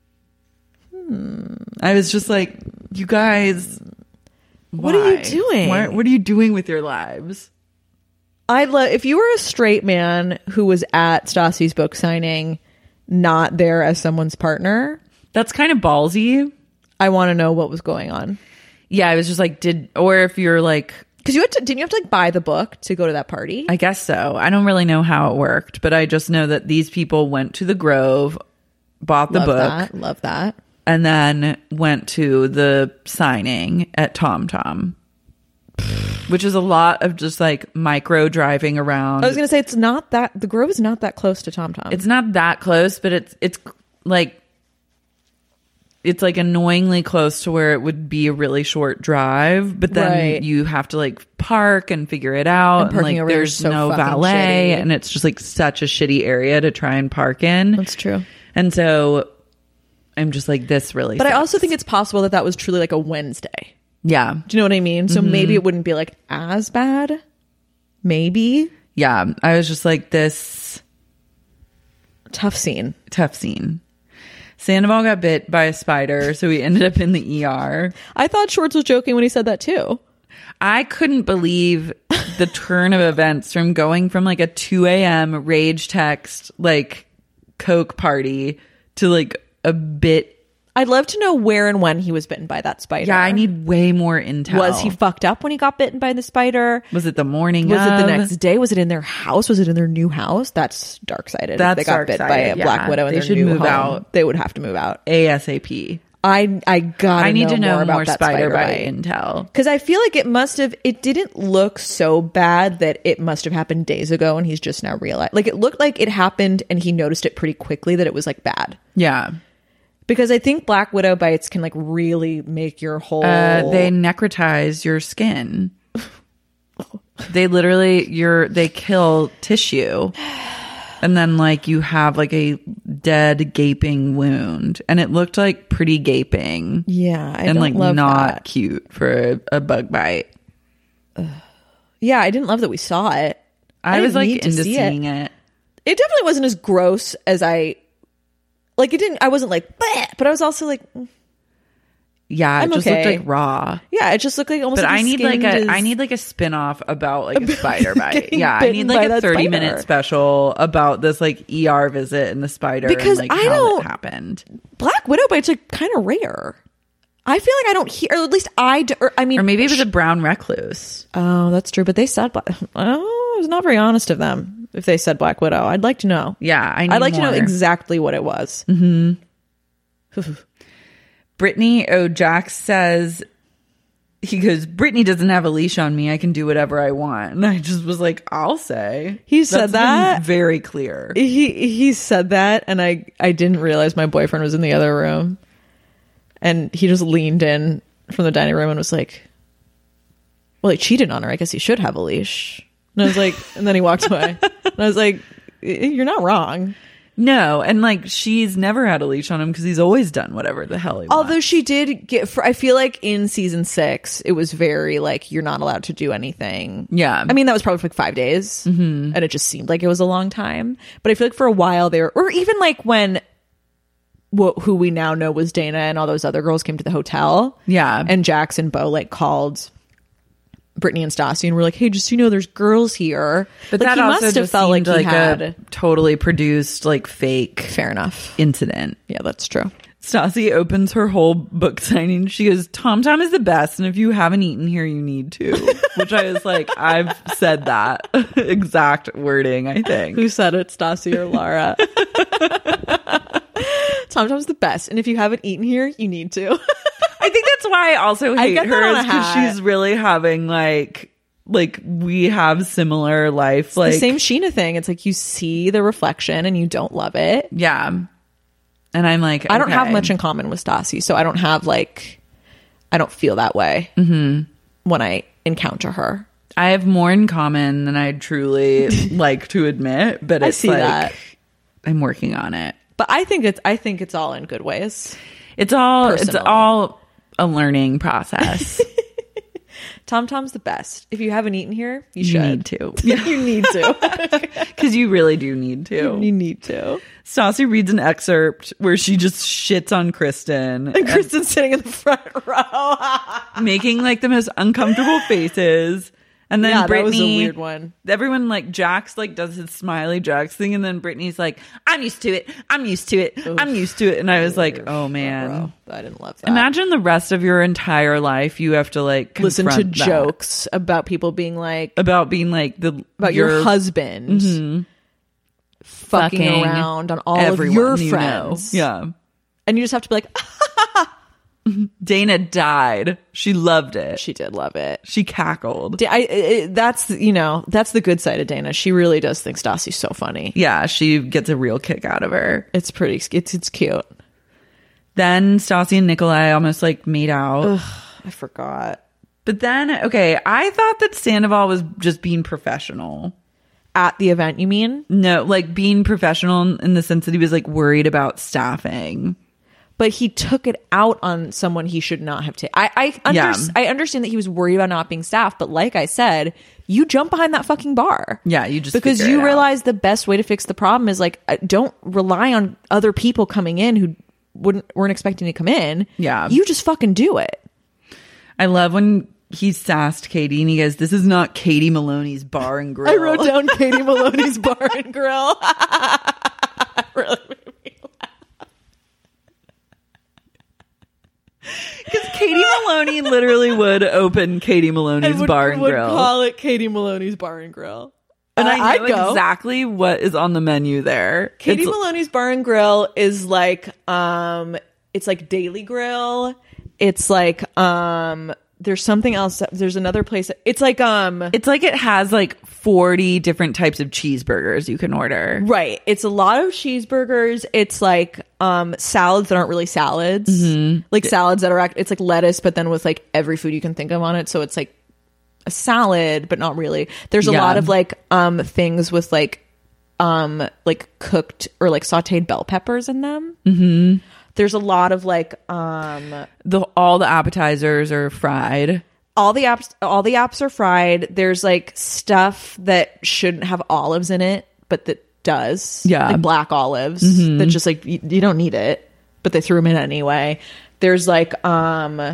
Hmm. I was just like, you guys, What are you why? doing? Why- what are you doing with your lives? I love if you were a straight man who was at Stassi's book signing, not there as someone's partner. That's kind of ballsy. I want to know what was going on. Yeah, I was just like, did or if you're like, because you had to, didn't you have to like buy the book to go to that party? I guess so. I don't really know how it worked, but I just know that these people went to the Grove, bought the Love book, that. Love that. and then went to the signing at Tom Tom, which is a lot of just like micro driving around. I was gonna say it's not that the Grove is not that close to Tom Tom. It's not that close, but it's it's like it's like annoyingly close to where it would be a really short drive, but then Right. you have to like park and figure it out. And And, parking like over there is there's so no fucking valet, shitty. and it's just like such a shitty area to try and park in. That's true. And so I'm just like, this really. But I sucks. also think it's possible that that was truly like a Wednesday. yeah, Do you know what I mean? So Mhm. maybe it wouldn't be like as bad. Maybe yeah. I was just like, this tough scene. tough scene. Sandoval got bit by a spider, so he ended up in the E R. I thought Schwartz was joking when he said that too. I couldn't believe the turn of events from going from like a two a.m. rage text, like Coke party to like a bit. I'd love to know where and when he was bitten by that spider. Yeah, I need way more intel. Was he fucked up when he got bitten by the spider? Was it the morning Was it the of? next day? Was it in their house? Was it in their new house? That's dark-sided. That's if they got bit by a dark-sided, black yeah. widow in They their should new move home, out. They would have to move out. ASAP. I I got. I need know to know more about more that spider, spider bite bite. intel. Because I feel like it must have, it didn't look so bad that it must have happened days ago and he's just now realized. Like it looked like it happened and he noticed it pretty quickly that it was like bad. Yeah. Because I think black widow bites can like really make your whole. Uh, they necrotize your skin. They literally, your they kill tissue. And then like you have like a dead gaping wound, and it looked like pretty gaping. Yeah, I and don't like love not that. cute for a, a bug bite. Yeah, I didn't love that we saw it. I, I was didn't like need to into see seeing it. it. It definitely wasn't as gross as I like. It didn't. I wasn't like, bleh, but I was also like, mm, Yeah, it I'm just okay. looked like raw. yeah, it just looked like almost. But like I his need like skin a is- I need like a spin-off about like a spider bite. getting Yeah, I bitten need by like a that thirty spider. minute special about this like E R visit and the spider Because and like I how don't- it happened. Black widow bites are kind of rare. I feel like I don't hear, or at least I. Do, or, I mean, Or maybe it was a brown recluse. oh, that's true. But they said, black, oh, it was not very honest of them if they said Black Widow. I'd like to know. Yeah, I need I'd like to know more. exactly what it was. Brittany O'Jax says, he goes, Brittany doesn't have a leash on me. I can do whatever I want. And I just was like, I'll say. He said That's been that? very clear. He he said that, and I I didn't realize my boyfriend was in the other room, and he just leaned in from the dining room and was like, "Well, he cheated on her. I guess he should have a leash." And I was like, and then he walked away. And I was like, "You're not wrong." No, and like she's never had a leash on him because he's always done whatever the hell he wants. Although she did get, for, I feel like in season six, it was very like, you're not allowed to do anything. Yeah. I mean, that was probably for like five days. Mm-hmm. And it just seemed like it was a long time. But I feel like for a while there, or even like when, wh- who we now know was Dana and all those other girls came to the hotel. Yeah. And Jax and Bo like called Brittany and Stassi and were like, hey, just so you know, there's girls here. But like, that he also must have just felt like seemed he like had. a totally produced, like fake Fair enough. incident. Yeah, that's true. Stassi opens her whole book signing. She goes, Tom Tom is the best, and if you haven't eaten here, you need to. Which I was like, I've said that exact wording, I think. Who said it, Stassi or Lara? Tom Tom's the best, and if you haven't eaten here, you need to. I think that's why I also I hate get that her on a because hat. she's really having like like we have similar life. It's like the same Sheena thing. It's like you see the reflection and you don't love it. Yeah. And I'm like, I don't okay. have much in common with Stassi, so I don't have like, I don't feel that way mm-hmm. when I encounter her. I have more in common than I truly like to admit, but I it's see like that. I'm working on it. But I think it's, I think it's all in good ways. It's all Personally. it's all a learning process. Tom Tom's the best. If you haven't eaten here, you, You should. need to. you need to. Because you really do need to. You need to. Stassi reads an excerpt where she just shits on Kristen. And Kristen's sitting in the front row. making like the most uncomfortable faces. And then Yeah, that Brittany, was a weird one. Everyone like Jax like does his smiley Jax thing, and then Brittany's like, "I'm used to it. I'm used to it. I'm used to it." And I was like, "Oh man, Bro, I didn't love that. imagine the rest of your entire life you have to like Listen to confront that. jokes about people being like about being like the about your, husband fucking, Fucking around on all everyone of your you friends. know. Yeah, And you just have to be like, Dana died. She loved it. She, she did love it. she cackled. Da- I, it, that's, you know, that's the good side of Dana. She really does think Stassi's so funny. Yeah, she gets a real kick out of her. It's pretty, it's, it's cute. Then Stassi and Nikolai almost like made out. I forgot. But then, okay, I thought that Sandoval was just being professional. At the event, you mean? No, like being professional in the sense that he was like worried about staffing. But he took it out on someone he should not have taken. I I, under- Yeah. I understand that he was worried about not being staffed, but like I said, you jump behind that fucking bar. Yeah, you just because figure you it out. realize the best way to fix the problem is like uh, don't rely on other people coming in who wouldn't weren't expecting to come in. Yeah. you just fucking do it. I love when he sassed Katie and he goes, "This is not Katie Maloney's bar and grill." I wrote down Katie Maloney's Bar and Grill. Really made me laugh. Because Katie Maloney literally would open Katie Maloney's would, bar and would grill. call it Katie Maloney's Bar and Grill. and Uh, I know I'd go. exactly what is on the menu there. Katie It's- Maloney's Bar and Grill is like um it's like Daily Grill. It's like um there's something else. There's another place. It's like um It's like it has like forty different types of cheeseburgers you can order. right. It's a lot of cheeseburgers. It's like um salads that aren't really salads. Mm-hmm. Like salads that are act- it's like lettuce but then with like every food you can think of on it. So it's like a salad but not really. There's a Yeah. lot of like um things with like um like cooked or like sauteed bell peppers in them. Mm-hmm. There's a lot of like um the all the appetizers are fried. All the apps all the apps are fried. There's like stuff that shouldn't have olives in it, but that does. Yeah. Like black olives Mm-hmm. that just like you, you don't need it, but they threw them in anyway. There's like um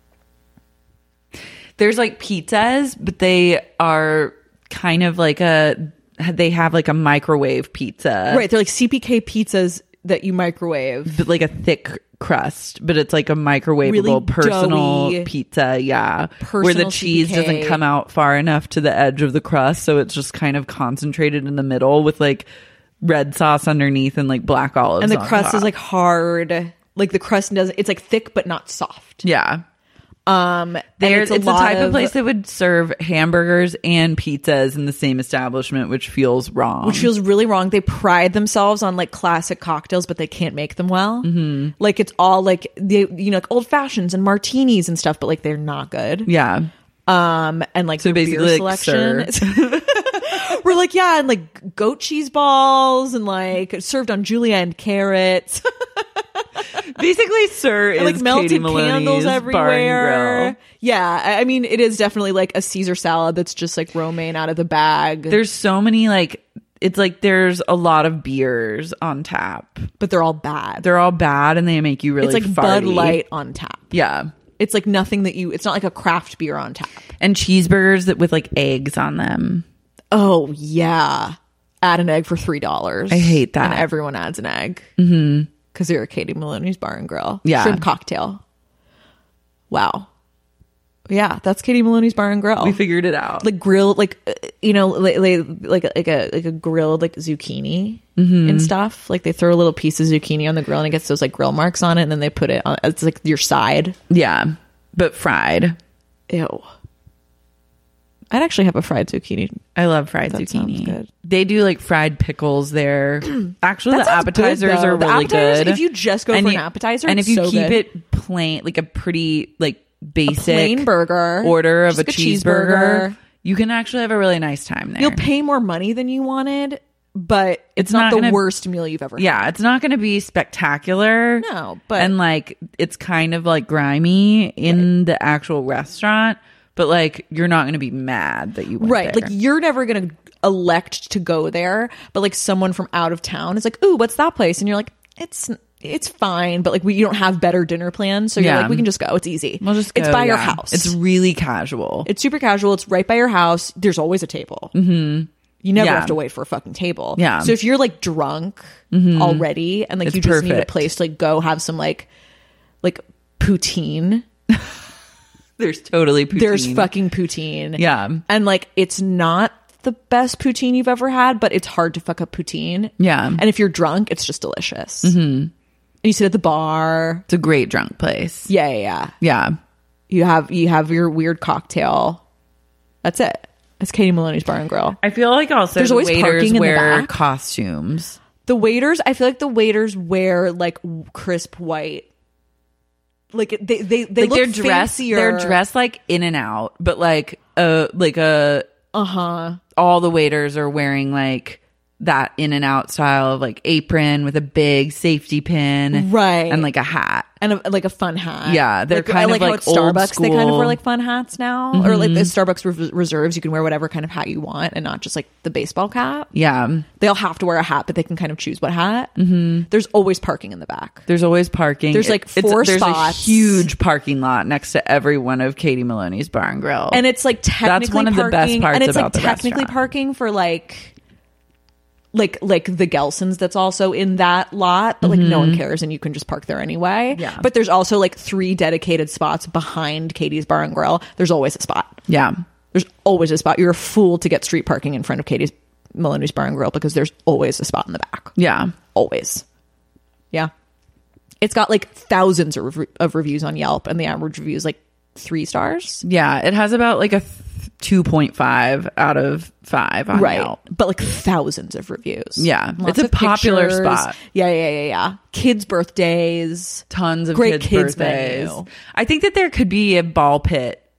There's like pizzas, but they are kind of like a they have like a microwave pizza. right, they're like C P K pizzas that you microwave. But like a thick crust, but it's like a microwavable Really personal doughy, pizza, yeah. personal where the cheese C P K. doesn't come out far enough to the edge of the crust, so it's just kind of concentrated in the middle with like red sauce underneath and like black olives. And the on crust top. is like hard. Like the crust doesn't it's like thick but not soft. yeah. Um There's, and it's, it's, a the lot type of, place that would serve hamburgers and pizzas in the same establishment, which feels wrong. which feels really wrong. They pride themselves on like classic cocktails, but they can't make them well. Mm-hmm. Like it's all like the you know like old fashions and martinis and stuff, but like they're not good. yeah. Um and like So the basically, beer like, selection. We're like yeah, and like goat cheese balls and like served on julienne carrots. Basically, sir is And, like melted Katie Maloney's candles Bar and everywhere. Grill. Yeah, I I mean it is definitely like a Caesar salad that's just like romaine out of the bag. There's so many like it's like there's a lot of beers on tap. but they're all bad. They're all bad and they make you really it's like farty. Bud Light on tap. Yeah. It's like nothing that you. It's not like a craft beer on tap. And cheeseburgers that with like eggs on them. Oh yeah, add an egg for three dollars. I hate that. And everyone adds an egg. Mm-hmm. Because you're at Katie Maloney's Bar and Grill. Yeah. Shrimp cocktail. Wow. Yeah, that's Katie Maloney's Bar and Grill. We figured it out. Like grilled, like uh, you know, like like like a like a, like a grilled like zucchini Mm-hmm. and stuff. Like they throw a little piece of zucchini on the grill and it gets those like grill marks on it, and then they put it on. It's like your side. Yeah. But fried. Ew. I'd actually have a fried zucchini. I love fried That sounds zucchini. good. They do like fried pickles there. Actually, That the sounds good, appetizers though. are The really appetizers, good. if you just go and for you- an appetizer, and if you it's so keep good. it plain, like a pretty like basic plain burger, order of just a like a cheeseburger, cheeseburger. you can actually have a really nice time there. You'll pay more money than you wanted, but it's, It's not, not the gonna- worst meal you've ever had. Yeah, it's not going to be spectacular. No, but- and like it's kind of like grimy in the actual restaurant, but like you're not going to be mad that you went Right. there. Like you're never going to elect to go there, but like someone from out of town is like, "Ooh, what's that place?" And you're like, "It's it's fine, but like we you don't have better dinner plans, so you're Yeah. like, we can just go. It's easy. We'll just It's go, by your yeah. house. It's really casual. It's super casual. It's right by your house. There's always a table. Mm-hmm. You never Yeah. have to wait for a fucking table. Yeah. So if you're like drunk already and like It's you just need a perfect. place to like go have some like like poutine. There's totally poutine. There's fucking poutine. Yeah. And like it's not the best poutine you've ever had, but it's hard to fuck up poutine. Yeah. And if you're drunk, it's just delicious. Mm-hmm. And you sit at the bar. It's a great drunk place. Yeah, yeah, yeah. Yeah. You have you have your weird cocktail. That's it. It's Katie Maloney's Bar and Grill. I feel like also There's the always waiters parking in the wear back. costumes. The waiters, I feel like the waiters wear like crisp white. Like they they they Like look they're dressed fancier. they're dressed like in and out, but like uh like a Uh-huh. all the waiters are wearing like that in and out style of like apron with a big safety pin. Right. And like a hat. And a, like a fun hat. Yeah, they're like, kind I of like, how like at Starbucks old they kind of school. wear like fun hats now, or like the Starbucks re- reserves. You can wear whatever kind of hat you want, and not just like the baseball cap. Yeah. They all have to wear a hat, but they can kind of choose what hat. Mm-hmm. There's always parking in the back. There's always parking. There's, like, It's- four there's spots. a huge parking lot next to every one of Katie Maloney's Bar and Grill. And it's like technically That's one of the best parking- parts and it's about like the technically restaurant. parking for like like like the Gelsons that's also in that lot, but like no one cares and you can just park there anyway. Yeah. But there's also like three dedicated spots behind Katie's Bar and Grill. There's always a spot. yeah. There's always a spot. You're a fool to get street parking in front of Katie's Maloney's Bar and Grill because there's always a spot in the back. Yeah. Always. Yeah. It's got like thousands of, rev- of reviews on Yelp, and the average review is like three stars. Yeah. It has about like a th- two point five out of five on Right. Yelp. But like thousands of reviews. Yeah. Lots It's a of popular pictures. spot. Yeah, yeah, yeah, yeah. Kids' birthdays. Tons of Great kids, kids birthdays. menu. I think that there could be a ball pit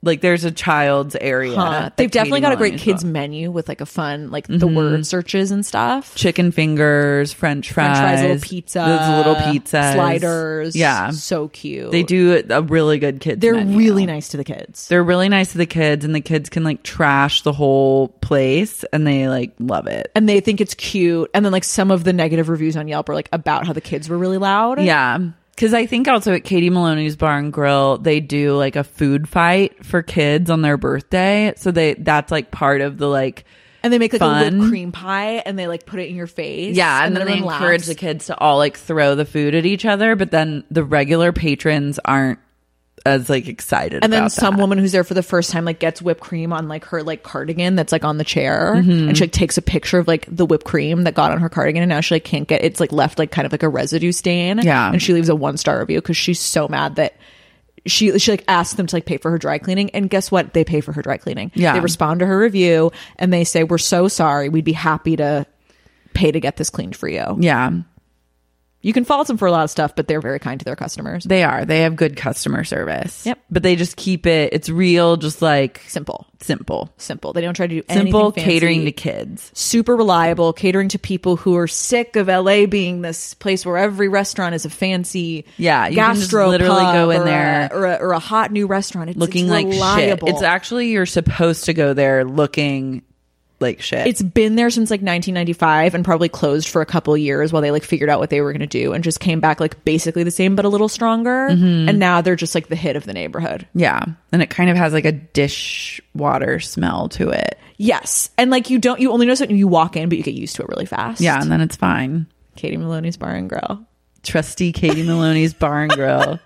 Like there's a child's area. Huh. that They've definitely Katie got a great Maloney's kids got. menu with like a fun, like the Mhm. word searches and stuff. Chicken fingers, French fries, French fries, little pizza, those little pizzas, sliders. Yeah, so cute. They do a really good kids. They're menu. really nice to the kids. They're really nice to the kids, and the kids can like trash the whole place, and they like love it. And they think it's cute. And then like some of the negative reviews on Yelp are like about how the kids were really loud. Yeah. Because I think also at Katie Maloney's Bar and Grill, they do like a food fight for kids on their birthday. So they that's like part of the like And they make like fun. a whipped cream pie and they like put it in your face. Yeah, and, then, they everyone encourage laughs. the kids to all like throw the food at each other, but then the regular patrons aren't as like excited. And then about some that. woman who's there for the first time like gets whipped cream on like her like cardigan that's like on the chair, Mhm. and she like takes a picture of like the whipped cream that got on her cardigan, and now she like can't get it's like left like kind of like a residue stain. Yeah. And she leaves a one star review because she's so mad that she she like asked them to like pay for her dry cleaning, and guess what? They pay for her dry cleaning. Yeah. They respond to her review and they say, "We're so sorry. We'd be happy to pay to get this cleaned for you." Yeah. You can fault them for a lot of stuff, but they're very kind to their customers. They are. They have good customer service. Yep. But they just keep it, it's real, just like simple. Simple. Simple. They don't try to do Simple anything fancy. catering to kids. Super reliable, catering to people who are sick of L A being this place where every restaurant is a fancy Yeah, you can just gastro literally pub go in or there a, or, a, or a hot new restaurant. It's, looking it's like reliable. shit. It's actually, you're supposed to go there looking like shit. It's been there since like nineteen ninety-five and probably closed for a couple years while they like figured out what they were going to do, and just came back like basically the same but a little stronger. Mhm. And now they're just like the hit of the neighborhood. Yeah. And it kind of has like a dishwater smell to it. Yes. And like you don't, you only notice it when you walk in, but you get used to it really fast. Yeah. And then it's fine. Katie Maloney's Bar and Grill. Trusty Katie Maloney's Bar and Grill.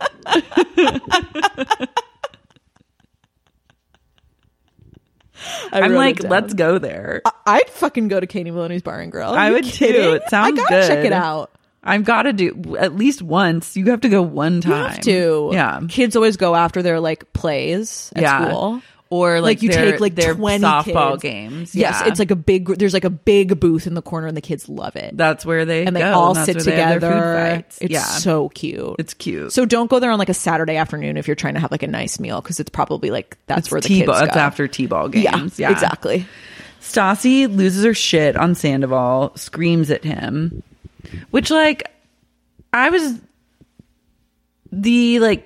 I I'm wrote like, it down. let's go there. I- I'd fucking go to Katie Maloney's Bar and Grill. Are I you would kidding? too. It sounds I gotta good. check it out. I've got to do at least once. You have to go one time. You have to. Yeah. Kids always go after their like plays at Yeah. school. Or like, you their- take like their twenty softball kids. games. Yes, Yeah. it's like a big. There's like a big booth in the corner, and the kids love it. That's where they and they go, all and sit that's where they have together. their food fights. It's Yeah. so cute. It's cute. So don't go there on like a Saturday afternoon if you're trying to have like a nice meal, because it's probably like that's It's where the T-ball, kids go. It's after T-ball games. Yeah, Yeah, exactly. Stassi loses her shit on Sandoval, screams at him, which like I was the like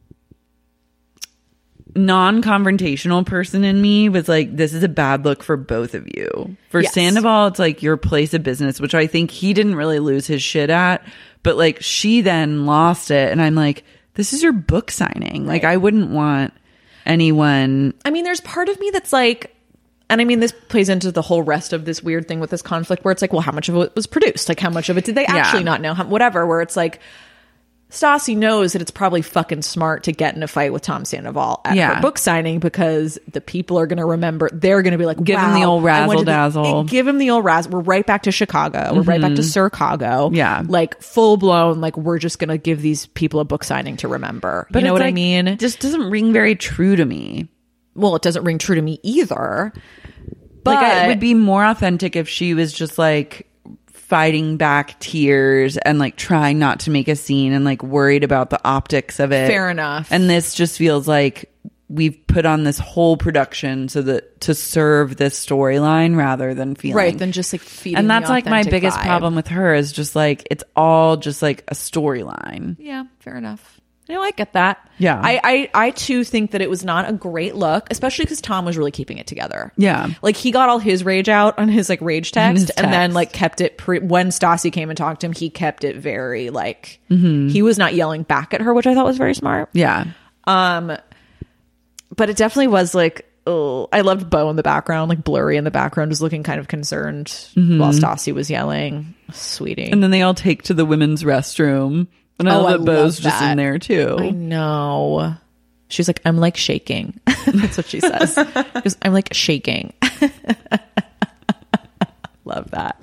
non-confrontational person in me was like, this is a bad look for both of you. For Yes. Sandoval, it's like your place of business, which I think he didn't really lose his shit at, but like she then lost it, and I'm like, this is your book signing. Like I wouldn't want anyone. I mean, there's part of me that's like, and I mean, this plays into the whole rest of this weird thing with this conflict where it's like, well, how much of it was produced? Like, how much of it did they actually Yeah. not know? How, whatever, where it's like, Stassi knows that it's probably fucking smart to get in a fight with Tom Sandoval at Yeah. her book signing, because the people are going to remember, they're going to be like, Give him wow, the old I went to the- razzle-dazzle. Give him the old razzle. We're right back to Chicago. We're right back to Chicago. Yeah. Like full blown, like we're just going to give these people a book signing to remember. But you know it's what I like, mean? It just doesn't ring very true to me. Well, it doesn't ring true to me either. But Like, I- it would be more authentic if she was just like fighting back tears and like trying not to make a scene and like worried about the optics of it. Fair enough. And this just feels like we've put on this whole production so that to serve this storyline rather than feeling right, than just like feeding. And that's the like my authentic biggest vibe. problem with her is just like it's all just like a storyline. Yeah, fair enough. You know, I get that. Yeah. I, I, I too think that it was not a great look, especially because Tom was really keeping it together. Yeah. Like he got all his rage out on his like rage text, his and then text. like kept it pre- when Stassi came and talked to him, he kept it very like Mhm. he was not yelling back at her, which I thought was very smart. Yeah. Um, but it definitely was like, oh, I loved Bo in the background, like blurry in the background, was looking kind of concerned Mhm. while Stassi was yelling, sweetie. And then they all take to the women's restroom. And I Oh, love I that Bo's love just that. in there too. I know. She's like, I'm like shaking. That's what she says. She goes, I'm like shaking. Love that.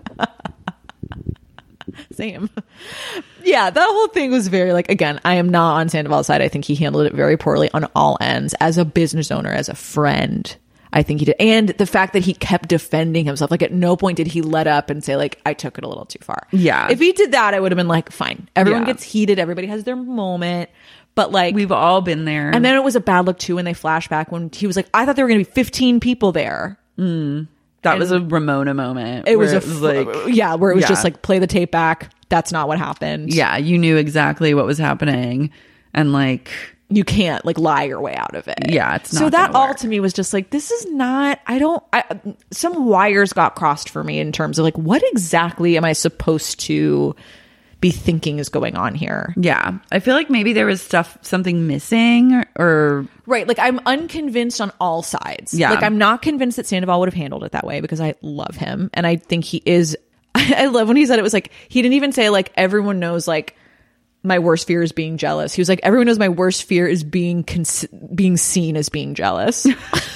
Same. Yeah, that whole thing was very like, again, I am not on Sandoval's side. I think he handled it very poorly on all ends as a business owner, as a friend. I think he did. And the fact that he kept defending himself. Like, at no point did he let up and say, like, I took it a little too far. Yeah. If he did that, I would have been like, fine. Everyone Yeah. gets heated. Everybody has their moment. But, like... We've all been there. And then it was a bad look, too, when they flash back when he was like, I thought there were going to be fifteen people there. Mm. That And was a Ramona moment. It was a... it was like... Yeah, where it was Yeah. just like, play the tape back. That's not what happened. Yeah, you knew exactly what was happening. And, like... You can't, like, lie your way out of it. Yeah, it's not So that gonna all work. to me was just like, this is not... I don't... I, some wires got crossed for me in terms of, like, what exactly am I supposed to... be thinking is going on here. Yeah. I feel like maybe there was stuff, something missing or, or... Right. Like, I'm unconvinced on all sides. Yeah. Like, I'm not convinced that Sandoval would have handled it that way because I love him. And I think he is... I love when he said it was like, he didn't even say, like, everyone knows, like, my worst fear is being jealous. He was like, everyone knows my worst fear is being cons- being seen as being jealous.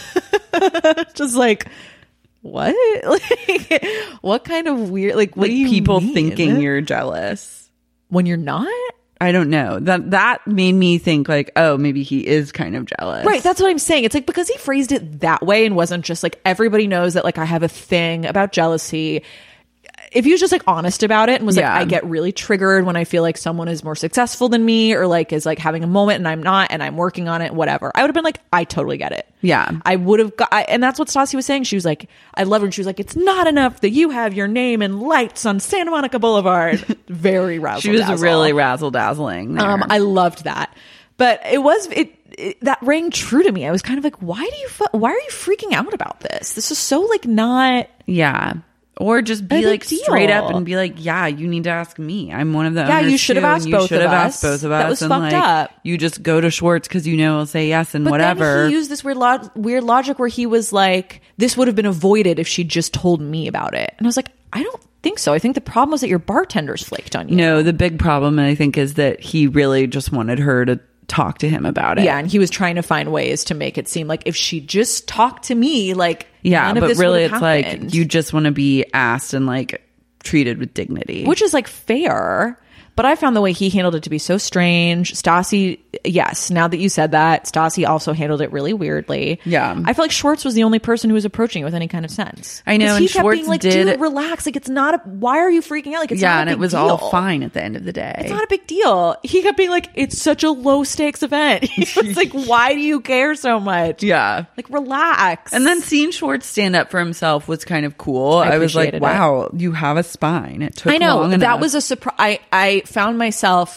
Just like... What? Like, what kind of weird, like, what Like do you people mean? thinking you're jealous. When you're not? I don't know. That that made me think like, oh, maybe he is kind of jealous. Right, that's what I'm saying. It's like, because he phrased it that way and wasn't just like, everybody knows that, like, I have a thing about jealousy. If he was just, like, honest about it and was Yeah. like, I get really triggered when I feel like someone is more successful than me or, like, is, like, having a moment and I'm not and I'm working on it, whatever. I would have been like, I totally get it. Yeah. I would have got, I, and that's what Stassi was saying. She was like, I love her. And she was like, it's not enough that you have your name in lights on Santa Monica Boulevard. Very razzle She was really razzle dazzling. Um, I loved that. But it was, it, it, that rang true to me. I was kind of like, why do you, fu- why are you freaking out about this? This is so, like, not. Yeah. Or just be a big like deal. straight up and be like, yeah, you need to ask me. I'm one of the Yeah, owners you should have too, asked and you both should of have us. asked both of us. That was and fucked like, up. You just go to Schwartz because you know he'll say yes and But whatever. then he used this weird, lo- weird logic where he was like, this would have been avoided if she just told me about it. And I was like, I don't think so. I think the problem was that your bartenders flaked on you. No, the big problem I think is that he really just wanted her to talk to him about it. Yeah, and he was trying to find ways to make it seem like if she just talked to me, like, Yeah, none of but this really would it's have like happened. you just want to be asked and like treated with dignity. Which is, like, fair. But I found the way he handled it to be so strange. Stassi, yes, now that you said that, Stassi also handled it really weirdly. Yeah. I feel like Schwartz was the only person who was approaching it with any kind of sense. I know, 'Cause and he kept Schwartz being like, did- dude, relax. Like, it's not a, why are you freaking out? Like, it's yeah, not a and big it was deal. all fine at the end of the day. It's not a big deal. He kept being like, it's such a low stakes event. He was like, why do you care so much? Yeah. Like, relax. And then seeing Schwartz stand up for himself was kind of cool. I, I was like, appreciated it. wow, you have a spine. It took I know long that enough. was a surprise. I, I found myself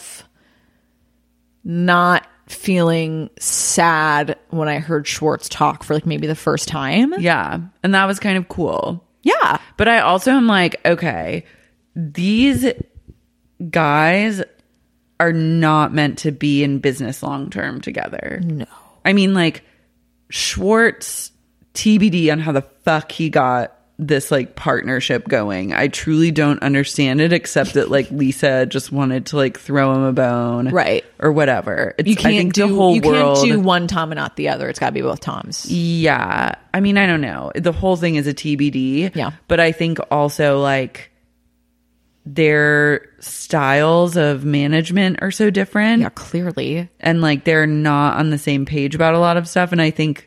not feeling sad when I heard Schwartz talk for like maybe the first time. Yeah. And that was kind of cool. Yeah. But I also am like, okay, these guys are not meant to be in business long term together. No. I mean, like, Schwartz, T B D on how the fuck he got this like partnership going. I truly don't understand it, except that like Lisa just wanted to like throw him a bone, Right. or whatever. It's, You can't I think do the whole you world. can't do one Tom and not the other. It's got to be both Toms. Yeah, I mean, I don't know. The whole thing is a T B D. Yeah, but I think also like their styles of management are so different. Yeah, clearly, and like they're not on the same page about a lot of stuff. And I think,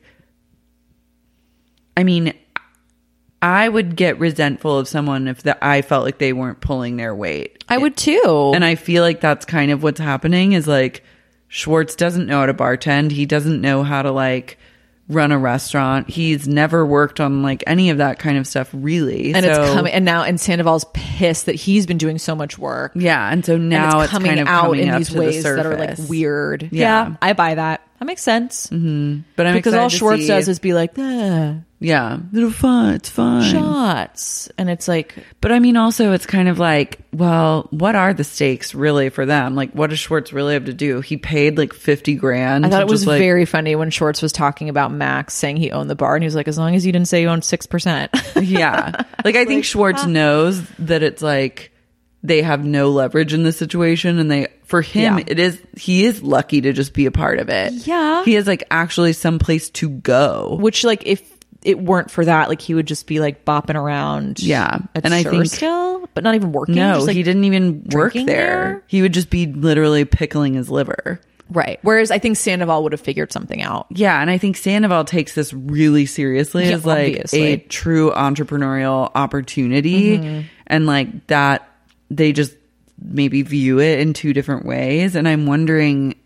I mean. I would get resentful of someone if the, I felt like they weren't pulling their weight. I would too. And I feel like that's kind of what's happening is like Schwartz doesn't know how to bartend. He doesn't know how to like run a restaurant. He's never worked on like any of that kind of stuff really. And so, it's coming. And now, and Sandoval's pissed that he's been doing so much work. Yeah. And so now and it's, it's coming kind of out coming in up these to ways the that are like surface. weird. Yeah. Yeah, I buy that. That makes sense. Mm-hmm. But I'm because all excited to Schwartz see- does is be like, ah, yeah, it'll fun. It's fine. shots, and it's like, but I mean, also it's kind of like, well, what are the stakes really for them? Like, what does Schwartz really have to do? He paid like fifty grand. I thought to it was just, like, very funny when Schwartz was talking about Max saying he owned the bar, and he was like, as long as you didn't say you owned six percent. Yeah, like I think like, Schwartz huh. knows that it's like they have no leverage in this situation, and they for him Yeah. it is he is lucky to just be a part of it. Yeah. he has like actually some place to go. Which, like, if it weren't for that, like, he would just be like bopping around. Yeah, at and I Sur think still, but not even working. No, just, like, he didn't even work drinking there. there? He would just be literally pickling his liver. Right. Whereas I think Sandoval would have figured something out. Yeah, and I think Sandoval takes this really seriously Yeah, as like obviously. a true entrepreneurial opportunity, Mm-hmm. and like that they just maybe view it in two different ways. And I'm wondering,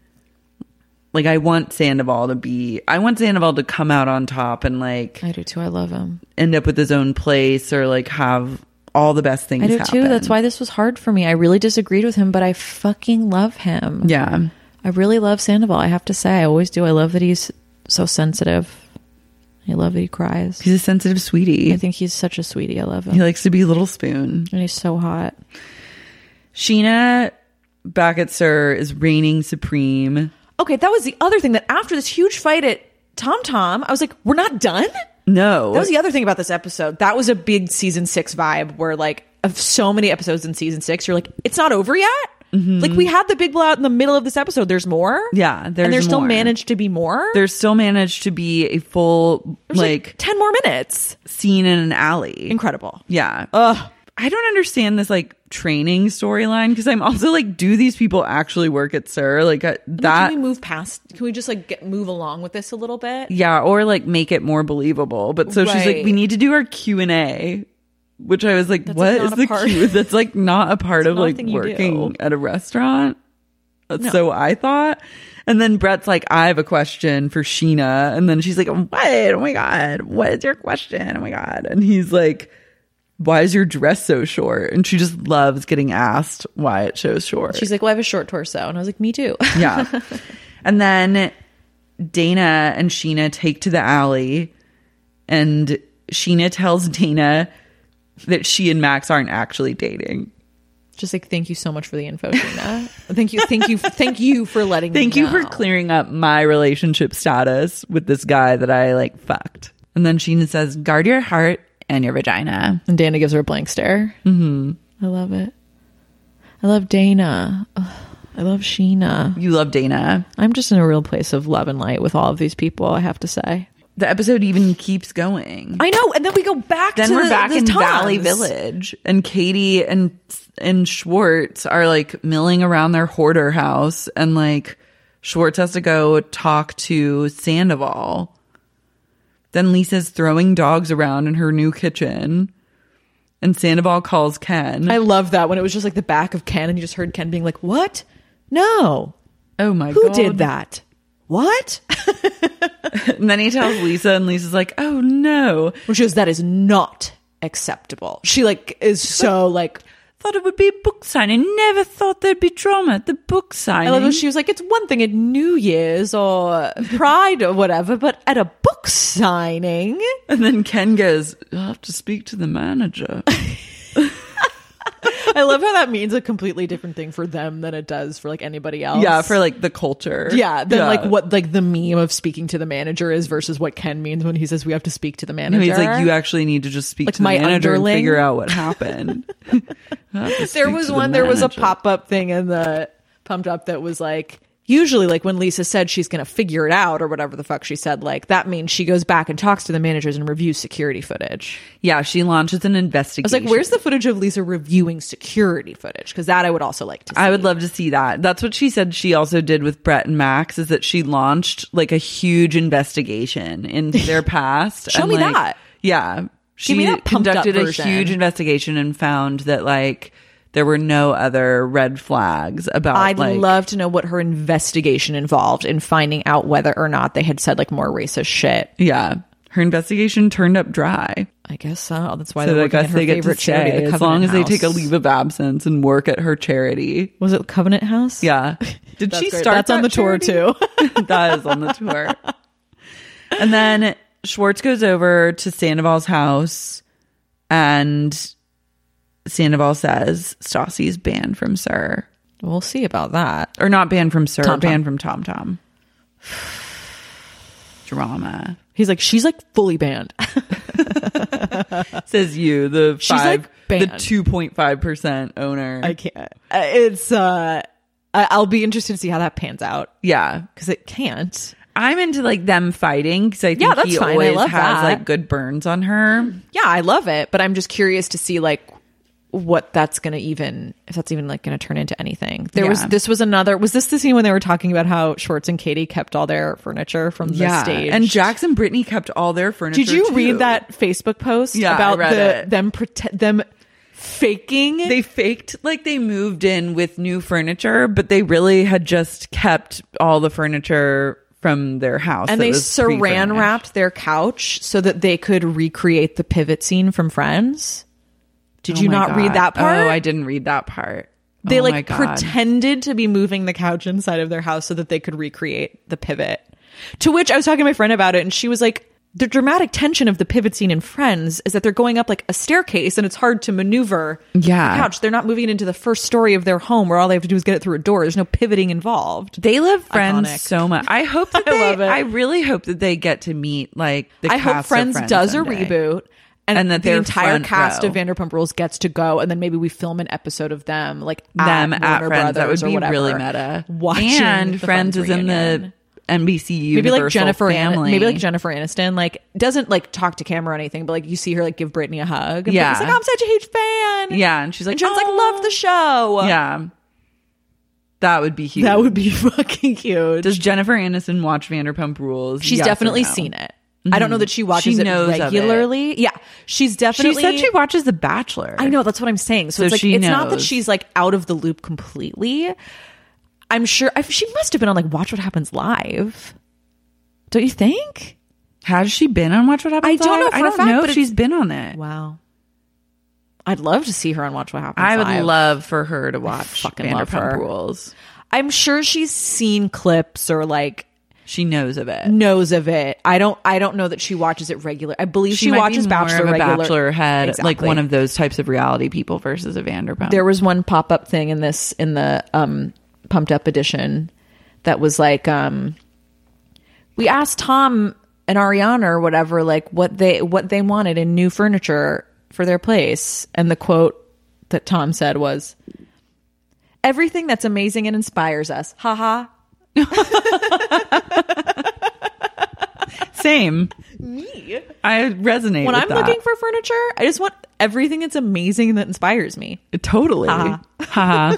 like, I want Sandoval to be, I want Sandoval to come out on top and like I do too. I love him. end up with his own place or like have all the best things. I do happen. too. That's why this was hard for me. I really disagreed with him, but I fucking love him. Yeah. I really love Sandoval. I have to say, I always do. I love that he's so sensitive. I love that he cries. He's a sensitive sweetie. I think he's such a sweetie. I love him. He likes to be Little Spoon. And he's so hot. Sheena back at Sir is reigning supreme. Okay, that was the other thing, that after this huge fight at Tom Tom, I was like, we're not done? No. That was the other thing about this episode. That was a big season six vibe where, like, of so many episodes in season six, you're like, it's not over yet? Mm-hmm. Like, we had the big blowout in the middle of this episode. There's more? Yeah, there's And there's still more. managed to be more? There's still managed to be a full, There's like, like ten more minutes. scene in an alley. Incredible. Yeah. Ugh. I don't understand this, like, training storyline, because I'm also like, do these people actually work at Sir? Like, uh, that... Can we move past? Can we just, like, get, move along with this a little bit? Yeah, or, like, make it more believable. But so she's like, Right. we need to do our Q and A, which I was like, That's, what like, is not the a part- Q? That's, like, not a part It's of, like, nothing you working do. at a restaurant. That's No. so I thought. And then Brett's like, I have a question for Sheena. And then she's like, what? Oh my God. What is your question? Oh my God. And he's like, why is your dress so short? And she just loves getting asked why it shows short. She's like, well, I have a short torso. And I was like, me too. Yeah. And then Dana and Sheena take to the alley, and Sheena tells Dana that she and Max aren't actually dating. Just like, thank you so much for the info, Sheena. thank you, thank you, thank you for letting me Thank you know. for clearing up my relationship status with this guy that I like fucked. And then Sheena says, guard your heart and your vagina. And Dana gives her a blank stare. Mm-hmm. I love it. I love Dana. Ugh, I love Sheena. You love Dana. I'm just in a real place of love and light with all of these people, I have to say. The episode even keeps going. I know, and then we go back Then to we're the, back the in Toms. Valley Village, and Katie and and Schwartz are like milling around their hoarder house, and like Schwartz has to go talk to Sandoval. Then Lisa's throwing dogs around in her new kitchen, and Sandoval calls Ken. I love that when it was just like the back of Ken, and you just heard Ken being like, "What? No, oh my who god, did that? What?" And then he tells Lisa, and Lisa's like, "Oh no," Which is, that is not acceptable. She like is so like. thought it would be a book signing. Never thought there'd be drama at the book signing. I love when she was like, it's one thing at New Year's or Pride or whatever, but at a book signing. And then Ken goes, "You'll have to speak to the manager." I love how that means a completely different thing for them than it does for like anybody else. Yeah, for like the culture. Yeah, than Yeah. like what like the meme of speaking to the manager is versus what Ken means when he says we have to speak to the manager. No, he's like, you actually need to just speak Like to the my manager underling? and figure out what happened. You'll have to There speak was to the one, there was a manager. pop up thing in the Pumped Up that was like, usually like when Lisa said she's going to figure it out or whatever the fuck she said, like that means she goes back and talks to the managers and reviews security footage. Yeah, she launches an I investigation. was like, where's the footage of Lisa reviewing security footage? Because that I would also like to see. I would love to see that. That's what she said she also did with Brett and Max, is that she launched like a huge investigation into their past. Show and, me like, that. Yeah. She me that pumped up conducted a version. huge investigation and found that like there were no other red flags about I'd like, love to know what her investigation involved in finding out whether or not they had said like more racist shit. Yeah. Her investigation turned up dry. I guess so. That's why So they're I working guess at her they get to favorite charity, stay the as long Covenant as they take a House. leave of absence and work at her charity. Was it Covenant House? Yeah. Did That's she great. start That's on that the tour charity? too. That is on the tour. And then Schwartz goes over to Sandoval's house, and Sandoval says Stassi's banned from Sir. We'll see about that. Or not banned from Sir, Tom Tom. banned from Tom Tom. Drama. He's like, she's like fully banned. Says you, the She's, five, like, the banned. two point five percent owner. I can't. Uh, It's, uh, I- I'll be interested to see how that pans out yeah. because it can't. I'm into like them fighting because I think Yeah, that's he fine. I always love has that. like good burns on her. Yeah, I love it, but I'm just curious to see like what that's going to even, if that's even like going to turn into anything. There Yeah. was, this was another, was this the scene when they were talking about how Schwartz and Katie kept all their furniture from the Yeah. stage? And Jax and Brittany kept all their furniture. Did you too. read that Facebook post Yeah, I about read the, it. them pretend, them faking? They faked like they moved in with new furniture, but they really had just kept all the furniture from their house. and that they was saran pre-furnished. wrapped their couch so that they could recreate the pivot scene from Friends. Did Oh you my not God. read that part? Oh, I didn't read that part. They Oh my like God. pretended to be moving the couch inside of their house so that they could recreate the pivot. To which I was talking to my friend about it, and she was like, the dramatic tension of the pivot scene in Friends is that they're going up like a staircase and it's hard to maneuver Yeah. the couch. They're not moving it into the first story of their home where all they have to do is get it through a door. There's no pivoting involved. They love Friends Iconic. so much. I hope that I they, love it. I really hope that they get to meet like the I cast hope of Friends, does someday. a reboot. And, And that the they're entire front cast row. of Vanderpump Rules gets to go, and then maybe we film an episode of them, like them at, at Warner Friends. That would Brothers or be whatever, really meta. Watching and the Friends is in the reunion. N B C Universal maybe like Jennifer, An- family. maybe like Jennifer Aniston, like doesn't like talk to camera or anything, but like you see her like give Brittany a hug. And Yeah. Brittany's like, I'm such a huge fan. Yeah, and she's like, and Jen's like, "Oh." love the show. Yeah, that would be huge. that would be fucking huge. Does Jennifer Aniston watch Vanderpump Rules? She's Yes or definitely no? seen it. I don't know that she watches She it knows of it. regularly. Yeah, she's definitely. She said she watches The Bachelor. I know, that's what I'm saying. So, So it's like she it's not that knows. she's like out of the loop completely. I'm sure I, she must have been on like Watch What Happens Live. Don't you think? Has she been on Watch What Happens? I don't know Live? for I a don't fact, know but if she's it's- been on it. Wow. I'd love to see her on Watch What Happens I would Live. love for her to watch fucking love Vanderpump her. Rules. I'm sure she's seen clips or like She knows of it. knows of it. I don't I don't know that she watches it regular. I believe she, might watches be more Bachelor of a regular. Bachelor head, like Exactly. one of those types of reality people versus a Vanderpump. There was one pop-up thing in this in the um Pumped Up edition that was like um we asked Tom and Ariana or whatever like what they what they wanted in new furniture for their place, and the quote that Tom said was, everything that's amazing and inspires us. Haha. Same. Me. I resonate When with I'm that. looking for furniture, I just want everything that's amazing and that inspires me. Totally. Ha. Ha.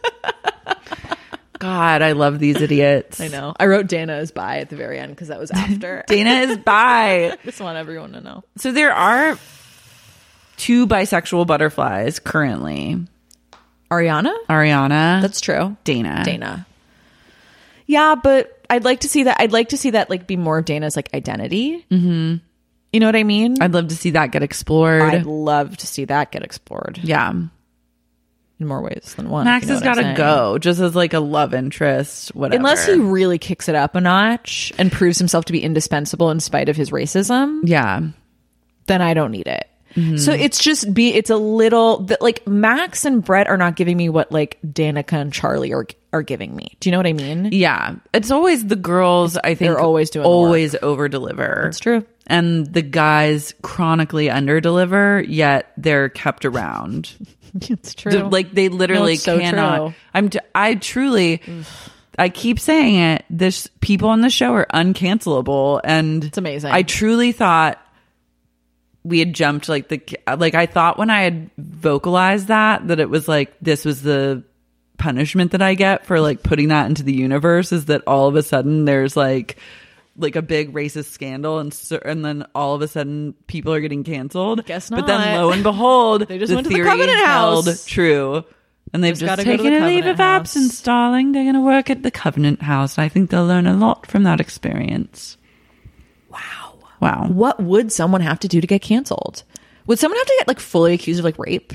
God, I love these idiots. I know. I wrote Dana is bi at the very end because that was after. Dana is bi. I just want everyone to know. So there are two bisexual butterflies currently. Ariana? Ariana. That's true. Dana. Dana. Yeah, but I'd like to see that. I'd like to see that like be more of Dana's like identity. Mm-hmm. You know what I mean? I'd love to see that get explored. I'd love to see that get explored yeah. in more ways than one. Max if you know has what I'm got to saying. go just as like a love interest, whatever. Unless he really kicks it up a notch and proves himself to be indispensable in spite of his racism, Yeah. then I don't need it. Mm-hmm. So it's just be it's a little that like Max and Brett are not giving me what like Danica and Charlie are are giving me. Do you know what I mean? Yeah. It's always the girls, I think, They're always doing the always over deliver. That's true. And the guys chronically under deliver, yet they're kept around. It's true. The- like they literally No, it's so cannot. true. I'm. T- I truly. I keep saying it. This people on the show are uncancelable, and It's amazing. I truly thought we had jumped like the like. I thought when I had vocalized that that it was like this was the punishment that I get for like putting that into the universe is that all of a sudden there's like like a big racist scandal and so, and then all of a sudden people are getting canceled. Guess But then not. lo and behold, They just the went to the theory Covenant held House. true. And they've Just just, gotta go to taken the a leave Covenant of House. absence, darling. They're going to work at the Covenant House. I think they'll learn a lot from that experience. Wow. Wow. What would someone have to do to get canceled? Would someone have to get like fully accused of like rape?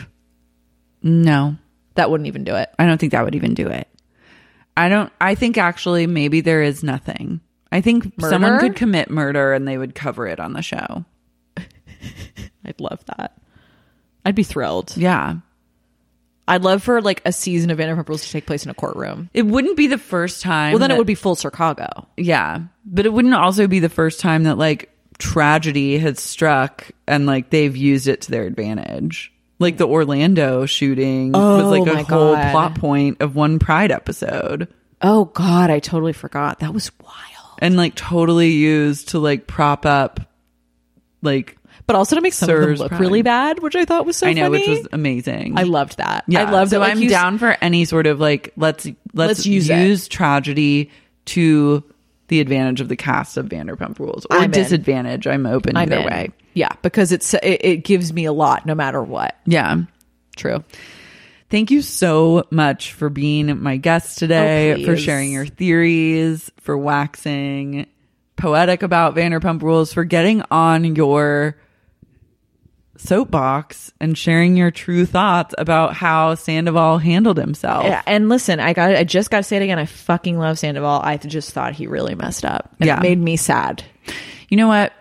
No, That wouldn't even do it. I don't think that would even do it. I don't, I think actually maybe there is nothing. I think Murder? someone could commit murder and they would cover it on the show. I'd love that. I'd be thrilled. Yeah. I'd love for like a season of Vanderpump Rules to take place in a courtroom. It wouldn't be the first time. Well, then that- it would be full Chicago. Yeah. But it wouldn't also be the first time that like tragedy has struck and like they've used it to their advantage. Like the Orlando shooting Oh, was like my a whole God. plot point of one Pride episode. Oh God, I totally forgot. That was wild. And like totally used to like prop up like but also to make some of them Sir's look Prime. really bad, which I thought was so I know, funny. which was amazing. I loved that. Yeah, I loved so that. Like, I'm you s- down for any sort of like let's let's, Let's use use, it. tragedy to the advantage of the cast of Vanderpump Rules, or I'm in. disadvantage. I'm open I'm either in. way. Yeah, because it's it, it gives me a lot no matter what. Yeah. True. Thank you so much for being my guest today, Oh, for please. sharing your theories, for waxing poetic about Vanderpump Rules, for getting on your soapbox and sharing your true thoughts about how Sandoval handled himself. Yeah, and listen, I got I just got to say it again. I fucking love Sandoval. I just thought he really messed up. And Yeah. it made me sad. You know what?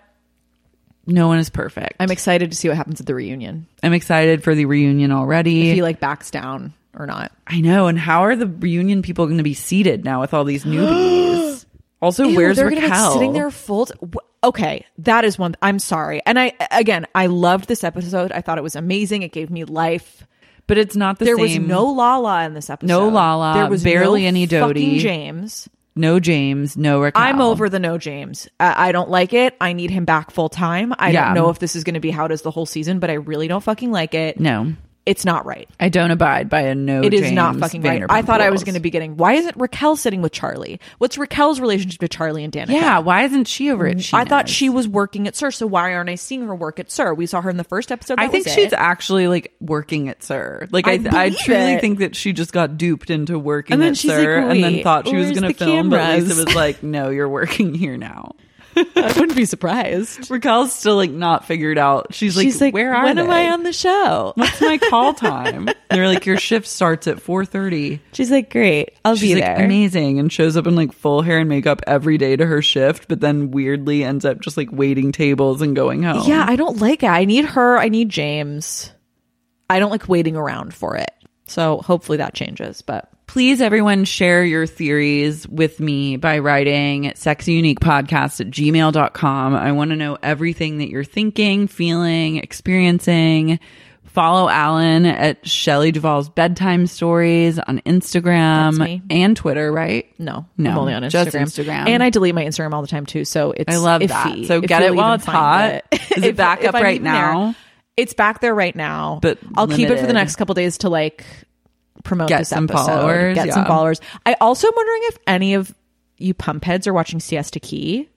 No one is perfect. I'm excited to see what happens at the reunion. I'm excited for the reunion already. If he like backs down or not. I know. And how are the reunion people going to be seated now with all these newbies? Also, Ew, where's they're Raquel? gonna be sitting there full. T- w- okay, that is one. Th- I'm sorry, and I again, I loved this episode. I thought it was amazing. It gave me life. But it's not the there same. was no Lala in this episode. No Lala, There was barely no any fucking Dodie. James. No James, no Raquel. I'm over the no James. I, I don't like it. I need him back full time. I Yeah. don't know if this is going to be how it is the whole season, but I really don't fucking like it. No. It's not right. I don't abide by a no It is James not fucking right. Vanderpump I thought I was Rules. going to be getting. Why isn't Raquel sitting with Charlie? What's Raquel's relationship with Charlie and Danica? Yeah, why isn't she over at I thought Sheena's? she was working at Sir, so why aren't I seeing her work at Sir? We saw her in the first episode. I that think was she's it. actually like working at Sir. Like I, I I, believe truly it. think that she just got duped into working And then at she's Sir, like, and then "Wait, thought she was where's going to the film. But cameras?" Lisa was like, "No, you're working here now." I wouldn't be surprised. Raquel's still like not figured out. She's like, She's like, "Where are when they? am I on the show? What's my call time?" And they're like, "Your shift starts at four thirty." She's like, great, I'll She's be like, there. amazing, and shows up in like full hair and makeup every day to her shift, but then weirdly ends up just like waiting tables and going home. Yeah, I don't like it. I need her. I need James. I don't like waiting around for it. So hopefully that changes. But please, everyone, share your theories with me by writing sexyuniquepodcast at gmail dot com. I want to know everything that you're thinking, feeling, experiencing. Follow Alan at Shelley Duvall's Bedtime Stories on Instagram That's me. and Twitter, right? no, No, I'm only on Instagram. just Instagram. And I delete my Instagram all the time too. So it's I love iffy that. So if get you'll it while even it's find hot. it. Is it If- back if up I'm right even there. now? It's back there right now. But I'll keep it for the limited. next couple days to like promote Get this some episode. followers, Get some yeah. followers. I also am wondering if any of you pump heads are watching Siesta Key.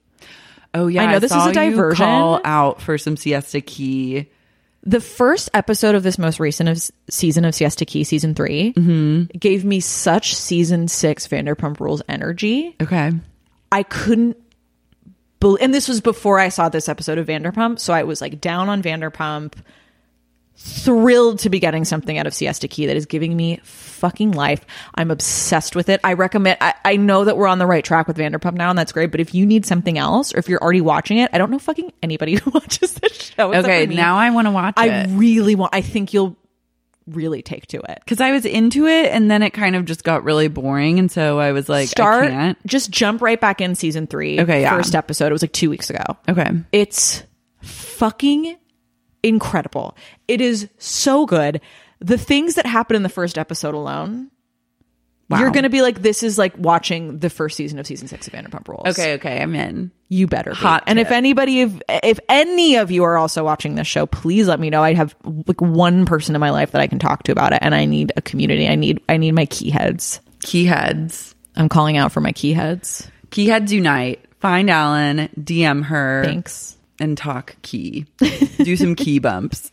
Oh yeah, I know this saw is a you diversion. Call out for some Siesta Key. The first episode of this most recent of, season of Siesta Key, season three, Mm-hmm. gave me such season six Vanderpump Rules energy. Okay. I couldn't believe, and this was before I saw this episode of Vanderpump, so I was like down on Vanderpump, thrilled to be getting something out of Siesta Key that is giving me fucking life. I'm obsessed with it. I recommend, I, I know that we're on the right track with Vanderpump now, and that's great, but if you need something else, or if you're already watching it, I don't know fucking anybody who watches this show. except Okay, for me. now I want to watch I it. really want, I think you'll really take to it. Because I was into it and then it kind of just got really boring. And so I was like, Start, I can't. just jump right back in season three. Okay, yeah. First episode. It was like two weeks ago. Okay. It's fucking incredible. It is so good. The things that happen in the first episode alone, Wow. you're going to be like, this is like watching the first season of season six of Vanderpump Rules. Okay, okay, I'm in. You better be. Hot And tip. if anybody, if, if any of you are also watching this show, please let me know. I have like one person in my life that I can talk to about it, and I need a community. I need, I need my key heads. Key heads. I'm calling out for my key heads. Key heads unite. Find Alan, D M her. Thanks. And talk key. Do some key bumps.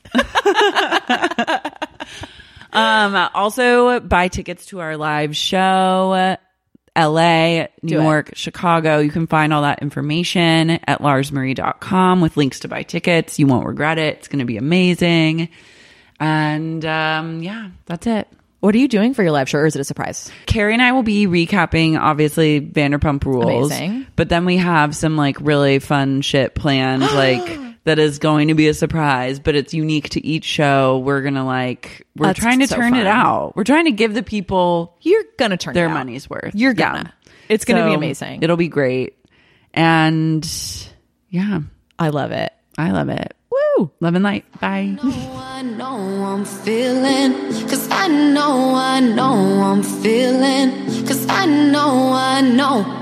um, also, buy tickets to our live show. L A, New Do it. York, Chicago. You can find all that information at lars marie dot com with links to buy tickets. You won't regret it. It's going to be amazing. And um, yeah, that's it. What are you doing for your live show, or is it a surprise? Carrie and I will be recapping, obviously, Vanderpump Rules. Amazing. But then we have some like really fun shit planned, like that is going to be a surprise, but it's unique to each show. We're going to like, we're That's trying to so turn fun. it out. We're trying to give the people You're gonna turn their it out. money's worth. You're gonna. It's gonna be amazing. It'll be great. And yeah, I love it. I love it. Woo! Love and light. Bye. I know I'm feeling, cause I know, I know I'm feeling, cause I know, I know.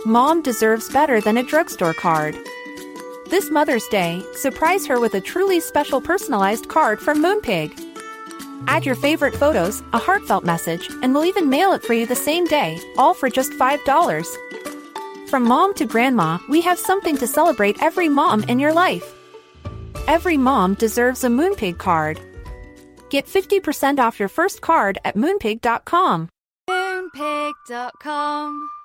Mom deserves better than a drugstore card. This Mother's Day, surprise her with a truly special personalized card from Moonpig. Add your favorite photos, a heartfelt message, and we'll even mail it for you the same day, all for just five dollars. From mom to grandma, we have something to celebrate every mom in your life. Every mom deserves a Moonpig card. Get fifty percent off your first card at moonpig dot com. Moonpig dot com